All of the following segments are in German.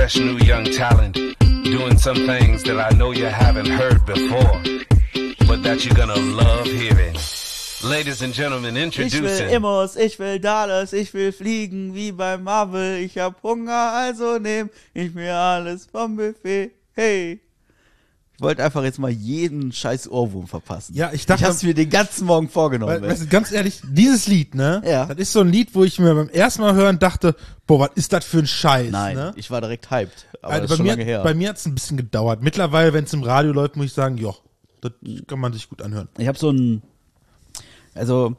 fresh new young talent doing some things that I know you haven't heard before, but that you're gonna love hearing. Ladies and gentlemen, introducing. Ich will Immos, ich will Dallas, ich will fliegen wie bei Marvel. Ich hab Hunger, also nehm ich mir alles vom Buffet. Hey. Ich wollte einfach jetzt mal jeden scheiß Ohrwurm verpassen. Ja, ich dachte, ich hab's mir den ganzen Morgen vorgenommen. Weißt du, ganz ehrlich, dieses Lied, ne? Ja. Das ist so ein Lied, wo ich mir beim ersten Mal hören dachte, boah, was ist das für ein Scheiß, Nein, ne? ich war direkt hyped. Aber Also das ist schon lange her. Bei mir hat's ein bisschen gedauert. Mittlerweile, wenn es im Radio läuft, muss ich sagen, ja, das kann man sich gut anhören. Ich habe so ein, also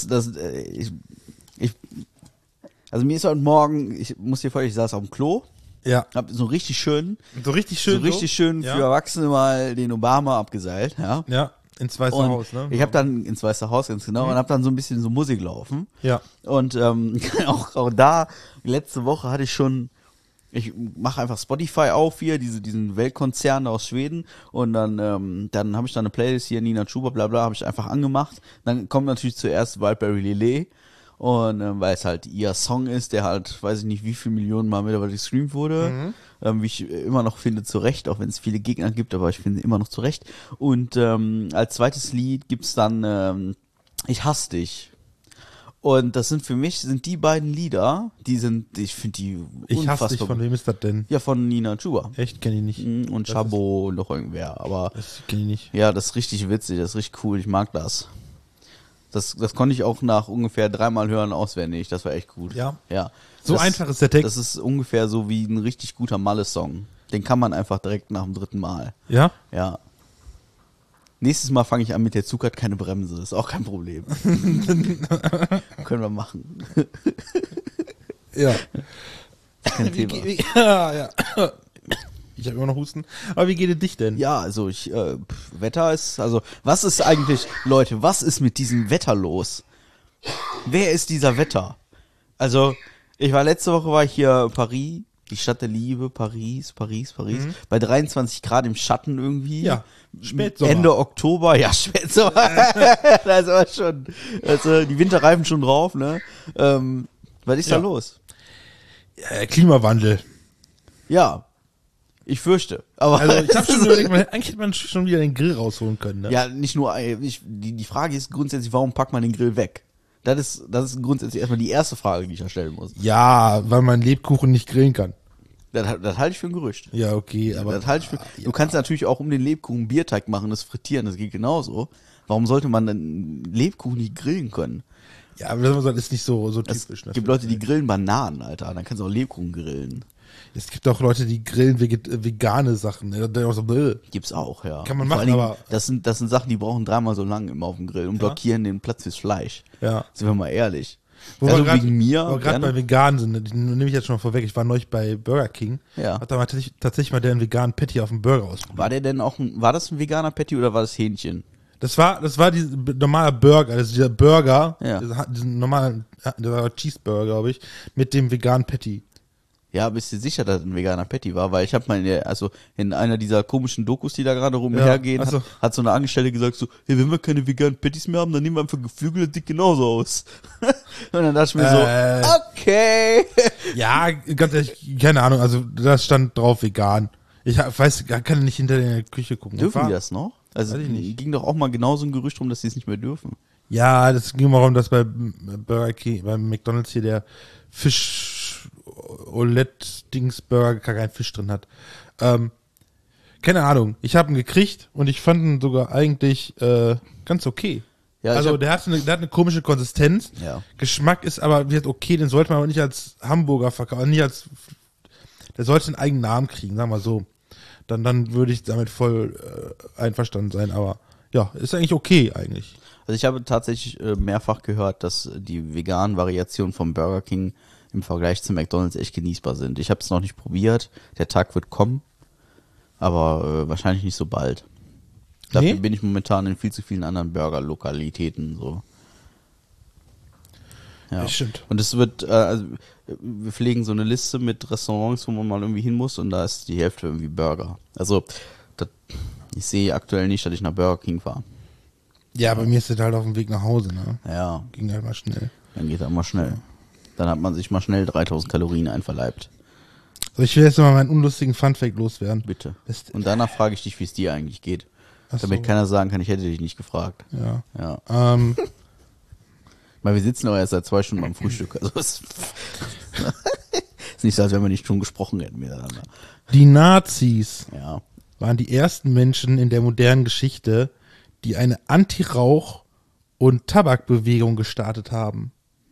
mir ist heute Morgen, ich muss dir vorstellen, ich saß auf dem Klo, Ja. hab so richtig schön So richtig schön. für Ja. Erwachsene mal den Obama abgeseilt, ja. Ja, ins Weiße Und Haus, ne? ich habe dann ins Weiße Haus ganz genau und habe dann so ein bisschen so Musik laufen. Ja. Und auch da, letzte Woche hatte ich schon, ich mache einfach Spotify auf hier, diesen Weltkonzern aus Schweden und dann habe ich da eine Playlist hier, Nina Chuba, bla bla, habe ich einfach angemacht. Dann kommt natürlich zuerst Wildberry Lillet und weil es halt ihr Song ist, der halt, weiß ich nicht, wie viele Millionen Mal mittlerweile gestreamt wurde, wie ich immer noch finde, zu Recht, auch wenn es viele Gegner gibt, aber ich finde immer noch zu Recht. Und als zweites Lied gibt's dann Ich hasse dich. Und das sind die beiden Lieder, ich finde die Ich hasse dich, unfassbar von gut. wem ist das denn? Ja, von Nina Chuba. Echt, kenn ich nicht. Und Chabo und noch irgendwer. Aber Das kenn ich nicht. ja, das ist richtig witzig, das ist richtig cool, ich mag das. Das konnte ich auch nach ungefähr 3-mal hören auswendig, das war echt gut. Ja? Ja. So das, einfach ist der Text. Das ist ungefähr so wie ein richtig guter Malle-Song. Den kann man einfach direkt nach dem 3. Mal. Ja? Ja. Nächstes Mal fange ich an mit der Zug hat keine Bremse, ist auch kein Problem. Können wir machen. Ja. Kein Thema. Ja. Ich habe immer noch Husten. Aber wie geht es dich denn? Ja, also Wetter ist, also was ist eigentlich, Leute, was ist mit diesem Wetter los? Wer ist dieser Wetter? Also, letzte Woche war ich hier Paris, die Stadt der Liebe, Paris, bei 23 Grad im Schatten irgendwie. Ja, Spätsommer. Ende Oktober, ja, Spätsommer. Das war schon, also die Winterreifen schon drauf, ne? Was ist da Ja. los? Klimawandel. Ja, ich fürchte. Aber Also ich habe schon überlegt, eigentlich hätte man schon wieder den Grill rausholen können. Ne? ja, nicht nur, die Frage ist grundsätzlich, warum packt man den Grill weg? Das ist grundsätzlich erstmal die erste Frage, die ich da stellen muss. Ja, weil man Lebkuchen nicht grillen kann. Das halte ich für ein Gerücht. Ja, okay, aber Das halte ich für, du kannst natürlich auch um den Lebkuchen Bierteig machen, das frittieren, das geht genauso. Warum sollte man dann Lebkuchen nicht grillen können? ja, aber das ist nicht so Es typisch. Ne? gibt Leute, die grillen Bananen, Alter. Dann kannst du auch Lebkuchen grillen. Es gibt auch Leute, die grillen vegane Sachen. Ne? Da auch so, Gibt's auch, ja. Kann man Vor machen, allen Dingen, aber- das sind Sachen, die brauchen 3-mal so lang immer auf dem Grill und blockieren den Platz fürs Fleisch. Ja. Sind wir mal ehrlich. Wo Also wir grad- wegen mir. wo wir gerade gerne. bei veganen sind, die nehme ich jetzt schon mal vorweg. Ich war neulich bei Burger King. Ja. Hat da mal tatsächlich mal den veganen Patty auf dem Burger ausprobiert. War der denn auch war das ein veganer Patty oder war das Hähnchen? Das war dieser normale Burger, also dieser Burger, Ja. diesen normalen, der war Cheeseburger, glaube ich, mit dem veganen Patty. Ja, bist du sicher, dass das ein veganer Patty war? Weil ich habe mal in einer dieser komischen Dokus, die da gerade rumhergehen, also- hat so eine Angestellte gesagt so, hey, wenn wir keine veganen Patties mehr haben, dann nehmen wir einfach Geflügel, das sieht genauso aus. Und dann dachte ich mir so, okay. Ja, ganz ehrlich, keine Ahnung, also das stand drauf vegan. Ich kann nicht hinter der Küche gucken. Dürfen die das noch? Also Weiß ich nicht. ging doch auch mal genauso ein Gerücht rum, dass die es nicht mehr dürfen. Ja, das ging mal darum, dass bei Burger King, beim McDonald's hier der Fisch Omelette-Dings-Burger keinen Fisch drin hat. Keine Ahnung. Ich habe ihn gekriegt und ich fand ihn sogar eigentlich ganz okay. Ja, ich also hab- der hat eine komische Konsistenz. Ja. Geschmack ist aber wird okay, den sollte man aber nicht als Hamburger verkaufen, nicht als der sollte einen eigenen Namen kriegen, sagen wir so. Dann würde ich damit voll einverstanden sein, aber ja, ist eigentlich okay eigentlich. Also ich habe tatsächlich mehrfach gehört, dass die veganen Variationen vom Burger King im Vergleich zu McDonald's echt genießbar sind. Ich habe es noch nicht probiert, der Tag wird kommen, aber wahrscheinlich nicht so bald. Dafür Nee? bin ich momentan in viel zu vielen anderen Burger-Lokalitäten so. Ja. Das stimmt. Und es wird, also, wir pflegen so eine Liste mit Restaurants, wo man mal irgendwie hin muss und da ist die Hälfte irgendwie Burger. Also, ich sehe aktuell nicht, dass ich nach Burger King fahre. Ja, bei mir ist das halt auf dem Weg nach Hause, ne? Ja, Ging halt mal schnell. dann geht das mal schnell. Dann hat man sich mal schnell 3000 Kalorien einverleibt. So, ich will jetzt mal meinen unlustigen Funfact loswerden. Bitte. Ist- Und danach frage ich dich, wie es dir eigentlich geht. Ach so. Damit keiner sagen kann, ich hätte dich nicht gefragt. Ja. Ja. Weil wir sitzen auch erst seit 2 Stunden am Frühstück. Also es ist nicht so, als wenn wir nicht schon gesprochen hätten miteinander. Die Nazis Ja. waren die ersten Menschen in der modernen Geschichte, die eine Anti-Rauch- und Tabakbewegung gestartet haben.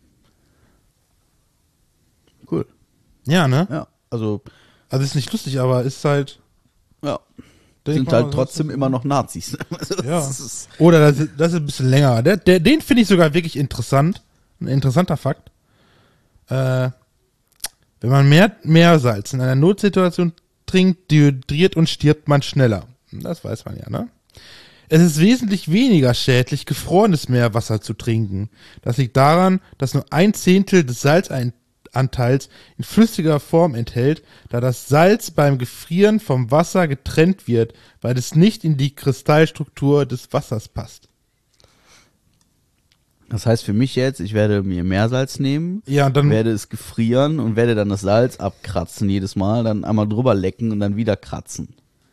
Cool. Ja, ne? Ja. Also, Also ist nicht lustig, aber ist halt. ja. denk Sind mal, halt trotzdem immer noch Nazis. Also, Ja. das ist, Oder das ist ein bisschen länger. Den finde ich sogar wirklich interessant. Ein interessanter Fakt. Wenn man mehr Meersalz in einer Notsituation trinkt, dehydriert und stirbt man schneller. Das weiß man ja, ne? Es ist wesentlich weniger schädlich, gefrorenes Meerwasser zu trinken. Das liegt daran, dass nur 1/10 des Salzanteils in flüssiger Form enthält, da das Salz beim Gefrieren vom Wasser getrennt wird, weil es nicht in die Kristallstruktur des Wassers passt. das heißt für mich jetzt, ich werde mir Meersalz nehmen, Ja, und dann werde es gefrieren und werde dann das Salz abkratzen jedes Mal, dann einmal drüber lecken und dann wieder kratzen.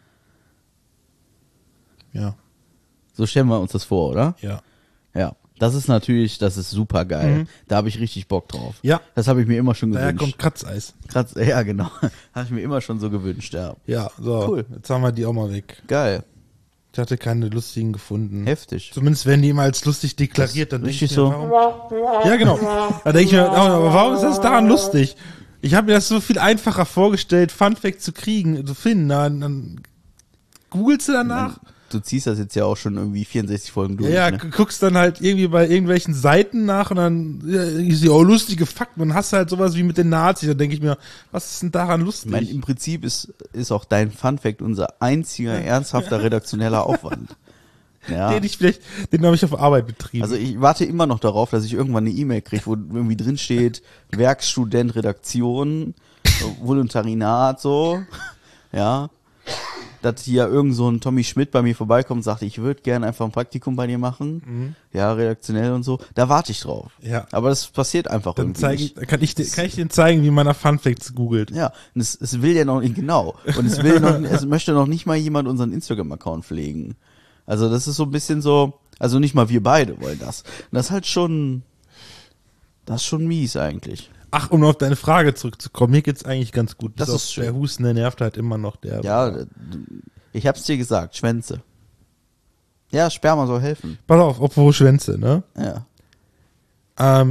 ja, So stellen wir uns das vor, oder? ja. Ja. Das ist super geil. Da habe ich richtig Bock drauf. Ja. Das habe ich mir immer schon Daher gewünscht. kommt Kratzeis. Ja, genau. Habe ich mir immer schon so gewünscht, ja. Ja, so. Cool. Jetzt haben wir die auch mal weg. Geil. Ich hatte keine lustigen gefunden. Heftig. Zumindest werden die immer als lustig deklariert. Dann denk richtig ich mir, so. Warum? Ja, genau. Da denke ich mir, aber warum ist das daran lustig? Ich habe mir das so viel einfacher vorgestellt, Funfact zu kriegen, zu finden. Dann googelst du danach. Du ziehst das jetzt ja auch schon irgendwie 64 Folgen durch. Ja, ne? guckst dann halt irgendwie bei irgendwelchen Seiten nach und dann ist ja, lustige Fakten. Dann hast du halt sowas wie mit den Nazis. Da denke ich mir, was ist denn daran lustig? Ich meine, im Prinzip ist auch dein Funfact unser einziger ernsthafter redaktioneller Aufwand. Ja. Den habe ich auf Arbeit betrieben. Also ich warte immer noch darauf, dass ich irgendwann eine E-Mail kriege, wo irgendwie drin steht, Werkstudent, Redaktion, Volontariat, so. Ja. Dass hier irgend so ein Tommy Schmidt bei mir vorbeikommt und sagt, ich würde gerne einfach ein Praktikum bei dir machen. Ja, redaktionell und so. Da warte ich drauf. Ja. Aber das passiert einfach dann irgendwie nicht. kann ich dir zeigen, wie man nach Funfacts googelt. Ja, und es will ja noch nicht, genau. Und es möchte noch nicht mal jemand unseren Instagram-Account pflegen. Also das ist so ein bisschen so, also nicht mal wir beide wollen das. Und das ist halt schon, das ist schon mies eigentlich. Ach, um auf deine Frage zurückzukommen, mir geht's eigentlich ganz gut. Das Bis ist auf schön. Der Husten, der nervt halt immer noch. Ja, ich hab's dir gesagt, Schwänze. Ja, Sperma soll helfen. Pass auf, apropos Schwänze, ne? Ja.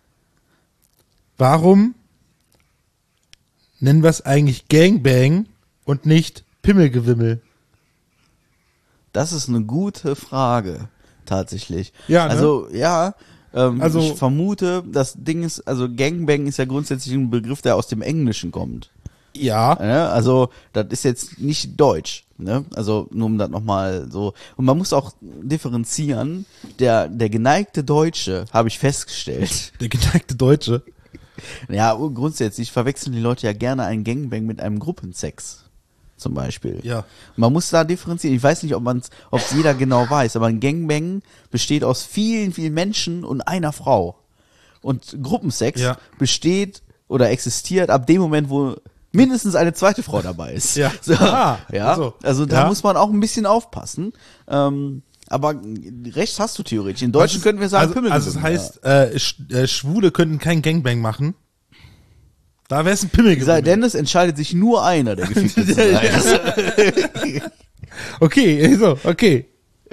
Warum nennen wir es eigentlich Gangbang und nicht Pimmelgewimmel? Das ist eine gute Frage, tatsächlich. Ja, ne? Also, ja, Also- ich vermute, das Ding ist, also Gangbang ist ja grundsätzlich ein Begriff, der aus dem Englischen kommt. Ja. Ne? Also, das ist jetzt nicht Deutsch. Ne? Also, nur um das nochmal so. Und man muss auch differenzieren. Der geneigte Deutsche, habe ich festgestellt. Der geneigte Deutsche. Ja, grundsätzlich verwechseln die Leute ja gerne einen Gangbang mit einem Gruppensex. Zum Beispiel. Ja. Man muss da differenzieren. Ich weiß nicht, ob es jeder genau weiß, aber ein Gangbang besteht aus vielen, vielen Menschen und einer Frau. Und Gruppensex Ja. besteht oder existiert ab dem Moment, wo mindestens eine zweite Frau dabei ist. Ja. So, Ah, ja. also, Also da ja. muss man auch ein bisschen aufpassen. Aber recht hast du theoretisch. In Deutschen könnten wir sagen, also es heißt, Schwule könnten kein Gangbang machen. Da wäre es ein Pimmelgewimmel. denn es entscheidet sich nur einer, der gefickt wird. Okay, so, okay.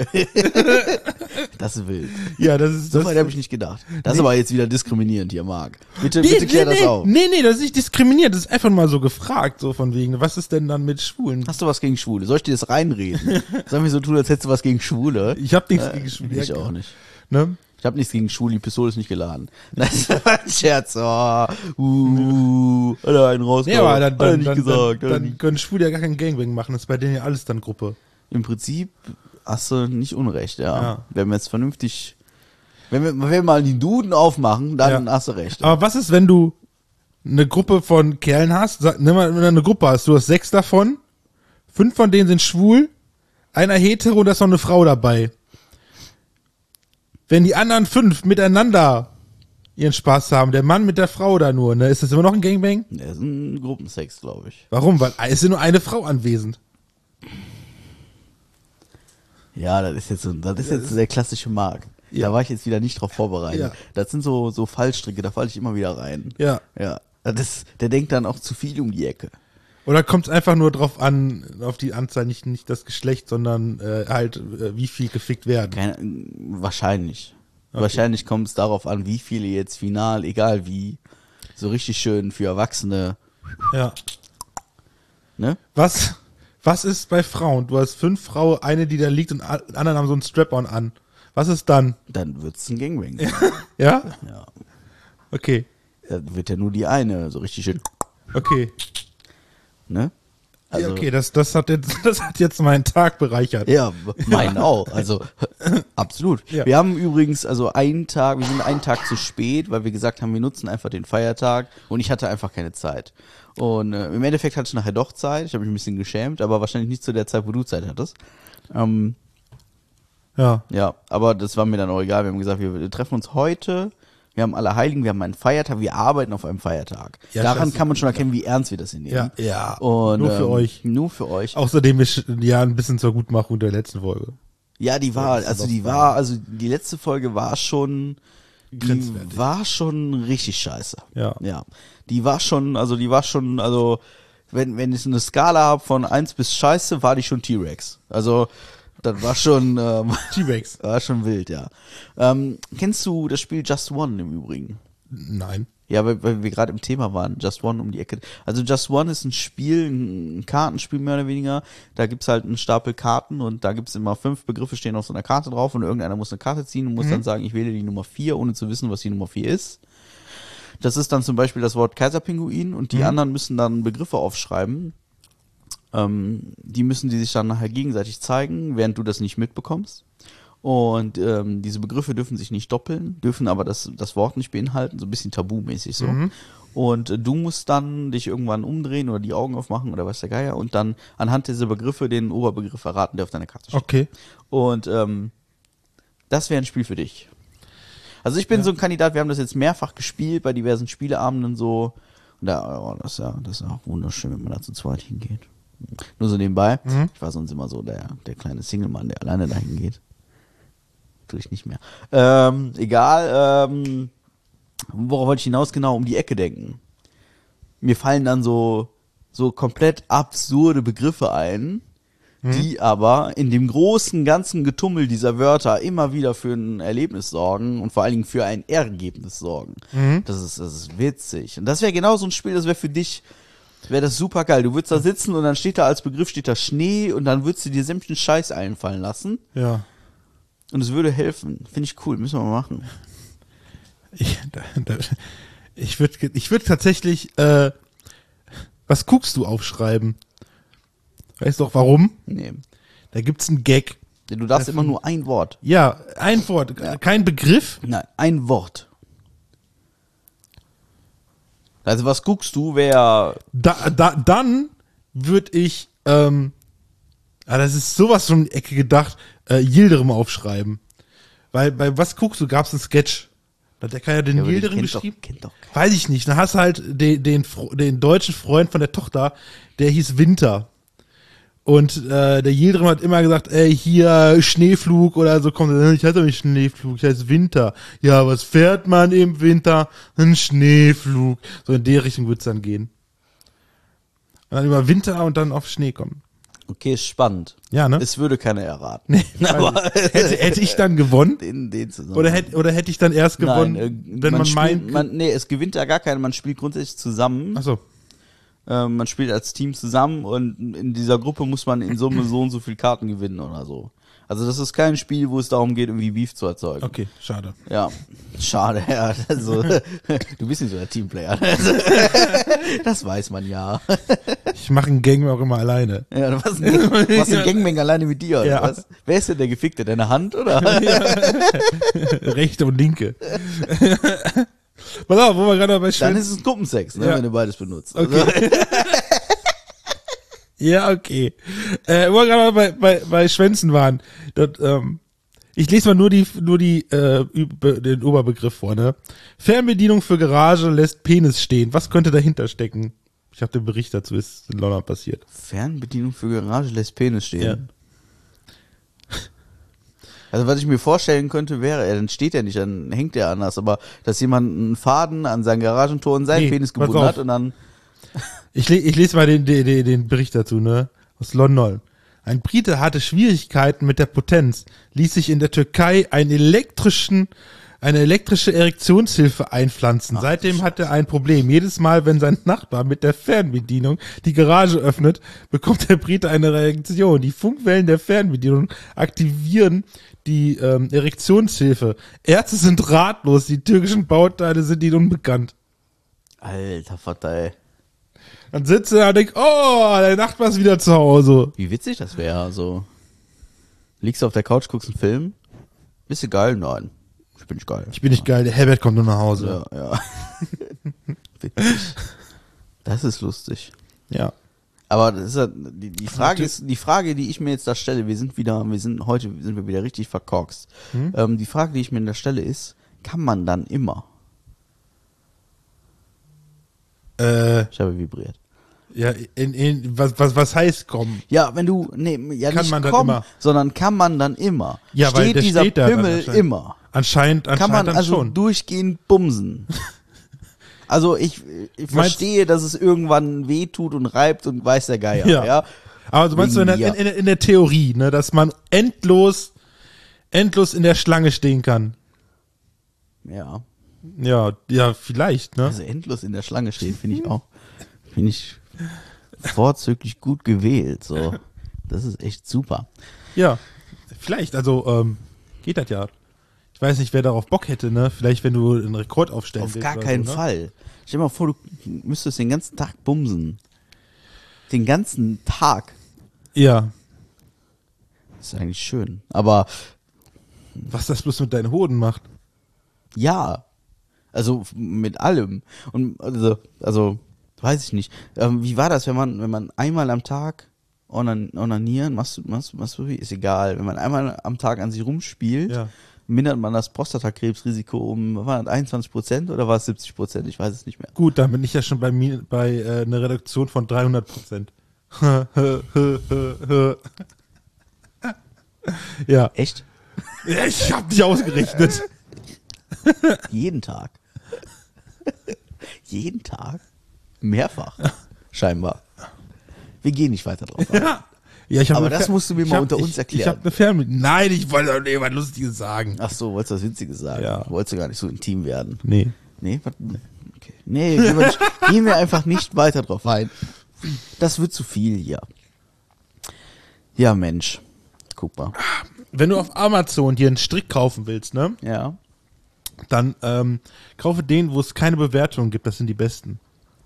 Das ist wild. Ja, das ist So das. weit habe ich nicht gedacht. Das ist aber jetzt wieder diskriminierend hier, Marc. Bitte klär das auf. Nee, das ist nicht diskriminiert. Das ist einfach mal so gefragt, so von wegen, was ist denn dann mit Schwulen? Hast du was gegen Schwule? Soll ich dir das reinreden? Soll mir so tun, als hättest du was gegen Schwule? Ich hab nichts gegen Schwule. Ich auch nicht. Ne? Ich habe nichts gegen Schwule, die Pistole ist nicht geladen. Das war ein Scherz. Oh, hat er einen Nee, rausgehauen. aber Hat er nicht gesagt. dann können Schwule ja gar kein Gangbang machen. Das ist bei denen ja alles dann Gruppe. Im Prinzip hast du nicht unrecht, ja. Ja. Wenn wir jetzt vernünftig, wenn wir mal die Duden aufmachen, dann Ja. hast du recht. Aber was ist, wenn du eine Gruppe von Kerlen hast? Nimm mal, wenn du eine Gruppe hast, du hast 6 davon, 5 von denen sind schwul, einer hetero und da ist noch eine Frau dabei. Wenn die anderen 5 miteinander ihren Spaß haben. Der Mann mit der Frau da nur, ne? Ist das immer noch ein Gangbang? Das ist ein Gruppensex, glaube ich. Warum? Weil es ist nur eine Frau anwesend. Ja, das ist jetzt der klassische Markt. Ja. Da war ich jetzt wieder nicht drauf vorbereitet. Ja. Das sind so Fallstricke, da falle ich immer wieder rein. Ja. Ja. Der denkt dann auch zu viel um die Ecke. Oder kommt es einfach nur drauf an, auf die Anzahl, nicht das Geschlecht, sondern halt, wie viel gefickt werden? Wahrscheinlich. Okay. Wahrscheinlich kommt es darauf an, wie viele jetzt final, egal wie, so richtig schön für Erwachsene, Ja. ne? Was ist bei Frauen? Du hast 5 Frauen, eine, die da liegt und anderen haben so einen Strap-on an. Was ist dann? Dann wird's ein Gangbang. Ja? Ja. Okay. Dann wird ja nur die eine so richtig schön, Okay. ne? Also, Ja, okay, das hat jetzt meinen Tag bereichert. ja, meinen auch. Also, absolut. Ja. Wir haben übrigens, wir sind einen Tag zu spät, weil wir gesagt haben, wir nutzen einfach den Feiertag und ich hatte einfach keine Zeit. Und im Endeffekt hatte ich nachher doch Zeit. Ich habe mich ein bisschen geschämt, aber wahrscheinlich nicht zu der Zeit, wo du Zeit hattest. Ja. Ja, aber das war mir dann auch egal. Wir haben gesagt, wir treffen uns heute. Wir haben Allerheiligen, wir haben einen Feiertag, wir arbeiten auf einem Feiertag. Ja, Daran scheiße. kann man schon erkennen, wie ernst wir das hier nehmen. Ja. Und, Nur für euch. Nur für euch. Außerdem ist ja ein bisschen zur Gutmachung der letzten Folge. Ja, die letzte Folge war schon richtig scheiße. Ja. Ja. Die war schon, wenn ich eine Skala habe von 1 bis scheiße, war die schon T-Rex. Also, das war schon, T-Rex. war schon wild, ja. Kennst du das Spiel Just One im Übrigen? Nein. Ja, weil wir gerade im Thema waren, Just One um die Ecke. Also Just One ist ein Spiel, ein Kartenspiel mehr oder weniger. Da gibt's halt einen Stapel Karten und da gibt's immer 5 Begriffe stehen auf so einer Karte drauf und irgendeiner muss eine Karte ziehen und muss dann sagen, ich wähle die Nummer 4, ohne zu wissen, was die Nummer 4 ist. Das ist dann zum Beispiel das Wort Kaiserpinguin und die anderen müssen dann Begriffe aufschreiben. Die müssen die sich dann nachher gegenseitig zeigen, während du das nicht mitbekommst. Und diese Begriffe dürfen sich nicht doppeln, dürfen aber das Wort nicht beinhalten, so ein bisschen tabumäßig so. Und du musst dann dich irgendwann umdrehen oder die Augen aufmachen oder was der Geier und dann anhand dieser Begriffe den Oberbegriff erraten, der auf deiner Karte steht. Okay. Und das wäre ein Spiel für dich. Also ich bin so ein Kandidat, wir haben das jetzt mehrfach gespielt bei diversen Spieleabenden so. Und das ist ja auch wunderschön, wenn man da zu zweit hingeht. Nur so nebenbei. Ich war sonst immer so der kleine Single-Mann, der alleine dahin geht. Tue ich nicht mehr. Egal, worauf wollte ich hinaus? Genau, um die Ecke denken. Mir fallen dann so komplett absurde Begriffe ein, die aber in dem großen, ganzen Getummel dieser Wörter immer wieder für ein Erlebnis sorgen und vor allen Dingen für ein Ergebnis sorgen. Das ist witzig. Und das wäre genau so ein Spiel, das wäre für dich, wäre das super geil. Du würdest da sitzen und dann steht da als Begriff Schnee und dann würdest du dir sämtlichen Scheiß einfallen lassen. Ja. Und es würde helfen. Finde ich cool, müssen wir mal machen. Ich würde tatsächlich, was guckst du aufschreiben? Weißt du auch warum? Nee. Da gibt's einen Gag. Du darfst immer nur ein Wort. Ja, ein Wort, kein Begriff. Nein, ein Wort. Also was guckst du, wer... Dann würde ich, das ist sowas von die Ecke gedacht, Yildirim aufschreiben. Weil bei was guckst du, gab's einen Sketch. Da hat der Kai ja den aber den Yildirim kennt geschrieben. Kennt doch keiner. Weiß ich nicht. Dann hast du halt den deutschen Freund von der Tochter, der hieß Winter. Und der Yildirim hat immer gesagt, ey, hier Schneeflug oder so, kommt ich heiße doch nicht Schneeflug, ich heiße Winter. Ja, was fährt man im Winter? Ein Schneeflug. So in die Richtung wird's dann gehen. Und dann über Winter und dann auf Schnee kommen. Okay, ist spannend. Ja, ne? Es würde keiner erraten. Nee, aber hätte ich dann gewonnen? den zusammen. Oder hätte ich dann erst gewonnen, Nein, wenn man meint. Nee, es gewinnt ja gar keiner. Man spielt grundsätzlich zusammen. Ach so. Man spielt als Team zusammen und in dieser Gruppe muss man in Summe so und so viel Karten gewinnen oder so. Also das ist kein Spiel, wo es darum geht, irgendwie Beef zu erzeugen. Okay, schade. Ja, schade, ja. Also, du bist nicht so der Teamplayer. Das weiß man ja. Ich mache einen Gang auch immer alleine. Ja, du warst ein Gangbang alleine mit dir, oder Ja. was? Wer ist denn der Gefickte? Deine Hand, oder? Rechte und linke. Pass auf, wo wir gerade bei Dann Schwänzen. ist es Gruppensex, ne, Ja. wenn du beides benutzt. Okay. Also, Ja, okay. Wo wir gerade bei Schwänzen waren. Dort, Ich lese mal nur den Oberbegriff vor, ne? Fernbedienung für Garage lässt Penis stehen. Was könnte dahinter stecken? Ich habe den Bericht dazu, ist in London passiert. Fernbedienung für Garage lässt Penis stehen. Ja. Also was ich mir vorstellen könnte, wäre, dann steht er nicht, dann hängt er anders, aber dass jemand einen Faden an sein Garagentor und seinen Penis pass gebunden auf. hat und dann... Ich lese mal den Bericht dazu, ne? Aus London. Ein Brite hatte Schwierigkeiten mit der Potenz, ließ sich in der Türkei eine elektrische Erektionshilfe einpflanzen. Seitdem hat er ein Problem. Jedes Mal, wenn sein Nachbar mit der Fernbedienung die Garage öffnet, bekommt der Brite eine Reaktion. Die Funkwellen der Fernbedienung aktivieren die Erektionshilfe. Ärzte sind ratlos, die türkischen Bauteile sind ihnen unbekannt. Alter Vater, ey. Dann sitzt er da und denkt, oh, der Nachbar ist wieder zu Hause. Wie witzig das wäre, also. Liegst du auf der Couch, guckst einen Film? Bist du geil? Nein. Ich bin nicht geil. Ich bin nicht geil, der Herbert kommt nur nach Hause. Ja. Witzig. Das ist lustig. Ja. Aber das ist ja, die Frage, die ich mir jetzt da stelle, heute sind wir wieder richtig verkorkst. Die Frage, die ich mir da stelle, ist, kann man dann immer? Ich habe vibriert. Ja, was heißt kommen? Ja, wenn du, kann nicht man dann kommen, immer? sondern kann man dann immer. Ja, weil steht der dieser steht da dann Pimmel anscheinend. immer. Anscheinend Kann man dann also schon. durchgehend bumsen. Also ich verstehe, dass es irgendwann weh tut und reibt und weiß der Geier. Ja. Aber du meinst so in der Theorie, ne, dass man endlos in der Schlange stehen kann. Ja. Ja, vielleicht, ne? Also endlos in der Schlange stehen, finde ich vorzüglich gut gewählt. So, das ist echt super. Ja, vielleicht, also geht das ja. Ich weiß nicht, wer darauf Bock hätte, ne? Vielleicht, wenn du einen Rekord aufstellen Auf willst. gar oder keinen so, ne? Fall. Stell dir mal vor, du müsstest den ganzen Tag bumsen. Den ganzen Tag. Ja. Das ist eigentlich schön. Aber Was das bloß mit deinen Hoden macht. ja, also mit allem. Und also weiß ich nicht. Wie war das, wenn man einmal am Tag onanieren, machst du, ist egal. Wenn man einmal am Tag an sich rumspielt, Ja. mindert man das Prostatakrebsrisiko um, war das 21% oder war es 70%? Ich weiß es nicht mehr. Gut, dann bin ich ja schon bei einer Reduktion von 300%. Ja. Echt? Ich hab dich ausgerechnet. Jeden Tag. Jeden Tag? Mehrfach. Scheinbar. Wir gehen nicht weiter drauf ein. Ja, ich hab Aber eine das musst du mir ich mal hab- unter ich- uns erklären. Ich habe eine Fernbedienung. Nein, ich wollte doch nicht was Lustiges sagen. Ach so, wolltest du was Witziges sagen? Ja. Wolltest du gar nicht so intim werden? Nee. Nee, okay. Nee, gehen wir einfach nicht weiter drauf ein. Das wird zu viel hier. Ja, Mensch. Guck mal. Wenn du auf Amazon dir einen Strick kaufen willst, ne, Ja. dann kaufe den, wo es keine Bewertung gibt. Das sind die besten.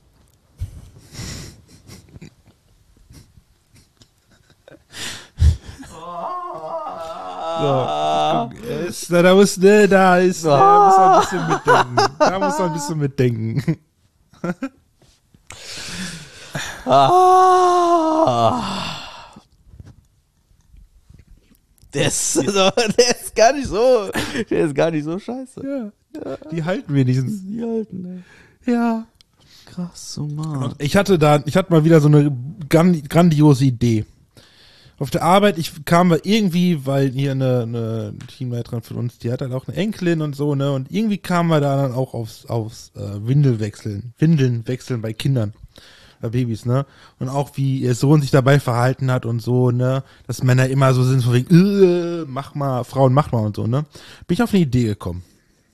So. Da muss man ein bisschen mitdenken. Da muss man ein bisschen mitdenken. Der ist gar nicht so scheiße. Ja. Die halten wenigstens. Die halten, Ja. krass, so Mann. Ich hatte mal wieder so eine grandiose Idee. Auf der Arbeit, kam irgendwie, weil hier eine Teamleiterin von uns, die hat halt auch eine Enkelin und so, ne, und irgendwie kamen wir da dann auch aufs Windeln wechseln bei Kindern, bei Babys, ne, und auch wie ihr Sohn sich dabei verhalten hat und so, ne, dass Männer immer so sind, von wegen, mach mal, Frauen, mach mal und so, ne, bin ich auf eine Idee gekommen.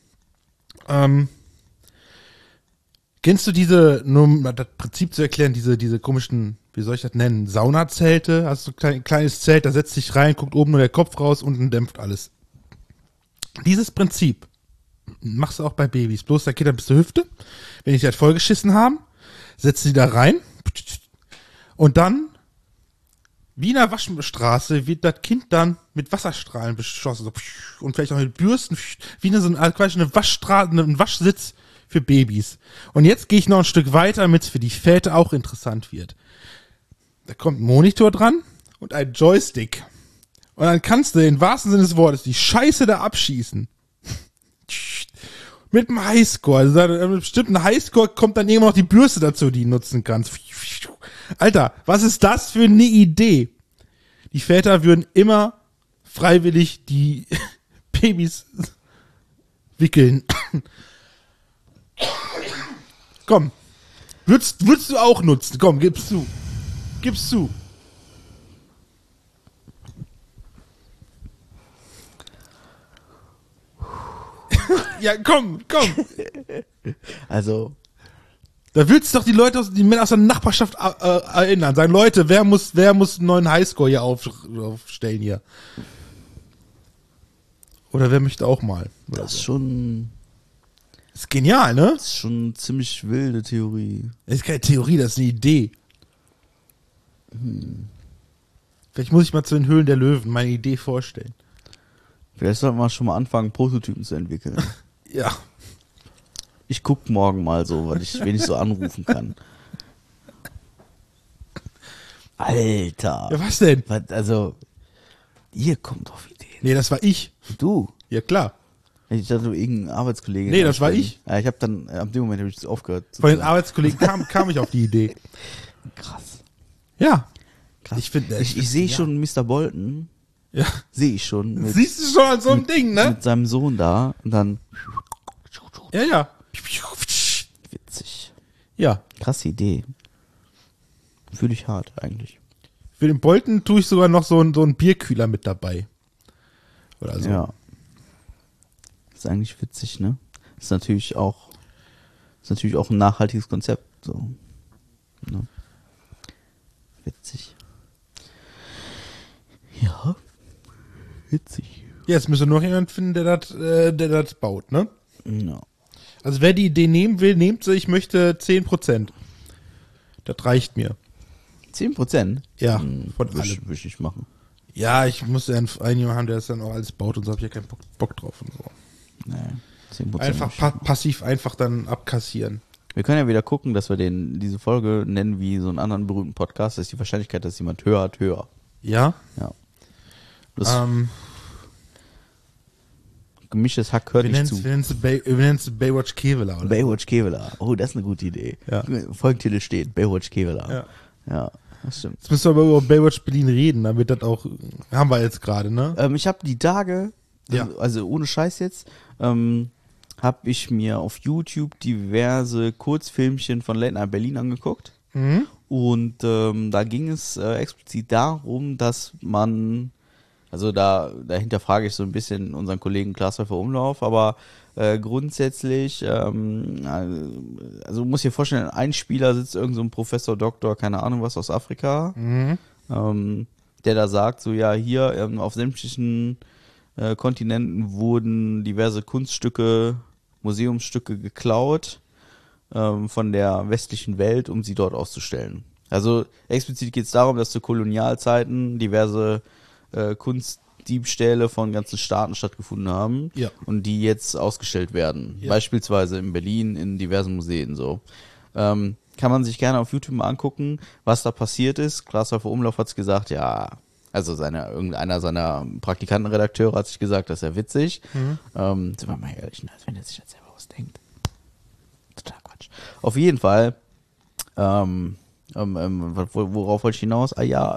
Kennst du nur um das Prinzip zu erklären, diese komischen, wie soll ich das nennen, Saunazelte? Hast du ein kleines Zelt, da setzt dich rein, guckt oben nur der Kopf raus, unten dämpft alles. Dieses Prinzip machst du auch bei Babys. Bloß da geht er bis zur Hüfte. Wenn die sich halt vollgeschissen haben, setzt sie da rein und dann, wie in einer Waschstraße, wird das Kind dann mit Wasserstrahlen beschossen. So, und vielleicht auch mit Bürsten, wie quasi eine Waschstraße, ein Waschsitz für Babys. Und jetzt gehe ich noch ein Stück weiter, damit es für die Väter auch interessant wird. Da kommt ein Monitor dran und ein Joystick. Und dann kannst du im wahrsten Sinne des Wortes die Scheiße da abschießen. Mit dem Highscore. Also mit einem bestimmten Highscore kommt dann irgendwann noch die Bürste dazu, die du nutzen kannst. Alter, was ist das für eine Idee? Die Väter würden immer freiwillig die Babys wickeln. Komm. Würdest du auch nutzen? Komm, gib's zu. Gib's zu. Ja, komm. Also, Da würdest du doch die Männer aus der Nachbarschaft erinnern. Sagen, Leute, wer muss einen neuen Highscore hier aufstellen hier? Oder wer möchte auch mal? Oder das ist so. schon, Ist genial, ne? das ist schon eine ziemlich wilde Theorie. Das ist keine Theorie, das ist eine Idee. Vielleicht muss ich mal zu den Höhlen der Löwen meine Idee vorstellen. Vielleicht sollten wir schon mal anfangen, Prototypen zu entwickeln. Ja. Ich guck morgen mal so, wen ich so anrufen kann. Alter. Ja, was denn? Also, ihr kommt auf Ideen. Nee, das war ich. Du? Ja, klar. Ich dachte, du irgendein Arbeitskollege. Nee, das war ich. Ja, ich habe dann, ab dem Moment habe ich das aufgehört. Von den Arbeitskollegen kam ich auf die Idee. Krass. Ja. Krass. Ich finde, Ich sehe schon Mr. Bolton. Ja. Sehe ich schon. Mit, Siehst du schon an so einem Ding, ne? mit seinem Sohn da. Und dann. Ja. Witzig. Ja. Krasse Idee. Fühle ich hart eigentlich. Für den Bolton tue ich sogar noch so einen Bierkühler mit dabei. Oder so. Ja. Ist eigentlich witzig, ne? Ist natürlich auch ein nachhaltiges Konzept. So. Ne? Witzig. Ja. Witzig. Ja, jetzt müssen wir noch jemanden finden, der das baut, ne? Ja. Also wer die Idee nehmen will, nehmt sie. Ich möchte 10%. Das reicht mir. 10%? Ja, von Würde allem. ich machen. Ja, ich muss ja einen haben, der das dann auch alles baut und so. Habe ich ja keinen Bock drauf und so. Nee, 10%. Einfach passiv einfach dann abkassieren. Wir können ja wieder gucken, dass wir diese Folge nennen wie so einen anderen berühmten Podcast. Das ist die Wahrscheinlichkeit, dass jemand hört, höher. Ja? Ja. Das Wir gemischtes Hack hört nicht zu. nennen es Baywatch Kevela, oder? Baywatch Kevela. Oh, das ist eine gute Idee. Ja. Folgentitel steht Baywatch Kevela. Ja, das stimmt. Jetzt müssen wir aber über Baywatch Berlin reden, damit das auch, haben wir jetzt gerade, ne? Ich habe die Tage, Ja. also ohne Scheiß jetzt, habe ich mir auf YouTube diverse Kurzfilmchen von Late Night Berlin angeguckt. Und da ging es explizit darum, dass man, also dahinter frage ich so ein bisschen unseren Kollegen Klaas Häufer Umlauf, aber grundsätzlich, also du musst dir vorstellen, ein Spieler sitzt irgend so ein Professor, Doktor, keine Ahnung was aus Afrika, der da sagt, so ja, hier auf sämtlichen Kontinenten wurden diverse Kunststücke, Museumsstücke geklaut von der westlichen Welt, um sie dort auszustellen. Also explizit geht es darum, dass zu Kolonialzeiten diverse Kunstdiebstähle von ganzen Staaten stattgefunden haben und die jetzt ausgestellt werden. Ja. Beispielsweise in Berlin in diversen Museen so. Kann man sich gerne auf YouTube mal angucken, was da passiert ist. Klaas Häufer Umlauf hat es gesagt, ja, also irgendeiner seiner Praktikantenredakteure hat sich gesagt, das ist ja witzig. Sind wir mal ehrlich, ne? Als wenn er sich das selber ausdenkt. Total Quatsch. Auf jeden Fall, worauf wollte ich hinaus?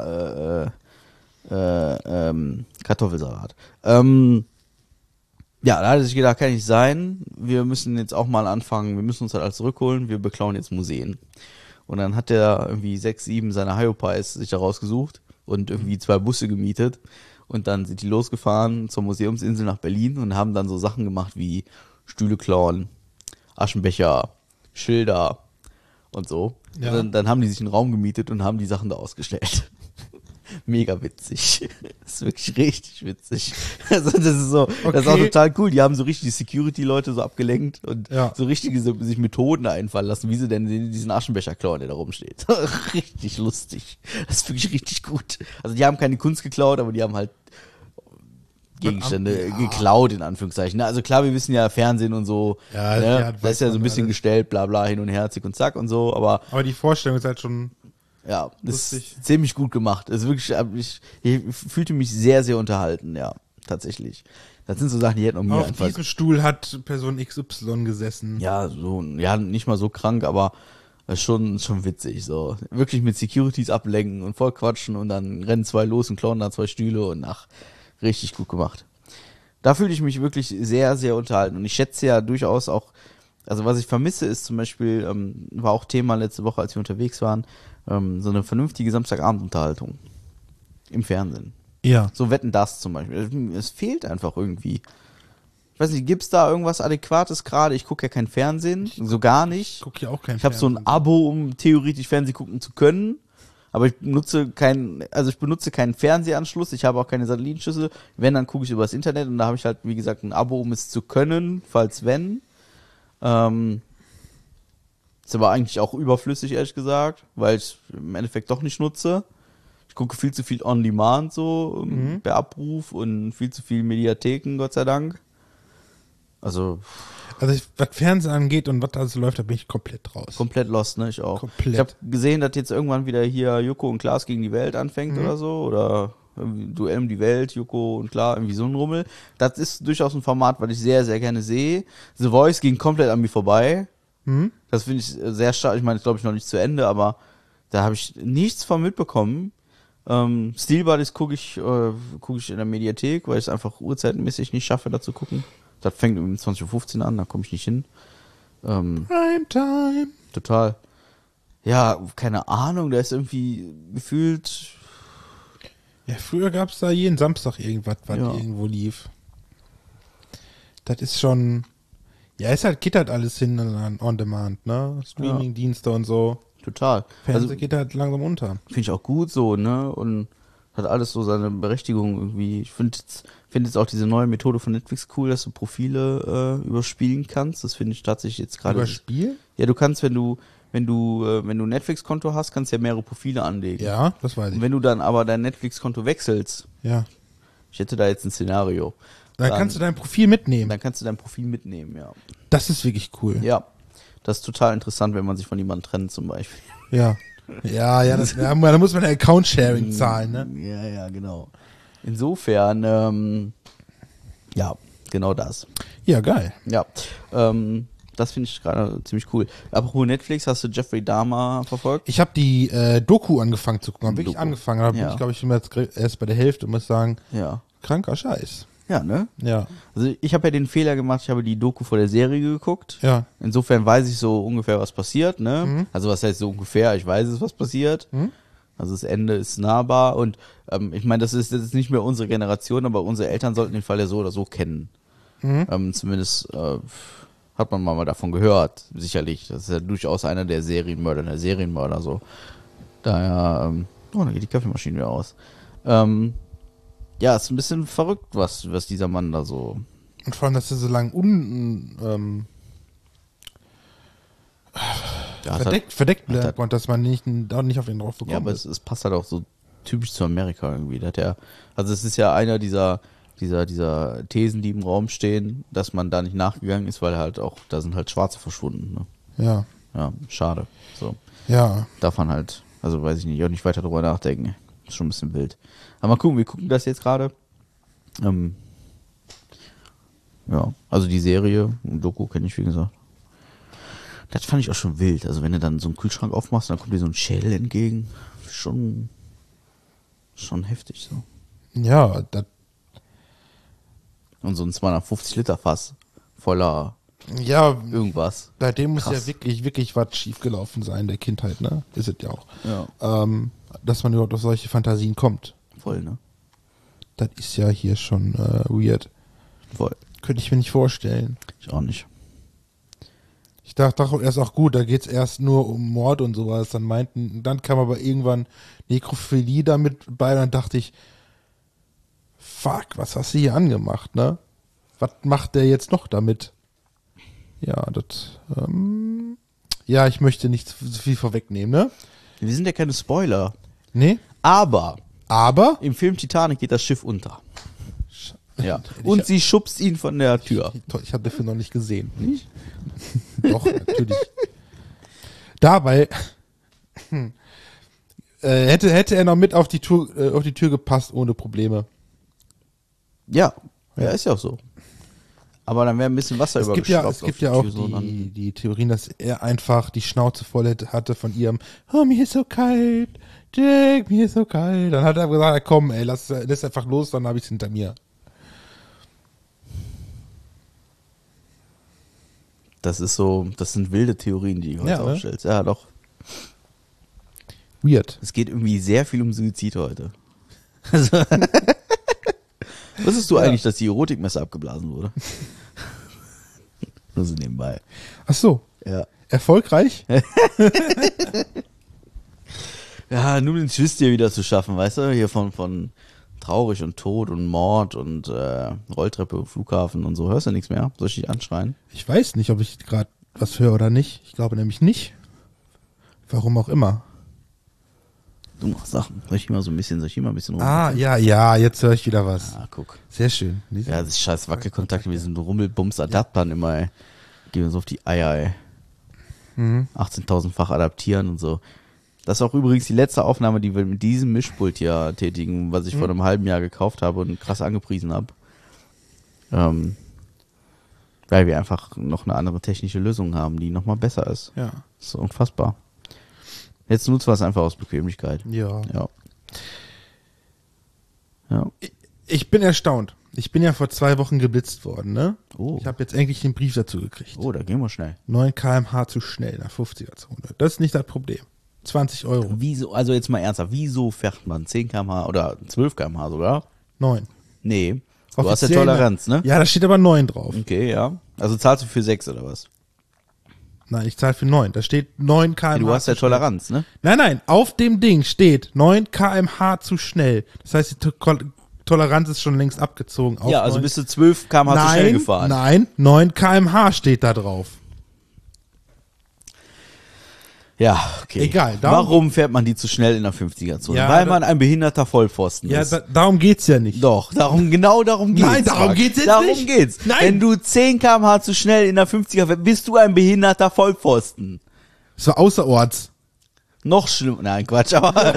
Kartoffelsalat. Ja, da hatte ich gedacht, kann nicht sein. Wir müssen jetzt auch mal anfangen, wir müssen uns halt alles zurückholen, wir beklauen jetzt Museen. Und dann hat der irgendwie 6, 7 seiner Hyopies sich da rausgesucht und irgendwie 2 Busse gemietet. Und dann sind die losgefahren zur Museumsinsel nach Berlin und haben dann so Sachen gemacht wie Stühle klauen, Aschenbecher, Schilder und so. Ja. Und dann haben die sich einen Raum gemietet und haben die Sachen da ausgestellt. Mega witzig. Das ist wirklich richtig witzig. Also das ist so, das ist auch total cool. Die haben so richtig die Security-Leute so abgelenkt und so richtige sich Methoden einfallen lassen, wie sie denn diesen Aschenbecher klauen, der da rumsteht. Richtig lustig. Das ist wirklich richtig gut. Also die haben keine Kunst geklaut, aber die haben halt Gegenstände geklaut, in Anführungszeichen. Also klar, wir wissen ja Fernsehen und so, Ja, ne? ja, Das ist ja so ein bisschen alles. gestellt, bla bla, hin und her, zick und zack und so, aber Aber die Vorstellung ist halt schon Ja, das Lustig. ist ziemlich gut gemacht. Also wirklich, ich fühlte mich sehr, sehr unterhalten, ja, tatsächlich. Das sind so Sachen, die hätten auch mir Auf einfach. diesem Stuhl hat Person XY gesessen. Ja, so, ja, nicht mal so krank, aber schon witzig, so. Wirklich mit Securities ablenken und voll quatschen und dann rennen 2 los und klauen da 2 Stühle und richtig gut gemacht. Da fühle ich mich wirklich sehr, sehr unterhalten und ich schätze ja durchaus auch, also was ich vermisse ist zum Beispiel, war auch Thema letzte Woche, als wir unterwegs waren, so eine vernünftige Samstagabendunterhaltung im Fernsehen. Ja. So Wetten, das zum Beispiel. Es fehlt einfach irgendwie. Ich weiß nicht, gibt's da irgendwas Adäquates gerade? Ich gucke ja kein Fernsehen, so gar nicht. Ich gucke hier auch kein Ich habe so ein Abo, um theoretisch Fernsehen gucken zu können. Aber ich benutze keinen Fernsehanschluss, ich habe auch keine Satellitenschüssel. Wenn, dann gucke ich über das Internet und da habe ich halt, wie gesagt, ein Abo, um es zu können, falls wenn. Ist aber eigentlich auch überflüssig, ehrlich gesagt, weil ich im Endeffekt doch nicht nutze. Ich gucke viel zu viel on demand so per Abruf und viel zu viel Mediatheken, Gott sei Dank. Also Also was Fernsehen angeht und was alles läuft, da bin ich komplett raus. komplett lost, ne? Ich auch. Komplett. Ich habe gesehen, dass jetzt irgendwann wieder hier Joko und Klaas gegen die Welt anfängt oder so. Oder irgendwie Duell um die Welt, Joko und Klaas, irgendwie so ein Rummel. Das ist durchaus ein Format, was ich sehr, sehr gerne sehe. The Voice ging komplett an mir vorbei. Das finde ich sehr stark. Ich meine, das glaube ich noch nicht zu Ende, aber da habe ich nichts von mitbekommen. Steel Buddies gucke ich in der Mediathek, weil ich es einfach uhrzeitenmäßig nicht schaffe, da zu gucken. Das fängt um 20.15 Uhr an, da komme ich nicht hin. Primetime. Total. Ja, keine Ahnung, da ist irgendwie gefühlt. Ja, früher gab es da jeden Samstag irgendwas, was Ja. irgendwo lief. Das ist schon. Ja, geht halt alles hin an On Demand, ne? Streaming-Dienste und so. Total. Fernsehen Also geht halt langsam unter. finde ich auch gut so, ne? Und hat alles so seine Berechtigung irgendwie. Ich finde jetzt auch diese neue Methode von Netflix cool, dass du Profile überspielen kannst. Das finde ich tatsächlich jetzt gerade. Überspiel? Ja, du kannst, wenn du ein Netflix-Konto hast, kannst du ja mehrere Profile anlegen. Ja, das weiß Und ich. wenn du dann aber dein Netflix-Konto wechselst, Ja. ich hätte da jetzt ein Szenario, Dann kannst du dein Profil mitnehmen. dann kannst du dein Profil mitnehmen, ja. Das ist wirklich cool. Ja, das ist total interessant, wenn man sich von jemandem trennt zum Beispiel. Ja. Ja, da muss man Account-Sharing zahlen, ne? Ja, genau. Insofern, ja, genau das. Ja, geil. Ja, das finde ich gerade ziemlich cool. Apropos Netflix, hast du Jeffrey Dahmer verfolgt? Ich habe die Doku angefangen zu gucken. Hab wirklich Doku. angefangen. Da bin Ja. ich, glaube ich, jetzt erst bei der Hälfte und muss sagen, Ja. kranker Scheiß. Ja, ne? Ja. Also ich habe ja den Fehler gemacht, ich habe die Doku vor der Serie geguckt. Ja. Insofern weiß ich so ungefähr, was passiert, ne? Also was heißt so ungefähr? Ich weiß es, was passiert. Also das Ende ist nahbar und ich meine, das ist jetzt nicht mehr unsere Generation, aber unsere Eltern sollten den Fall ja so oder so kennen. Zumindest hat man mal davon gehört, sicherlich. Das ist ja durchaus einer der Serienmörder so. Daher, da geht die Kaffeemaschine wieder aus. Ja, ist ein bisschen verrückt, was dieser Mann da so. Und vor allem, dass er so lange Ja, es hat- verdeckt hat- bleibt und dass man nicht auf den drauf bekommt. Ja, aber es passt halt auch so typisch zu Amerika irgendwie. Da hat er, also es ist ja einer dieser Thesen, die im Raum stehen, dass man da nicht nachgegangen ist, weil halt auch, da sind halt Schwarze verschwunden. Ne? Ja. Ja, schade. So, Ja. darf man halt, also weiß ich nicht, auch nicht weiter drüber nachdenken. Ist schon ein bisschen wild. Aber mal gucken, wir gucken das jetzt gerade. Ja, also die Serie, Doku kenne ich, wie gesagt. Das fand ich auch schon wild. Also wenn du dann so einen Kühlschrank aufmachst, dann kommt dir so ein Schädel entgegen. Schon heftig so. Ja, das, Und so ein 250 Liter Fass voller ja, irgendwas. bei dem muss Krass. ja wirklich was schiefgelaufen sein, der Kindheit, ne? Ist es ja auch. Ja, Dass man überhaupt auf solche Fantasien kommt. voll, ne? Das ist ja hier schon weird. Voll. Könnte ich mir nicht vorstellen. Ich auch nicht. Ich dachte auch erst auch gut, da geht's erst nur um Mord und sowas. Dann kam aber irgendwann Nekrophilie damit bei, dann dachte ich, fuck, was hast du hier angemacht, ne? Was macht der jetzt noch damit? Ja, ja, ich möchte nicht so viel vorwegnehmen, ne? Wir sind ja keine Spoiler. Nee? Aber Aber? im Film Titanic geht das Schiff unter. Ja. Ich- Und sie schubst ihn von der Tür. Ich habe den Film noch nicht gesehen. Nicht? Doch, natürlich. Dabei, Hätte er noch mit auf die Tür gepasst, ohne Probleme. Ja, ist ja auch so. Aber dann wäre ein bisschen Wasser Es gibt ja übergeschwappt auf auch Tür, so dann- die Theorien, dass er einfach die Schnauze voll hatte von ihrem, oh, mir ist so kalt, Jack, mir ist so kalt. Dann hat er gesagt, komm, ey, lass einfach los, dann habe ich es hinter mir. Das sind wilde Theorien, die du heute Ja, ne? aufstellst. Ja, doch. Weird. Es geht irgendwie sehr viel um Suizid heute. Also, wusstest du eigentlich, dass die Erotikmesse abgeblasen wurde? Nur so nebenbei. Ach so, Ja. erfolgreich? Ja, nur den Twist hier wieder zu schaffen, weißt du? Hier von traurig und Tod und Mord und Rolltreppe, Flughafen und so. Hörst du nichts mehr? Soll ich dich anschreien? Ich weiß nicht, ob ich gerade was höre oder nicht. Ich glaube nämlich nicht. Warum auch immer. Du machst Sachen. Soll ich mal ein bisschen rum? Ah, ja, jetzt höre ich wieder was. Ah, guck. Sehr schön. Ja, das ist scheiß Wackelkontakte, wir sind Rummelbums-Adaptern immer, ey. Gehen uns auf die Eier, ey. 18.000-fach adaptieren und so. Das ist auch übrigens die letzte Aufnahme, die wir mit diesem Mischpult hier tätigen, was ich vor einem halben Jahr gekauft habe und krass angepriesen habe. Weil wir einfach noch eine andere technische Lösung haben, die nochmal besser ist. Ja. Das ist unfassbar. Jetzt nutzen wir es einfach aus Bequemlichkeit. Ja. Ja. Ja. Ich bin erstaunt. Ich bin ja vor 2 Wochen geblitzt worden, ne? Oh. Ich habe jetzt endlich den Brief dazu gekriegt. Oh, da gehen wir schnell. 9 km/h zu schnell nach 50er-Zone. Das ist nicht das Problem. 20 Euro. Wieso, also jetzt mal ernsthaft, wieso fährt man 10 km/h oder 12 km/h sogar? 9. Nee. Du hast ja Offiziell, Toleranz, ne? Ja, da steht aber 9 drauf. Okay, ja. Also zahlst du für 6 oder was? Nein, ich zahle für 9. Da steht 9 km/h. Du hast ja zu schnell. Toleranz, ne? Nein, auf dem Ding steht 9 km/h zu schnell. Das heißt, die Toleranz ist schon längst abgezogen. Auf Ja, also 9. bist du 12 km/h zu schnell gefahren. Nein, 9 km/h steht da drauf. Ja, okay. Egal, darum- Warum fährt man die zu schnell in der 50er-Zone? Ja, Weil da- man ein behinderter Vollpfosten Ja, ist. darum geht's ja nicht. Doch, genau darum geht's. Nein, darum Marc. geht's jetzt darum nicht. geht's. Nein. Wenn du 10 km/h zu schnell in der 50er fährst, bist du ein behinderter Vollpfosten. Das war außerorts. Noch schlimmer. Nein, Quatsch, aber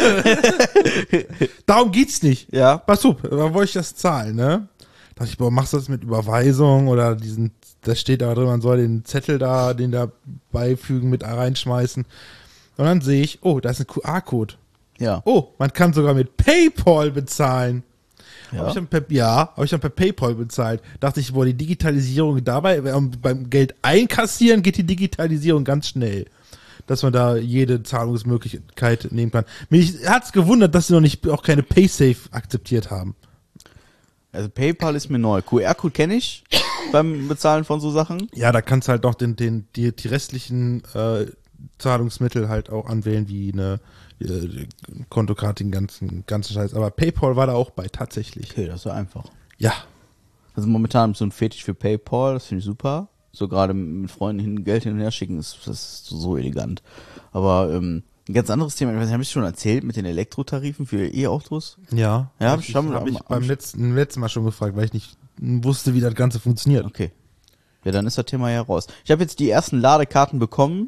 Darum geht's nicht. ja. Pass auf, da wollte ich das zahlen, ne? Dachte ich, boah, machst du das mit Überweisung oder da steht da drin, man soll den Zettel den da beifügen, mit reinschmeißen. Und dann sehe ich, oh, da ist ein QR-Code. Ja. Oh, man kann sogar mit PayPal bezahlen. Ja. Habe ich dann per PayPal bezahlt. Dachte ich, boah, die Digitalisierung dabei, beim Geld einkassieren geht die Digitalisierung ganz schnell. Dass man da jede Zahlungsmöglichkeit nehmen kann. Mich hat's gewundert, dass sie noch nicht auch keine PaySafe akzeptiert haben. Also PayPal ist mir neu. QR-Code kenne ich beim Bezahlen von so Sachen. Ja, da kannst du halt noch die restlichen Zahlungsmittel halt auch anwählen, wie eine Kontokarte, den ganzen Scheiß. Aber PayPal war da auch bei, tatsächlich. Okay, das ist ja einfach. Ja. Also momentan habe ich so ein Fetisch für PayPal, das finde ich super. So gerade mit Freunden Geld hin und her schicken, das ist so elegant. Aber ein ganz anderes Thema, ich weiß nicht, habe ich schon erzählt mit den Elektrotarifen für E-Autos? Ja. Ja, hab ich beim letzten Mal schon gefragt, weil ich nicht wusste, wie das Ganze funktioniert. Okay. Ja, dann ist das Thema ja raus. Ich habe jetzt die ersten Ladekarten bekommen.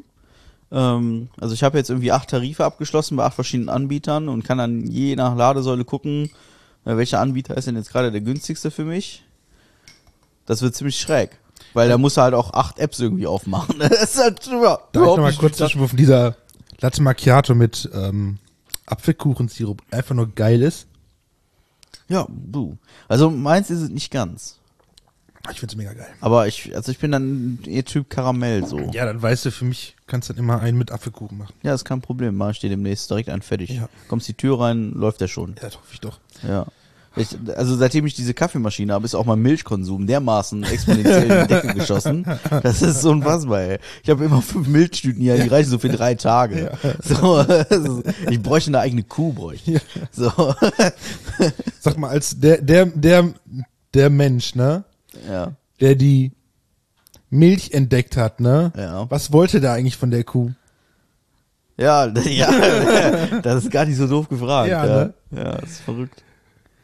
Also ich habe jetzt irgendwie 8 Tarife abgeschlossen bei 8 verschiedenen Anbietern und kann dann je nach Ladesäule gucken, welcher Anbieter ist denn jetzt gerade der günstigste für mich. Das wird ziemlich schräg. Weil da musst du halt auch 8 Apps irgendwie aufmachen. Das ist halt Darf ich nochmal kurz zwischenrufen, dieser Latte Macchiato mit Apfelkuchensirup einfach nur geil ist. Ja, du. Also meins ist es nicht ganz. Ich find's mega geil. Aber ich bin dann eher Typ Karamell so. Ja, dann weißt du, für mich kannst du dann immer einen mit Apfelkuchen machen. Ja, ist kein Problem. Mach ich dir demnächst direkt einen fertig. Ja. Kommst die Tür rein, läuft der schon. Ja, das hoffe ich doch. Ja. Also seitdem ich diese Kaffeemaschine habe, ist auch mein Milchkonsum dermaßen exponentiell in die Decke geschossen. Das ist so unfassbar, ey. Ich habe immer 5 Milchtüten hier, die reichen so für 3 Tage. Ja. So, ich bräuchte eine eigene Kuh, bräuchte ich. Ja. So. Sag mal, als der Mensch, ne? Ja. Der die Milch entdeckt hat, ne? Ja. Was wollte der eigentlich von der Kuh? Ja, das ist gar nicht so doof gefragt. Ja, Ja, ne? Ja, das ist verrückt.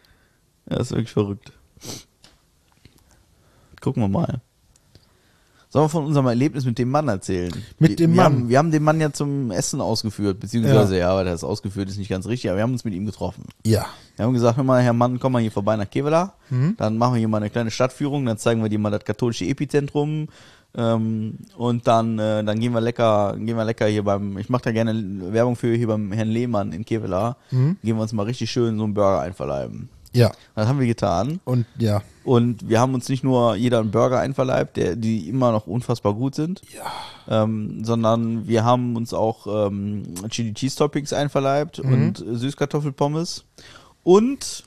Ja, das ist wirklich verrückt. Gucken wir mal. Sollen wir von unserem Erlebnis mit dem Mann erzählen? Mit dem Mann? Wir haben den Mann ja zum Essen ausgeführt, beziehungsweise, ja, aber das ausgeführt ist nicht ganz richtig, aber wir haben uns mit ihm getroffen. Ja. Wir haben gesagt, hör mal, Herr Mann, komm mal hier vorbei nach Kevela, dann machen wir hier mal eine kleine Stadtführung, dann zeigen wir dir mal das katholische Epizentrum, und dann gehen wir lecker hier ich mache da gerne Werbung für hier beim Herrn Lehmann in Kevela, gehen wir uns mal richtig schön so einen Burger einverleiben. Ja. Das haben wir getan. Und ja. Und wir haben uns nicht nur jeder einen Burger einverleibt, die immer noch unfassbar gut sind, sondern wir haben uns auch Chili Cheese Toppings einverleibt und Süßkartoffelpommes und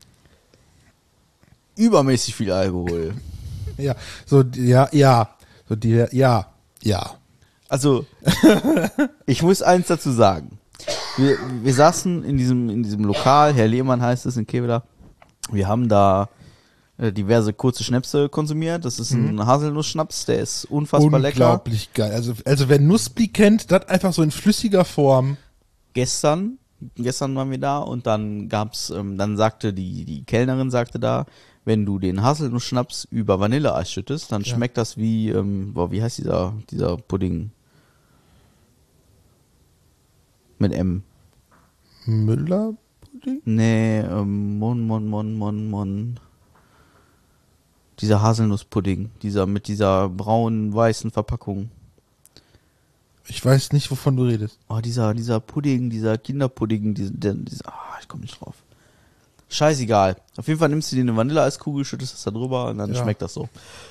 übermäßig viel Alkohol. Ja. So, ja. So, ja. Also, ich muss eins dazu sagen. Wir saßen in diesem Lokal, Herr Lehmann heißt es in Kevela. Wir haben da diverse kurze Schnäpse konsumiert. Das ist ein Haselnussschnaps, der ist unfassbar lecker. Unglaublich geil. Also wer Nussbli kennt, das einfach so in flüssiger Form. Gestern waren wir da und dann gab's, dann sagte die Kellnerin sagte da, wenn du den Haselnussschnaps über Vanilleeis schüttest, dann schmeckt das wie, wie heißt dieser Pudding? Mit M. Müller-Pudding? Nee, Mon. Dieser Haselnusspudding, mit dieser braunen-weißen Verpackung. Ich weiß nicht, wovon du redest. Oh, dieser Pudding, dieser Kinderpudding, ich komme nicht drauf. Scheißegal. Auf jeden Fall nimmst du dir eine Vanilleeiskugel, schüttest das da drüber und dann schmeckt das so.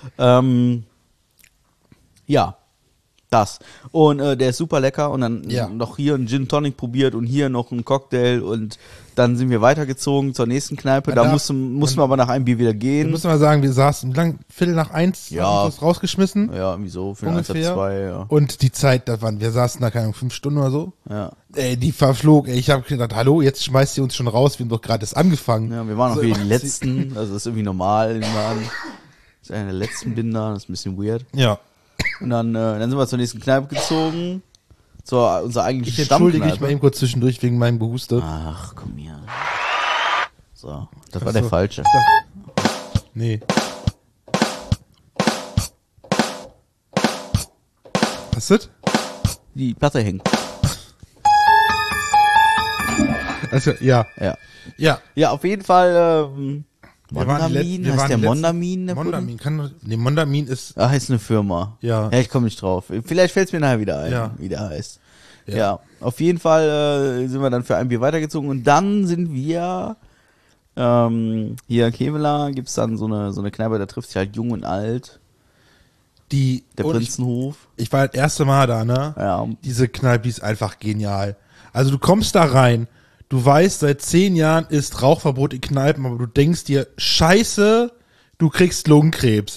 Ja. Das. Und der ist super lecker und dann noch hier einen Gin Tonic probiert und hier noch einen Cocktail und dann sind wir weitergezogen zur nächsten Kneipe. Da mussten wir aber nach einem Bier wieder gehen. Müssen wir sagen, wir saßen Viertel nach 1, haben uns rausgeschmissen. Ja, irgendwie so, für 1:02, ja. Und die Zeit, wir saßen da, keine Ahnung, 5 Stunden oder so. Ja. Ey, die verflog. Ey, ich habe gedacht, hallo, jetzt schmeißt ihr uns schon raus, wir haben doch gerade erst angefangen. Ja, wir waren noch wie die Letzten, also das ist irgendwie normal im Laden. Das ist einer der letzten Binder, das ist ein bisschen weird. Ja. Und dann sind wir zur nächsten Kneipe gezogen. Zur unserer eigentlichen Ich entschuldige Stammkneipe. mich mal eben kurz zwischendurch wegen meinem Gehuste. Ach, komm hier. So, das war der falsche. Nee. Was ist das? Die Platte hängt. Also, ja. Ja. Ja. Ja, auf jeden Fall, Wir waren heißt der Mondamin? Der Mondamin, Mondamin ist... Ah, heißt eine Firma. Ja. Ja, ich komme nicht drauf. Vielleicht fällt es mir nachher wieder ein, wie der heißt. Ja, auf jeden Fall sind wir dann für ein Bier weitergezogen und dann sind wir hier in Kevela gibt's dann so eine Kneipe, da trifft sich halt jung und alt. Der Prinzenhof. Ich war das erste Mal da, ne? Ja. Diese Kneipe, die ist einfach genial. Also du kommst da rein, du weißt, seit 10 Jahren ist Rauchverbot in Kneipen, aber du denkst dir, scheiße, du kriegst Lungenkrebs.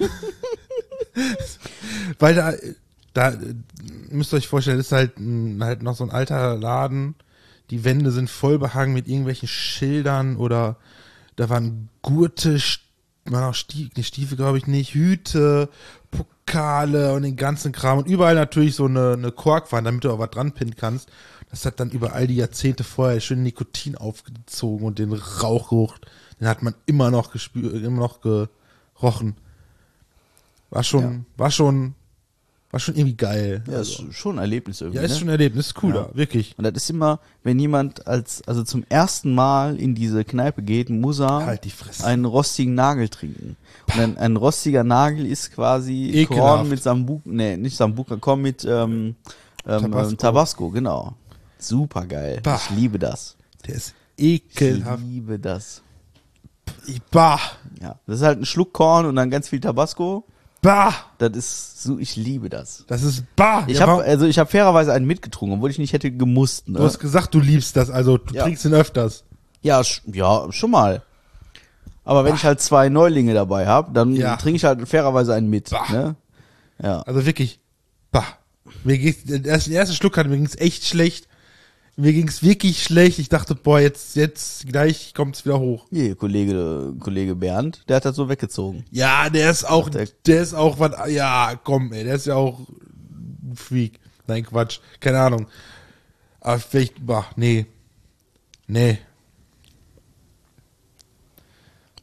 Weil da müsst ihr euch vorstellen, das ist halt noch so ein alter Laden. Die Wände sind voll behangen mit irgendwelchen Schildern oder da waren Gurte, Stiefel glaube ich nicht, Hüte, Pokale und den ganzen Kram und überall natürlich so eine Korkwand, damit du auch was dran pinnen kannst. Das hat dann über all die Jahrzehnte vorher schön Nikotin aufgezogen und den Rauchgeruch, den hat man immer noch gespürt, immer noch gerochen. War schon irgendwie geil. Ja, ist schon ein Erlebnis irgendwie. Ja, ist schon ein Erlebnis, ist cool da, wirklich. Und das ist immer, wenn jemand also zum ersten Mal in diese Kneipe geht, muss er Halt die Fresse. einen rostigen Nagel trinken. Und ein rostiger Nagel ist quasi Ekelhaft. Korn mit Sambuca, nicht Sambuca, Korn mit Tabasco, genau. Super geil. Bah. Ich liebe das. Der ist Ich ekelhaft. liebe das. Bah, Ja, das ist halt ein Schluck Korn und dann ganz viel Tabasco. bah, Das ist so, ich liebe das. das ist bah. Ich Ja, habe fairerweise einen mitgetrunken, obwohl ich nicht hätte gemusst. Ne? du hast gesagt, du liebst das, also du Ja. trinkst ihn öfters. Ja, schon mal. Aber wenn ich halt 2 Neulinge dabei habe, dann Ja. trinke ich halt fairerweise einen mit. Bah. Ne? Ja. Also wirklich, bah. Mir geht's, den ersten Schluck hatte, mir ging's echt schlecht. Mir ging's wirklich schlecht. Ich dachte, boah, jetzt gleich kommt's wieder hoch. Hier, Kollege Bernd, der hat das so weggezogen. Ja, der ist auch was, ja, komm, ey, der ist ja auch ein Freak. Nein, Quatsch, keine Ahnung. Aber vielleicht, bah, nee.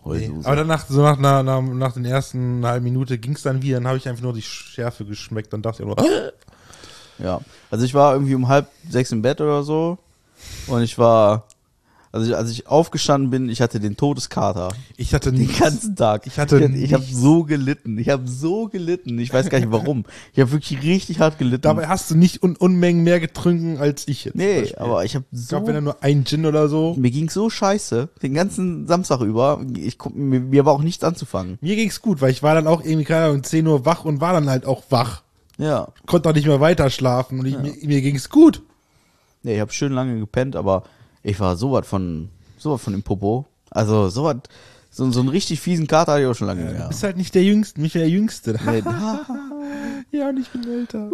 Heulsuse. Aber danach, so nach den ersten halben Minute ging's dann wieder, dann habe ich einfach nur die Schärfe geschmeckt und dachte nur, Ja, also ich war irgendwie um 5:30 im Bett oder so und ich war, also als ich aufgestanden bin, ich hatte den Todeskater. ich hatte Den nichts. ganzen Tag. Ich habe so gelitten. Ich weiß gar nicht warum. Ich habe wirklich richtig hart gelitten. Dabei hast du nicht Unmengen mehr getrunken als ich jetzt. zum Nee, Beispiel. aber ich habe Ich so, glaube, wenn er nur ein Gin oder so. mir ging's so scheiße, den ganzen Samstag über. Mir war auch nichts anzufangen. Mir ging's gut, weil ich war dann auch irgendwie keine Ahnung, 10 Uhr wach und war dann halt auch wach. Ja. Konnte auch nicht mehr weiter schlafen und mir ging's gut. Nee, ich habe schön lange gepennt, aber ich war sowas von im Popo. Also so einen richtig fiesen Kater hatte ich auch schon lange Du mehr. bist halt nicht der Jüngste, nicht der Jüngste. Nee, Ja, und ich bin älter.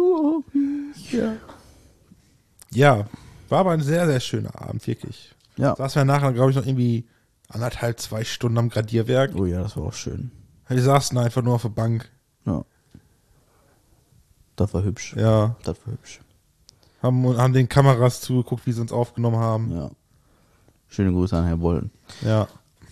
Ja, war aber ein sehr, sehr schöner Abend, wirklich. ja. Saßen wir nachher, glaube ich, noch irgendwie 1,5, 2 Stunden am Gradierwerk. Oh ja, das war auch schön. Wir saßen einfach nur auf der Bank. Ja. Das war hübsch. Ja, Das war hübsch. haben den Kameras zugeguckt, wie sie uns aufgenommen haben. Ja. Schöne Grüße an Herr Bollen. Ja.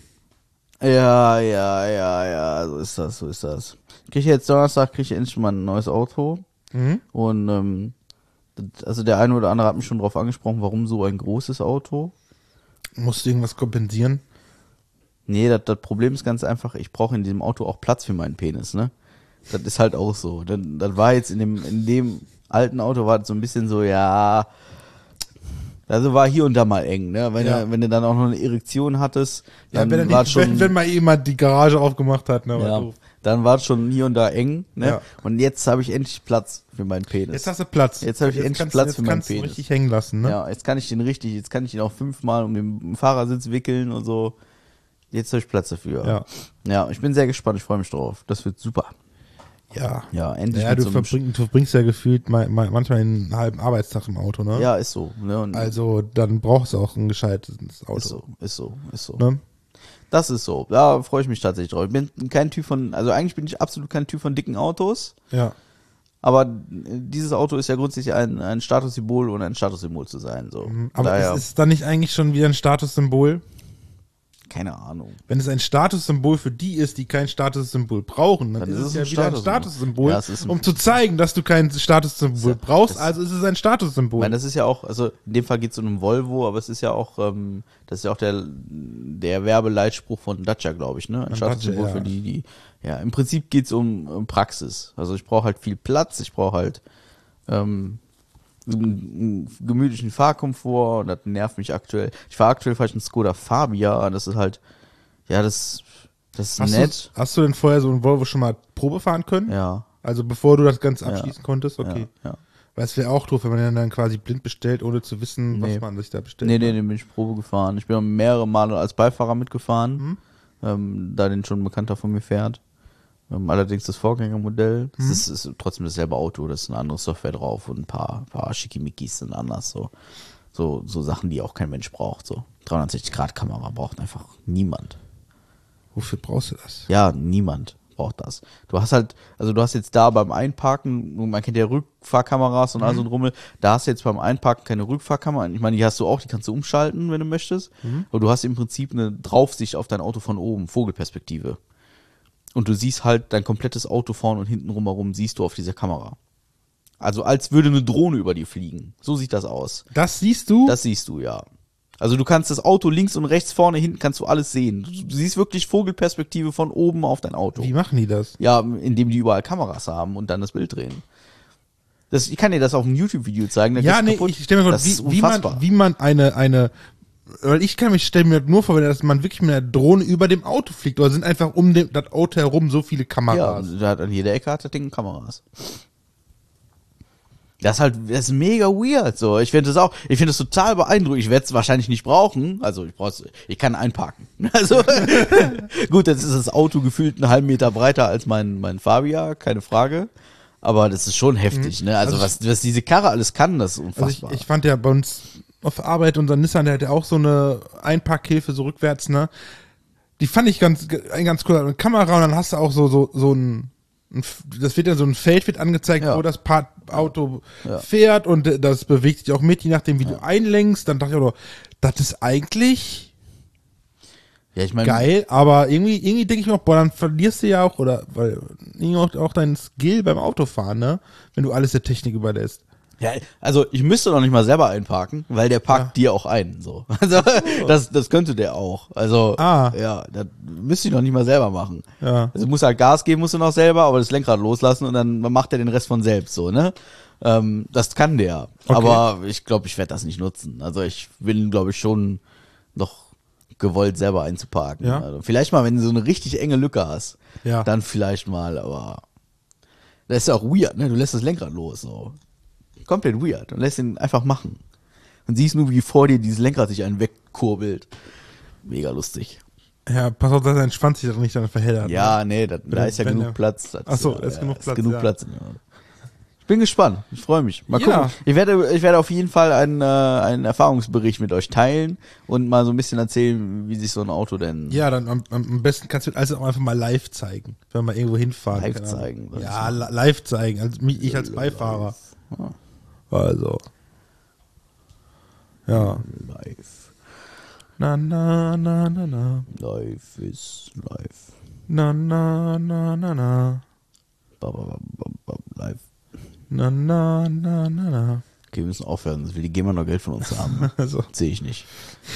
Ja, so ist das. Kriege ich endlich mal ein neues Auto. Mhm. Und also der eine oder andere hat mich schon drauf angesprochen, warum so ein großes Auto? Musst du irgendwas kompensieren? Nee, das Problem ist ganz einfach, ich brauche in diesem Auto auch Platz für meinen Penis, ne? Das ist halt auch so. Das war jetzt in dem alten Auto war das so ein bisschen so, ja, also war hier und da mal eng, ne? Wenn du dann auch noch eine Erektion hattest, dann Ja, war schon, wenn mal jemand die Garage aufgemacht hat, ne? war ja, doof. dann war es schon hier und da eng, ne? Ja. Und jetzt habe ich endlich Platz für meinen Penis. Jetzt hast du Platz. Jetzt habe ich endlich Platz für meinen kannst du Penis. richtig hängen lassen, ne? Ja, jetzt kann ich ihn auch 5-mal um den Fahrersitz wickeln und so. Jetzt habe ich Platz dafür. Ja, ich bin sehr gespannt, ich freue mich drauf. Das wird super. Ja. Ja, endlich Ja, mit du so einem verbringst ja gefühlt manchmal einen halben Arbeitstag im Auto, ne? Ja, ist so. Ne? Und Also, dann brauchst du auch ein gescheites Auto. Ist so. Ne? Das ist so. Da freue ich mich tatsächlich drauf. Ich bin kein Typ also eigentlich bin ich absolut kein Typ von dicken Autos. Ja. Aber dieses Auto ist ja grundsätzlich ein Statussymbol und ein Statussymbol zu sein. So. Aber daher, ist es dann nicht eigentlich schon wieder ein Statussymbol? keine Ahnung. Wenn es ein Statussymbol für die ist, die kein Statussymbol brauchen, dann ist es ja wieder ein Statussymbol, Ja, es ist um zu zeigen, dass du kein Statussymbol Ja, brauchst, also ist es ein Ich Statussymbol. meine, das ist ja auch, also in dem Fall geht es um einen Volvo, aber es ist ja auch, das ist ja auch der Werbeleitspruch von Dacia, glaube ich, ne? Ein Statussymbol Dacia, für ja. die, ja, im Prinzip geht es um Praxis. Also ich brauche halt viel Platz, ich brauche halt einen gemütlichen Fahrkomfort und das nervt mich aktuell. Fahre ich einen Skoda Fabia, das ist halt, ja, das ist nett. Hast du denn vorher so ein Volvo schon mal Probe fahren können? Ja. Also bevor du das Ganze abschließen konntest? Okay. Ja. Weil es wäre auch doof, wenn man dann quasi blind bestellt, ohne zu wissen, Nee. was man sich da bestellt. Nee, bin ich Probe gefahren. Ich bin auch mehrere Male als Beifahrer mitgefahren, da den schon ein Bekannter von mir fährt. Allerdings das Vorgängermodell. Das ist trotzdem dasselbe Auto, da ist eine andere Software drauf und ein paar Schickimickis sind anders. So Sachen, die auch kein Mensch braucht. So 360-Grad-Kamera braucht einfach niemand. Wofür brauchst du das? Ja, niemand braucht das. Du hast jetzt da beim Einparken, man kennt ja Rückfahrkameras und all so ein Rummel, da hast du jetzt beim Einparken keine Rückfahrkamera. Ich meine, die hast du auch, die kannst du umschalten, wenn du möchtest. Aber du hast im Prinzip eine Draufsicht auf dein Auto von oben, Vogelperspektive. Und du siehst halt dein komplettes Auto vorne und hinten rumherum siehst du auf dieser Kamera. Also als würde eine Drohne über dir fliegen. So sieht das aus. Das siehst du? Das siehst du, ja. Also du kannst das Auto links und rechts, vorne, hinten, kannst du alles sehen. Du siehst wirklich Vogelperspektive von oben auf dein Auto. Wie machen die das? Ja, indem die überall Kameras haben und dann das Bild drehen. Ich kann dir das auf einem YouTube-Video zeigen. Ja, nee, ich stelle mir das ist unfassbar. wie man eine, weil ich stelle mir nur vor, dass man wirklich mit einer Drohne über dem Auto fliegt, oder sind einfach das Auto herum so viele Ja, Kameras. da hat an jeder Ecke hat das Ding Kameras. Das ist mega weird, so. Ich finde das total beeindruckend. Ich werde es wahrscheinlich nicht brauchen. Also ich kann einparken. Also, gut, jetzt ist das Auto gefühlt einen halben Meter breiter als mein Fabia, keine Frage. Aber das ist schon heftig, ne? Also was diese Karre alles kann, das ist unfassbar. Also ich fand ja bei uns auf der Arbeit, unser Nissan, der hat ja auch so eine Einparkhilfe, so rückwärts, ne? Die fand ich ganz cool. Eine Kamera, und dann hast du auch so das wird ja so ein Feld wird angezeigt, Ja. wo das Auto fährt, und das bewegt sich auch mit, je nachdem wie du einlenkst. Dann dachte ich auch, das ist eigentlich Ja, ich meine, geil, aber irgendwie denke ich mir auch, boah, dann verlierst du ja auch, oder weil irgendwie auch deinen Skill beim Autofahren, ne? Wenn du alles der Technik überlässt. ja, also ich müsste doch nicht mal selber einparken, weil der parkt dir auch ein. So. Also das könnte der auch. Also ja, das müsste ich doch nicht mal selber machen. Ja. Also muss halt Gas geben, musst du noch selber, aber das Lenkrad loslassen und dann macht er den Rest von selbst so, ne? Das kann der. Okay. Aber ich glaube, ich werde das nicht nutzen. Also ich bin, glaube ich, schon noch gewollt, selber einzuparken. Ja. Also vielleicht mal, wenn du so eine richtig enge Lücke hast, Ja. dann vielleicht mal, aber das ist ja auch weird, ne? Du lässt das Lenkrad los, so. Komplett weird und lässt ihn einfach machen. Und siehst nur, wie vor dir dieses Lenkrad sich einen wegkurbelt. Mega lustig. Ja, pass auf, dass er entspannt sich doch nicht dann verheddert. Ja, nee, da ist ja wenn genug der- Platz. Ach so, da ist genug Platz, genug ja. Platz. Ja. Ich bin gespannt. Ich freue mich. Mal Ja. gucken. Ich werde auf jeden Fall einen Erfahrungsbericht mit euch teilen und mal so ein bisschen erzählen, wie sich so ein Auto denn Ja, dann am besten kannst du also auch einfach mal live zeigen, wenn wir mal irgendwo hinfahren. live keine Ahnung. zeigen. soll ich Ja, sagen. live zeigen, also ich als Beifahrer. Also. Ja. Live. Na, na, na, na, na. Live ist live. Na, na, na, na, na. Live. Na, na, na, na, na. Okay, wir müssen aufhören, sonst will die GEMA noch Geld von uns haben. Also. Sehe ich nicht.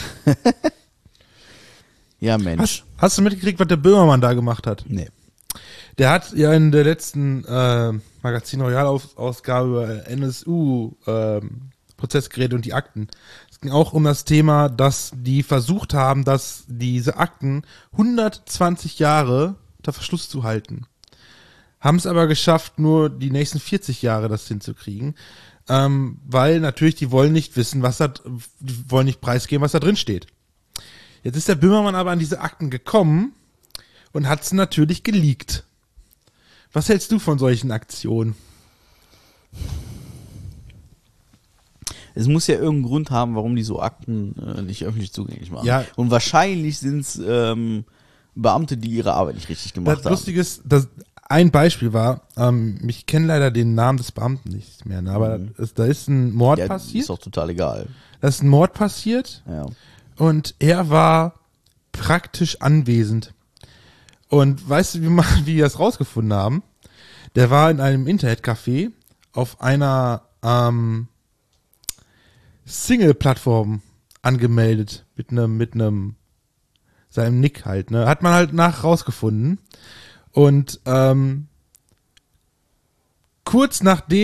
Ja, Mensch. Hast du mitgekriegt, was der Böhmermann da gemacht hat? Nee. Der hat ja in der letzten Magazin Royal-Ausgabe über NSU Prozessgeräte und die Akten. Es ging auch um das Thema, dass die versucht haben, dass diese Akten 120 Jahre unter Verschluss zu halten. Haben es aber geschafft, nur die nächsten 40 Jahre das hinzukriegen. Weil natürlich die wollen nicht wissen, die wollen nicht preisgeben, was da drin steht. Jetzt ist der Böhmermann aber an diese Akten gekommen und hat es natürlich geleakt. Was hältst du von solchen Aktionen? Es muss ja irgendeinen Grund haben, warum die so Akten nicht öffentlich zugänglich machen. Ja. Und wahrscheinlich sind es Beamte, die ihre Arbeit nicht richtig gemacht Das haben. Lustige ist, dass ein Beispiel war, ich kenne leider den Namen des Beamten nicht mehr, ne, aber da ist ein Mord Ja, passiert. ist doch total egal. Da ist ein Mord passiert Ja. und er war praktisch anwesend. Und weißt du, wie die das rausgefunden haben? Der war in einem Internetcafé auf einer Single-Plattform angemeldet mit einem seinem Nick halt, ne? Hat man halt rausgefunden. Und kurz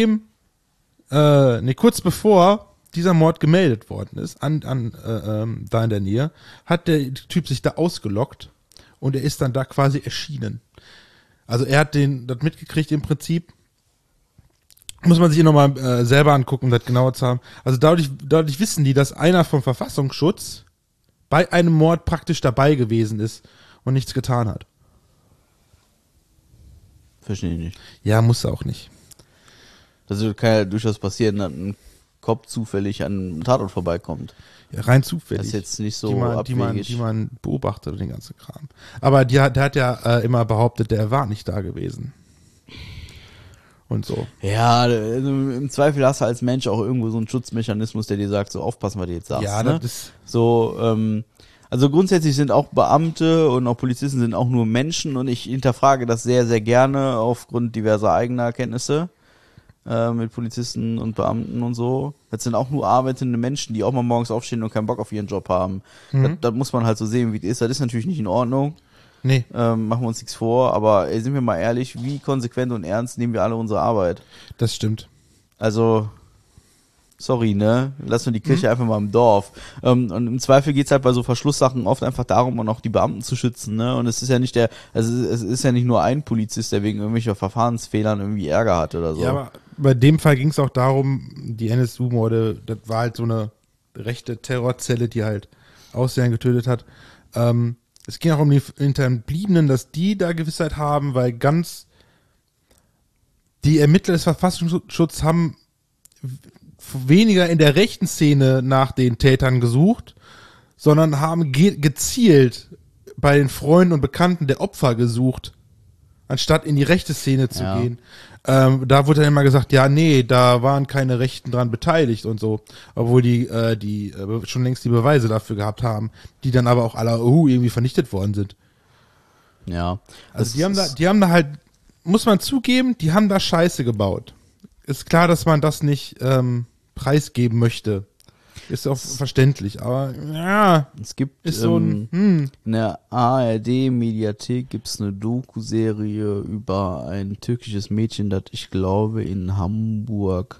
bevor dieser Mord gemeldet worden ist, da in der Nähe, hat der Typ sich da ausgeloggt und er ist dann da quasi erschienen. Also er hat das mitgekriegt im Prinzip. Muss man sich nochmal selber angucken, um das genauer zu haben. Also dadurch wissen die, dass einer vom Verfassungsschutz bei einem Mord praktisch dabei gewesen ist und nichts getan hat. Verstehe ich nicht. Ja, muss auch nicht. Das kann ja durchaus passieren, dass ein Cop zufällig an einem Tatort vorbeikommt. Ja, rein zufällig. Das ist jetzt nicht so die abwegig. man beobachtet und den ganzen Kram. Aber der hat ja immer behauptet, der war nicht da gewesen. Und so. Ja, also im Zweifel hast du als Mensch auch irgendwo so einen Schutzmechanismus, der dir sagt, so aufpassen, was du jetzt sagst. Ja, ne? das ist, So, also grundsätzlich sind auch Beamte und auch Polizisten sind auch nur Menschen und ich hinterfrage das sehr, sehr gerne aufgrund diverser eigener Erkenntnisse mit Polizisten und Beamten und so. Das sind auch nur arbeitende Menschen, die auch mal morgens aufstehen und keinen Bock auf ihren Job haben. Das muss man halt so sehen, wie es ist. Das ist natürlich nicht in Ordnung. nee. Machen wir uns nichts vor, aber sind wir mal ehrlich, wie konsequent und ernst nehmen wir alle unsere Arbeit? Das stimmt. Also, sorry, ne? Lass nur die Kirche einfach mal im Dorf. Und im Zweifel geht's halt bei so Verschlusssachen oft einfach darum, auch die Beamten zu schützen, ne? Und es ist ja nicht es ist ja nicht nur ein Polizist, der wegen irgendwelcher Verfahrensfehlern irgendwie Ärger hat oder so. Ja, aber bei dem Fall ging es auch darum, die NSU-Morde, das war halt so eine rechte Terrorzelle, die halt Ausländer getötet hat. Es ging auch um die Hinterbliebenen, dass die da Gewissheit haben, weil die Ermittler des Verfassungsschutzes haben weniger in der rechten Szene nach den Tätern gesucht, sondern haben gezielt bei den Freunden und Bekannten der Opfer gesucht, anstatt in die rechte Szene zu Ja. gehen. Da wurde dann immer gesagt, ja, nee, da waren keine Rechten dran beteiligt und so. Obwohl die schon längst die Beweise dafür gehabt haben, die dann aber auch alle irgendwie vernichtet worden sind. Ja. Also die haben da halt, muss man zugeben, die haben da Scheiße gebaut. Ist klar, dass man das nicht preisgeben möchte. Ist auch verständlich, aber ja. Es gibt ist so ein, in der ARD-Mediathek gibt's eine Doku-Serie über ein türkisches Mädchen, das ich glaube in Hamburg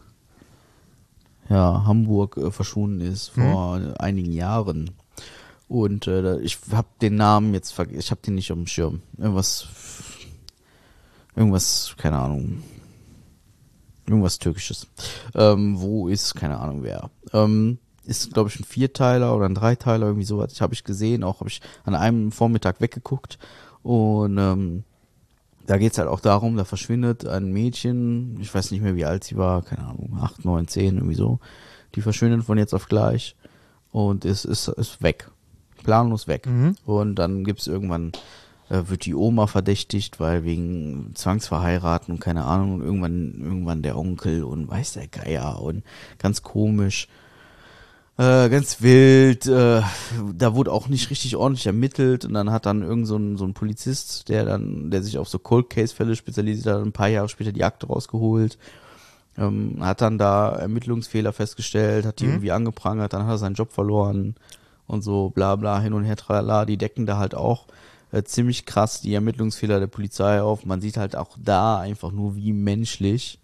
verschwunden ist vor einigen Jahren. Und ich habe den Namen jetzt vergessen, ich habe den nicht auf dem Schirm. Irgendwas, keine Ahnung. Irgendwas Türkisches. Wo ist, keine Ahnung wer. Ist, glaube ich, ein 4-Teiler oder ein 3-Teiler, irgendwie sowas. Habe ich gesehen, habe ich an einem Vormittag weggeguckt. Und da geht's halt auch darum, da verschwindet ein Mädchen, ich weiß nicht mehr, wie alt sie war, keine Ahnung, 8, 9, 10, irgendwie so. Die verschwindet von jetzt auf gleich und ist weg. Planlos weg. Und dann gibt's irgendwann, wird die Oma verdächtigt, weil wegen Zwangsverheiraten und keine Ahnung, und irgendwann der Onkel und weiß der Geier und ganz komisch. Ganz wild, da wurde auch nicht richtig ordentlich ermittelt und dann hat dann irgend so ein Polizist, der sich auf so Cold Case Fälle spezialisiert hat, ein paar Jahre später die Akte rausgeholt, hat dann da Ermittlungsfehler festgestellt, hat die irgendwie angeprangert, dann hat er seinen Job verloren und so bla bla hin und her tralala, die decken da halt auch ziemlich krass die Ermittlungsfehler der Polizei auf, man sieht halt auch da einfach nur wie menschlich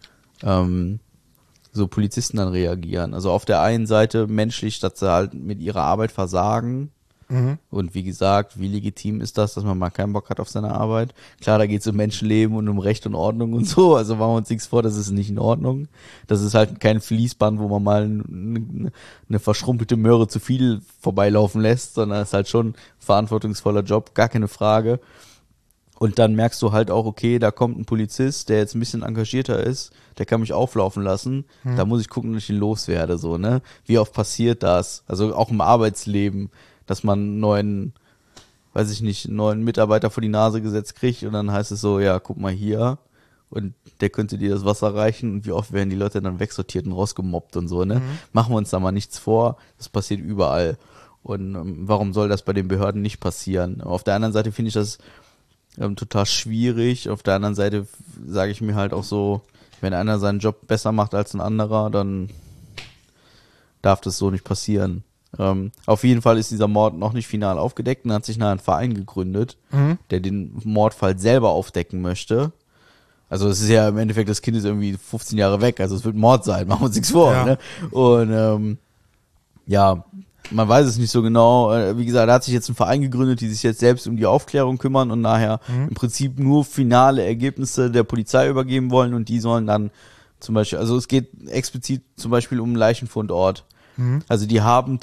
so Polizisten dann reagieren. Also auf der einen Seite menschlich, dass sie halt mit ihrer Arbeit versagen. Und wie gesagt, wie legitim ist das, dass man mal keinen Bock hat auf seine Arbeit? Klar, da geht es um Menschenleben und um Recht und Ordnung und so. Also machen wir uns nichts vor, das ist nicht in Ordnung. Das ist halt kein Fließband, wo man mal eine verschrumpelte Möhre zu viel vorbeilaufen lässt, sondern es ist halt schon ein verantwortungsvoller Job, gar keine Frage. Und dann merkst du halt auch, okay, da kommt ein Polizist, der jetzt ein bisschen engagierter ist, der kann mich auflaufen lassen, da muss ich gucken, dass ich ihn loswerde, so, ne? Wie oft passiert das? Also auch im Arbeitsleben, dass man einen neuen Mitarbeiter vor die Nase gesetzt kriegt und dann heißt es so, ja, guck mal hier und der könnte dir das Wasser reichen und wie oft werden die Leute dann wegsortiert und rausgemobbt und so, ne? Machen wir uns da mal nichts vor, das passiert überall. Und warum soll das bei den Behörden nicht passieren? Auf der anderen Seite finde ich das total schwierig. Auf der anderen Seite sage ich mir halt auch so, wenn einer seinen Job besser macht als ein anderer, dann darf das so nicht passieren. Auf jeden Fall ist dieser Mord noch nicht final aufgedeckt und hat sich nachher ein Verein gegründet, der den Mordfall selber aufdecken möchte. Also es ist ja im Endeffekt, das Kind ist irgendwie 15 Jahre weg, also es wird Mord sein, machen wir uns nichts vor. Ja. Ne? Und ja, man weiß es nicht so genau. Wie gesagt, da hat sich jetzt ein Verein gegründet, die sich jetzt selbst um die Aufklärung kümmern und nachher im Prinzip nur finale Ergebnisse der Polizei übergeben wollen und die sollen dann zum Beispiel, also es geht explizit zum Beispiel um einen Leichenfundort. Also die haben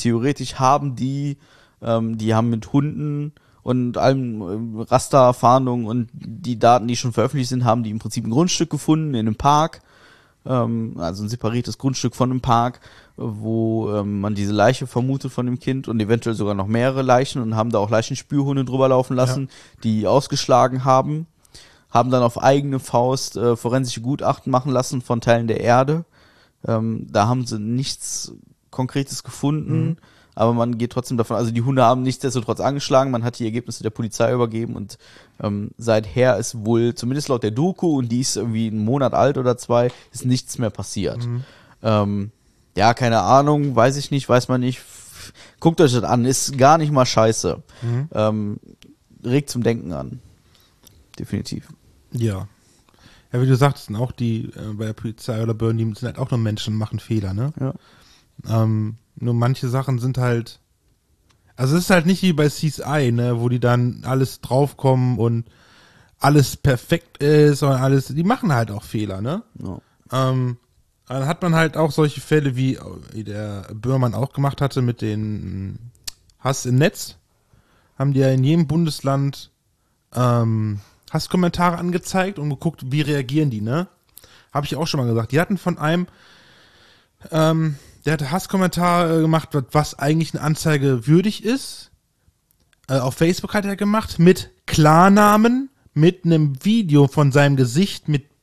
mit Hunden und allem Rasterfahndungen und die Daten, die schon veröffentlicht sind, haben die im Prinzip ein Grundstück gefunden in einem Park, also ein separiertes Grundstück von einem Park, wo man diese Leiche vermutet von dem Kind und eventuell sogar noch mehrere Leichen und haben da auch Leichenspürhunde drüber laufen lassen, die ausgeschlagen haben dann auf eigene Faust forensische Gutachten machen lassen von Teilen der Erde. Da haben sie nichts Konkretes gefunden, aber man geht trotzdem davon, also die Hunde haben nichtsdestotrotz angeschlagen, man hat die Ergebnisse der Polizei übergeben und seither ist wohl, zumindest laut der Doku, und die ist irgendwie einen Monat alt oder 2, ist nichts mehr passiert. Ja, keine Ahnung, weiß ich nicht, weiß man nicht. Guckt euch das an, ist gar nicht mal scheiße. Regt zum Denken an. Definitiv. Ja. Ja, wie du sagtest, sind auch die bei der Polizei oder Behörden, die sind halt auch nur Menschen und machen Fehler, ne? Ja. Nur manche Sachen sind halt, also es ist halt nicht wie bei CSI, ne, wo die dann alles draufkommen und alles perfekt ist und alles, die machen halt auch Fehler, ne? Ja. Dann hat man halt auch solche Fälle, wie der Böhmermann auch gemacht hatte mit den Hass im Netz. Haben die ja in jedem Bundesland Hasskommentare angezeigt und geguckt, wie reagieren die, ne? Habe ich auch schon mal gesagt. Die hatten von einem, der hatte Hasskommentare gemacht, was eigentlich eine Anzeige würdig ist. Auf Facebook hat er gemacht, mit Klarnamen, mit einem Video von seinem Gesicht, mit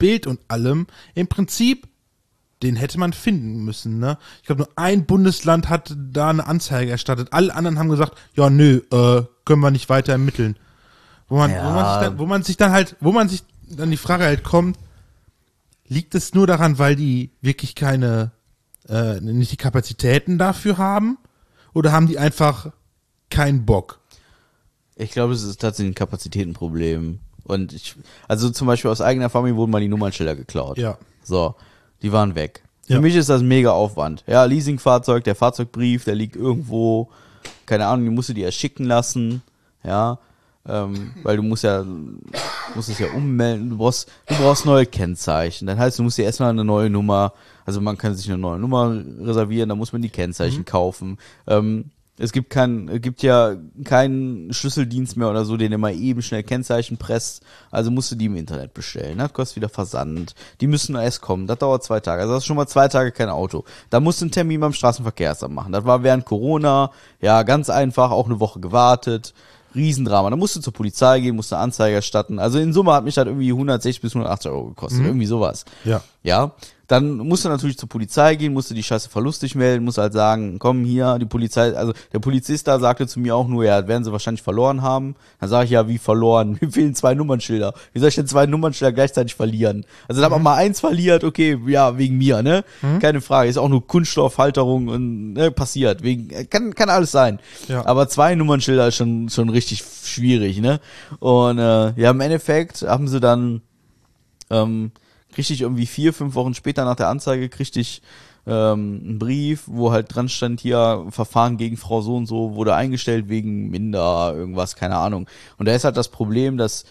Bild und allem, im Prinzip, den hätte man finden müssen, ne? Ich glaube, nur ein Bundesland hat da eine Anzeige erstattet. Alle anderen haben gesagt, ja, nö, können wir nicht weiter ermitteln. Wo man sich dann die Frage halt kommt, liegt es nur daran, weil die wirklich nicht die Kapazitäten dafür haben? Oder haben die einfach keinen Bock? Ich glaube, es ist tatsächlich ein Kapazitätenproblem. Und also zum Beispiel aus eigener Erfahrung wurden mal die Nummernschilder geklaut. Ja. So, die waren weg. Für Ja. mich ist das ein mega Aufwand. Ja, Leasingfahrzeug, der Fahrzeugbrief, der liegt irgendwo, keine Ahnung, die musst du dir erschicken lassen, ja, weil du musst es ja ummelden, du brauchst neue Kennzeichen. Das heißt, du musst dir erstmal eine neue Nummer, also man kann sich eine neue Nummer reservieren, da muss man die Kennzeichen kaufen. Es gibt ja keinen Schlüsseldienst mehr oder so, den immer eben schnell Kennzeichen presst. Also musst du die im Internet bestellen. Das kostet wieder Versand. Die müssen erst kommen. Das dauert 2 Tage. Also das ist schon mal 2 Tage kein Auto. Da musst du einen Termin beim Straßenverkehrsamt machen. Das war während Corona. Ja, ganz einfach. Auch eine Woche gewartet. Riesendrama. Da musst du zur Polizei gehen, musst eine Anzeige erstatten. Also in Summe hat mich das irgendwie 160 bis 180 Euro gekostet. Irgendwie sowas. Ja. Ja. Dann musst du natürlich zur Polizei gehen, musst du die Scheiße verlustig melden, musst halt sagen, komm hier, die Polizei, also der Polizist da sagte zu mir auch nur, ja, werden sie wahrscheinlich verloren haben. Dann sage ich, ja, wie verloren? Mir fehlen 2 Nummernschilder. Wie soll ich denn 2 Nummernschilder gleichzeitig verlieren? Also da hat man mal 1 verliert, okay, ja, wegen mir, ne? Keine Frage, ist auch nur Kunststoffhalterung und passiert, kann alles sein. Ja. Aber 2 Nummernschilder ist schon richtig schwierig, ne? Und ja, im Endeffekt haben sie dann kriegte ich irgendwie 4-5 Wochen später nach der Anzeige, kriegte ich einen Brief, wo halt dran stand, hier, Verfahren gegen Frau so und so wurde eingestellt wegen Minder, irgendwas, keine Ahnung. Und da ist halt das Problem, dass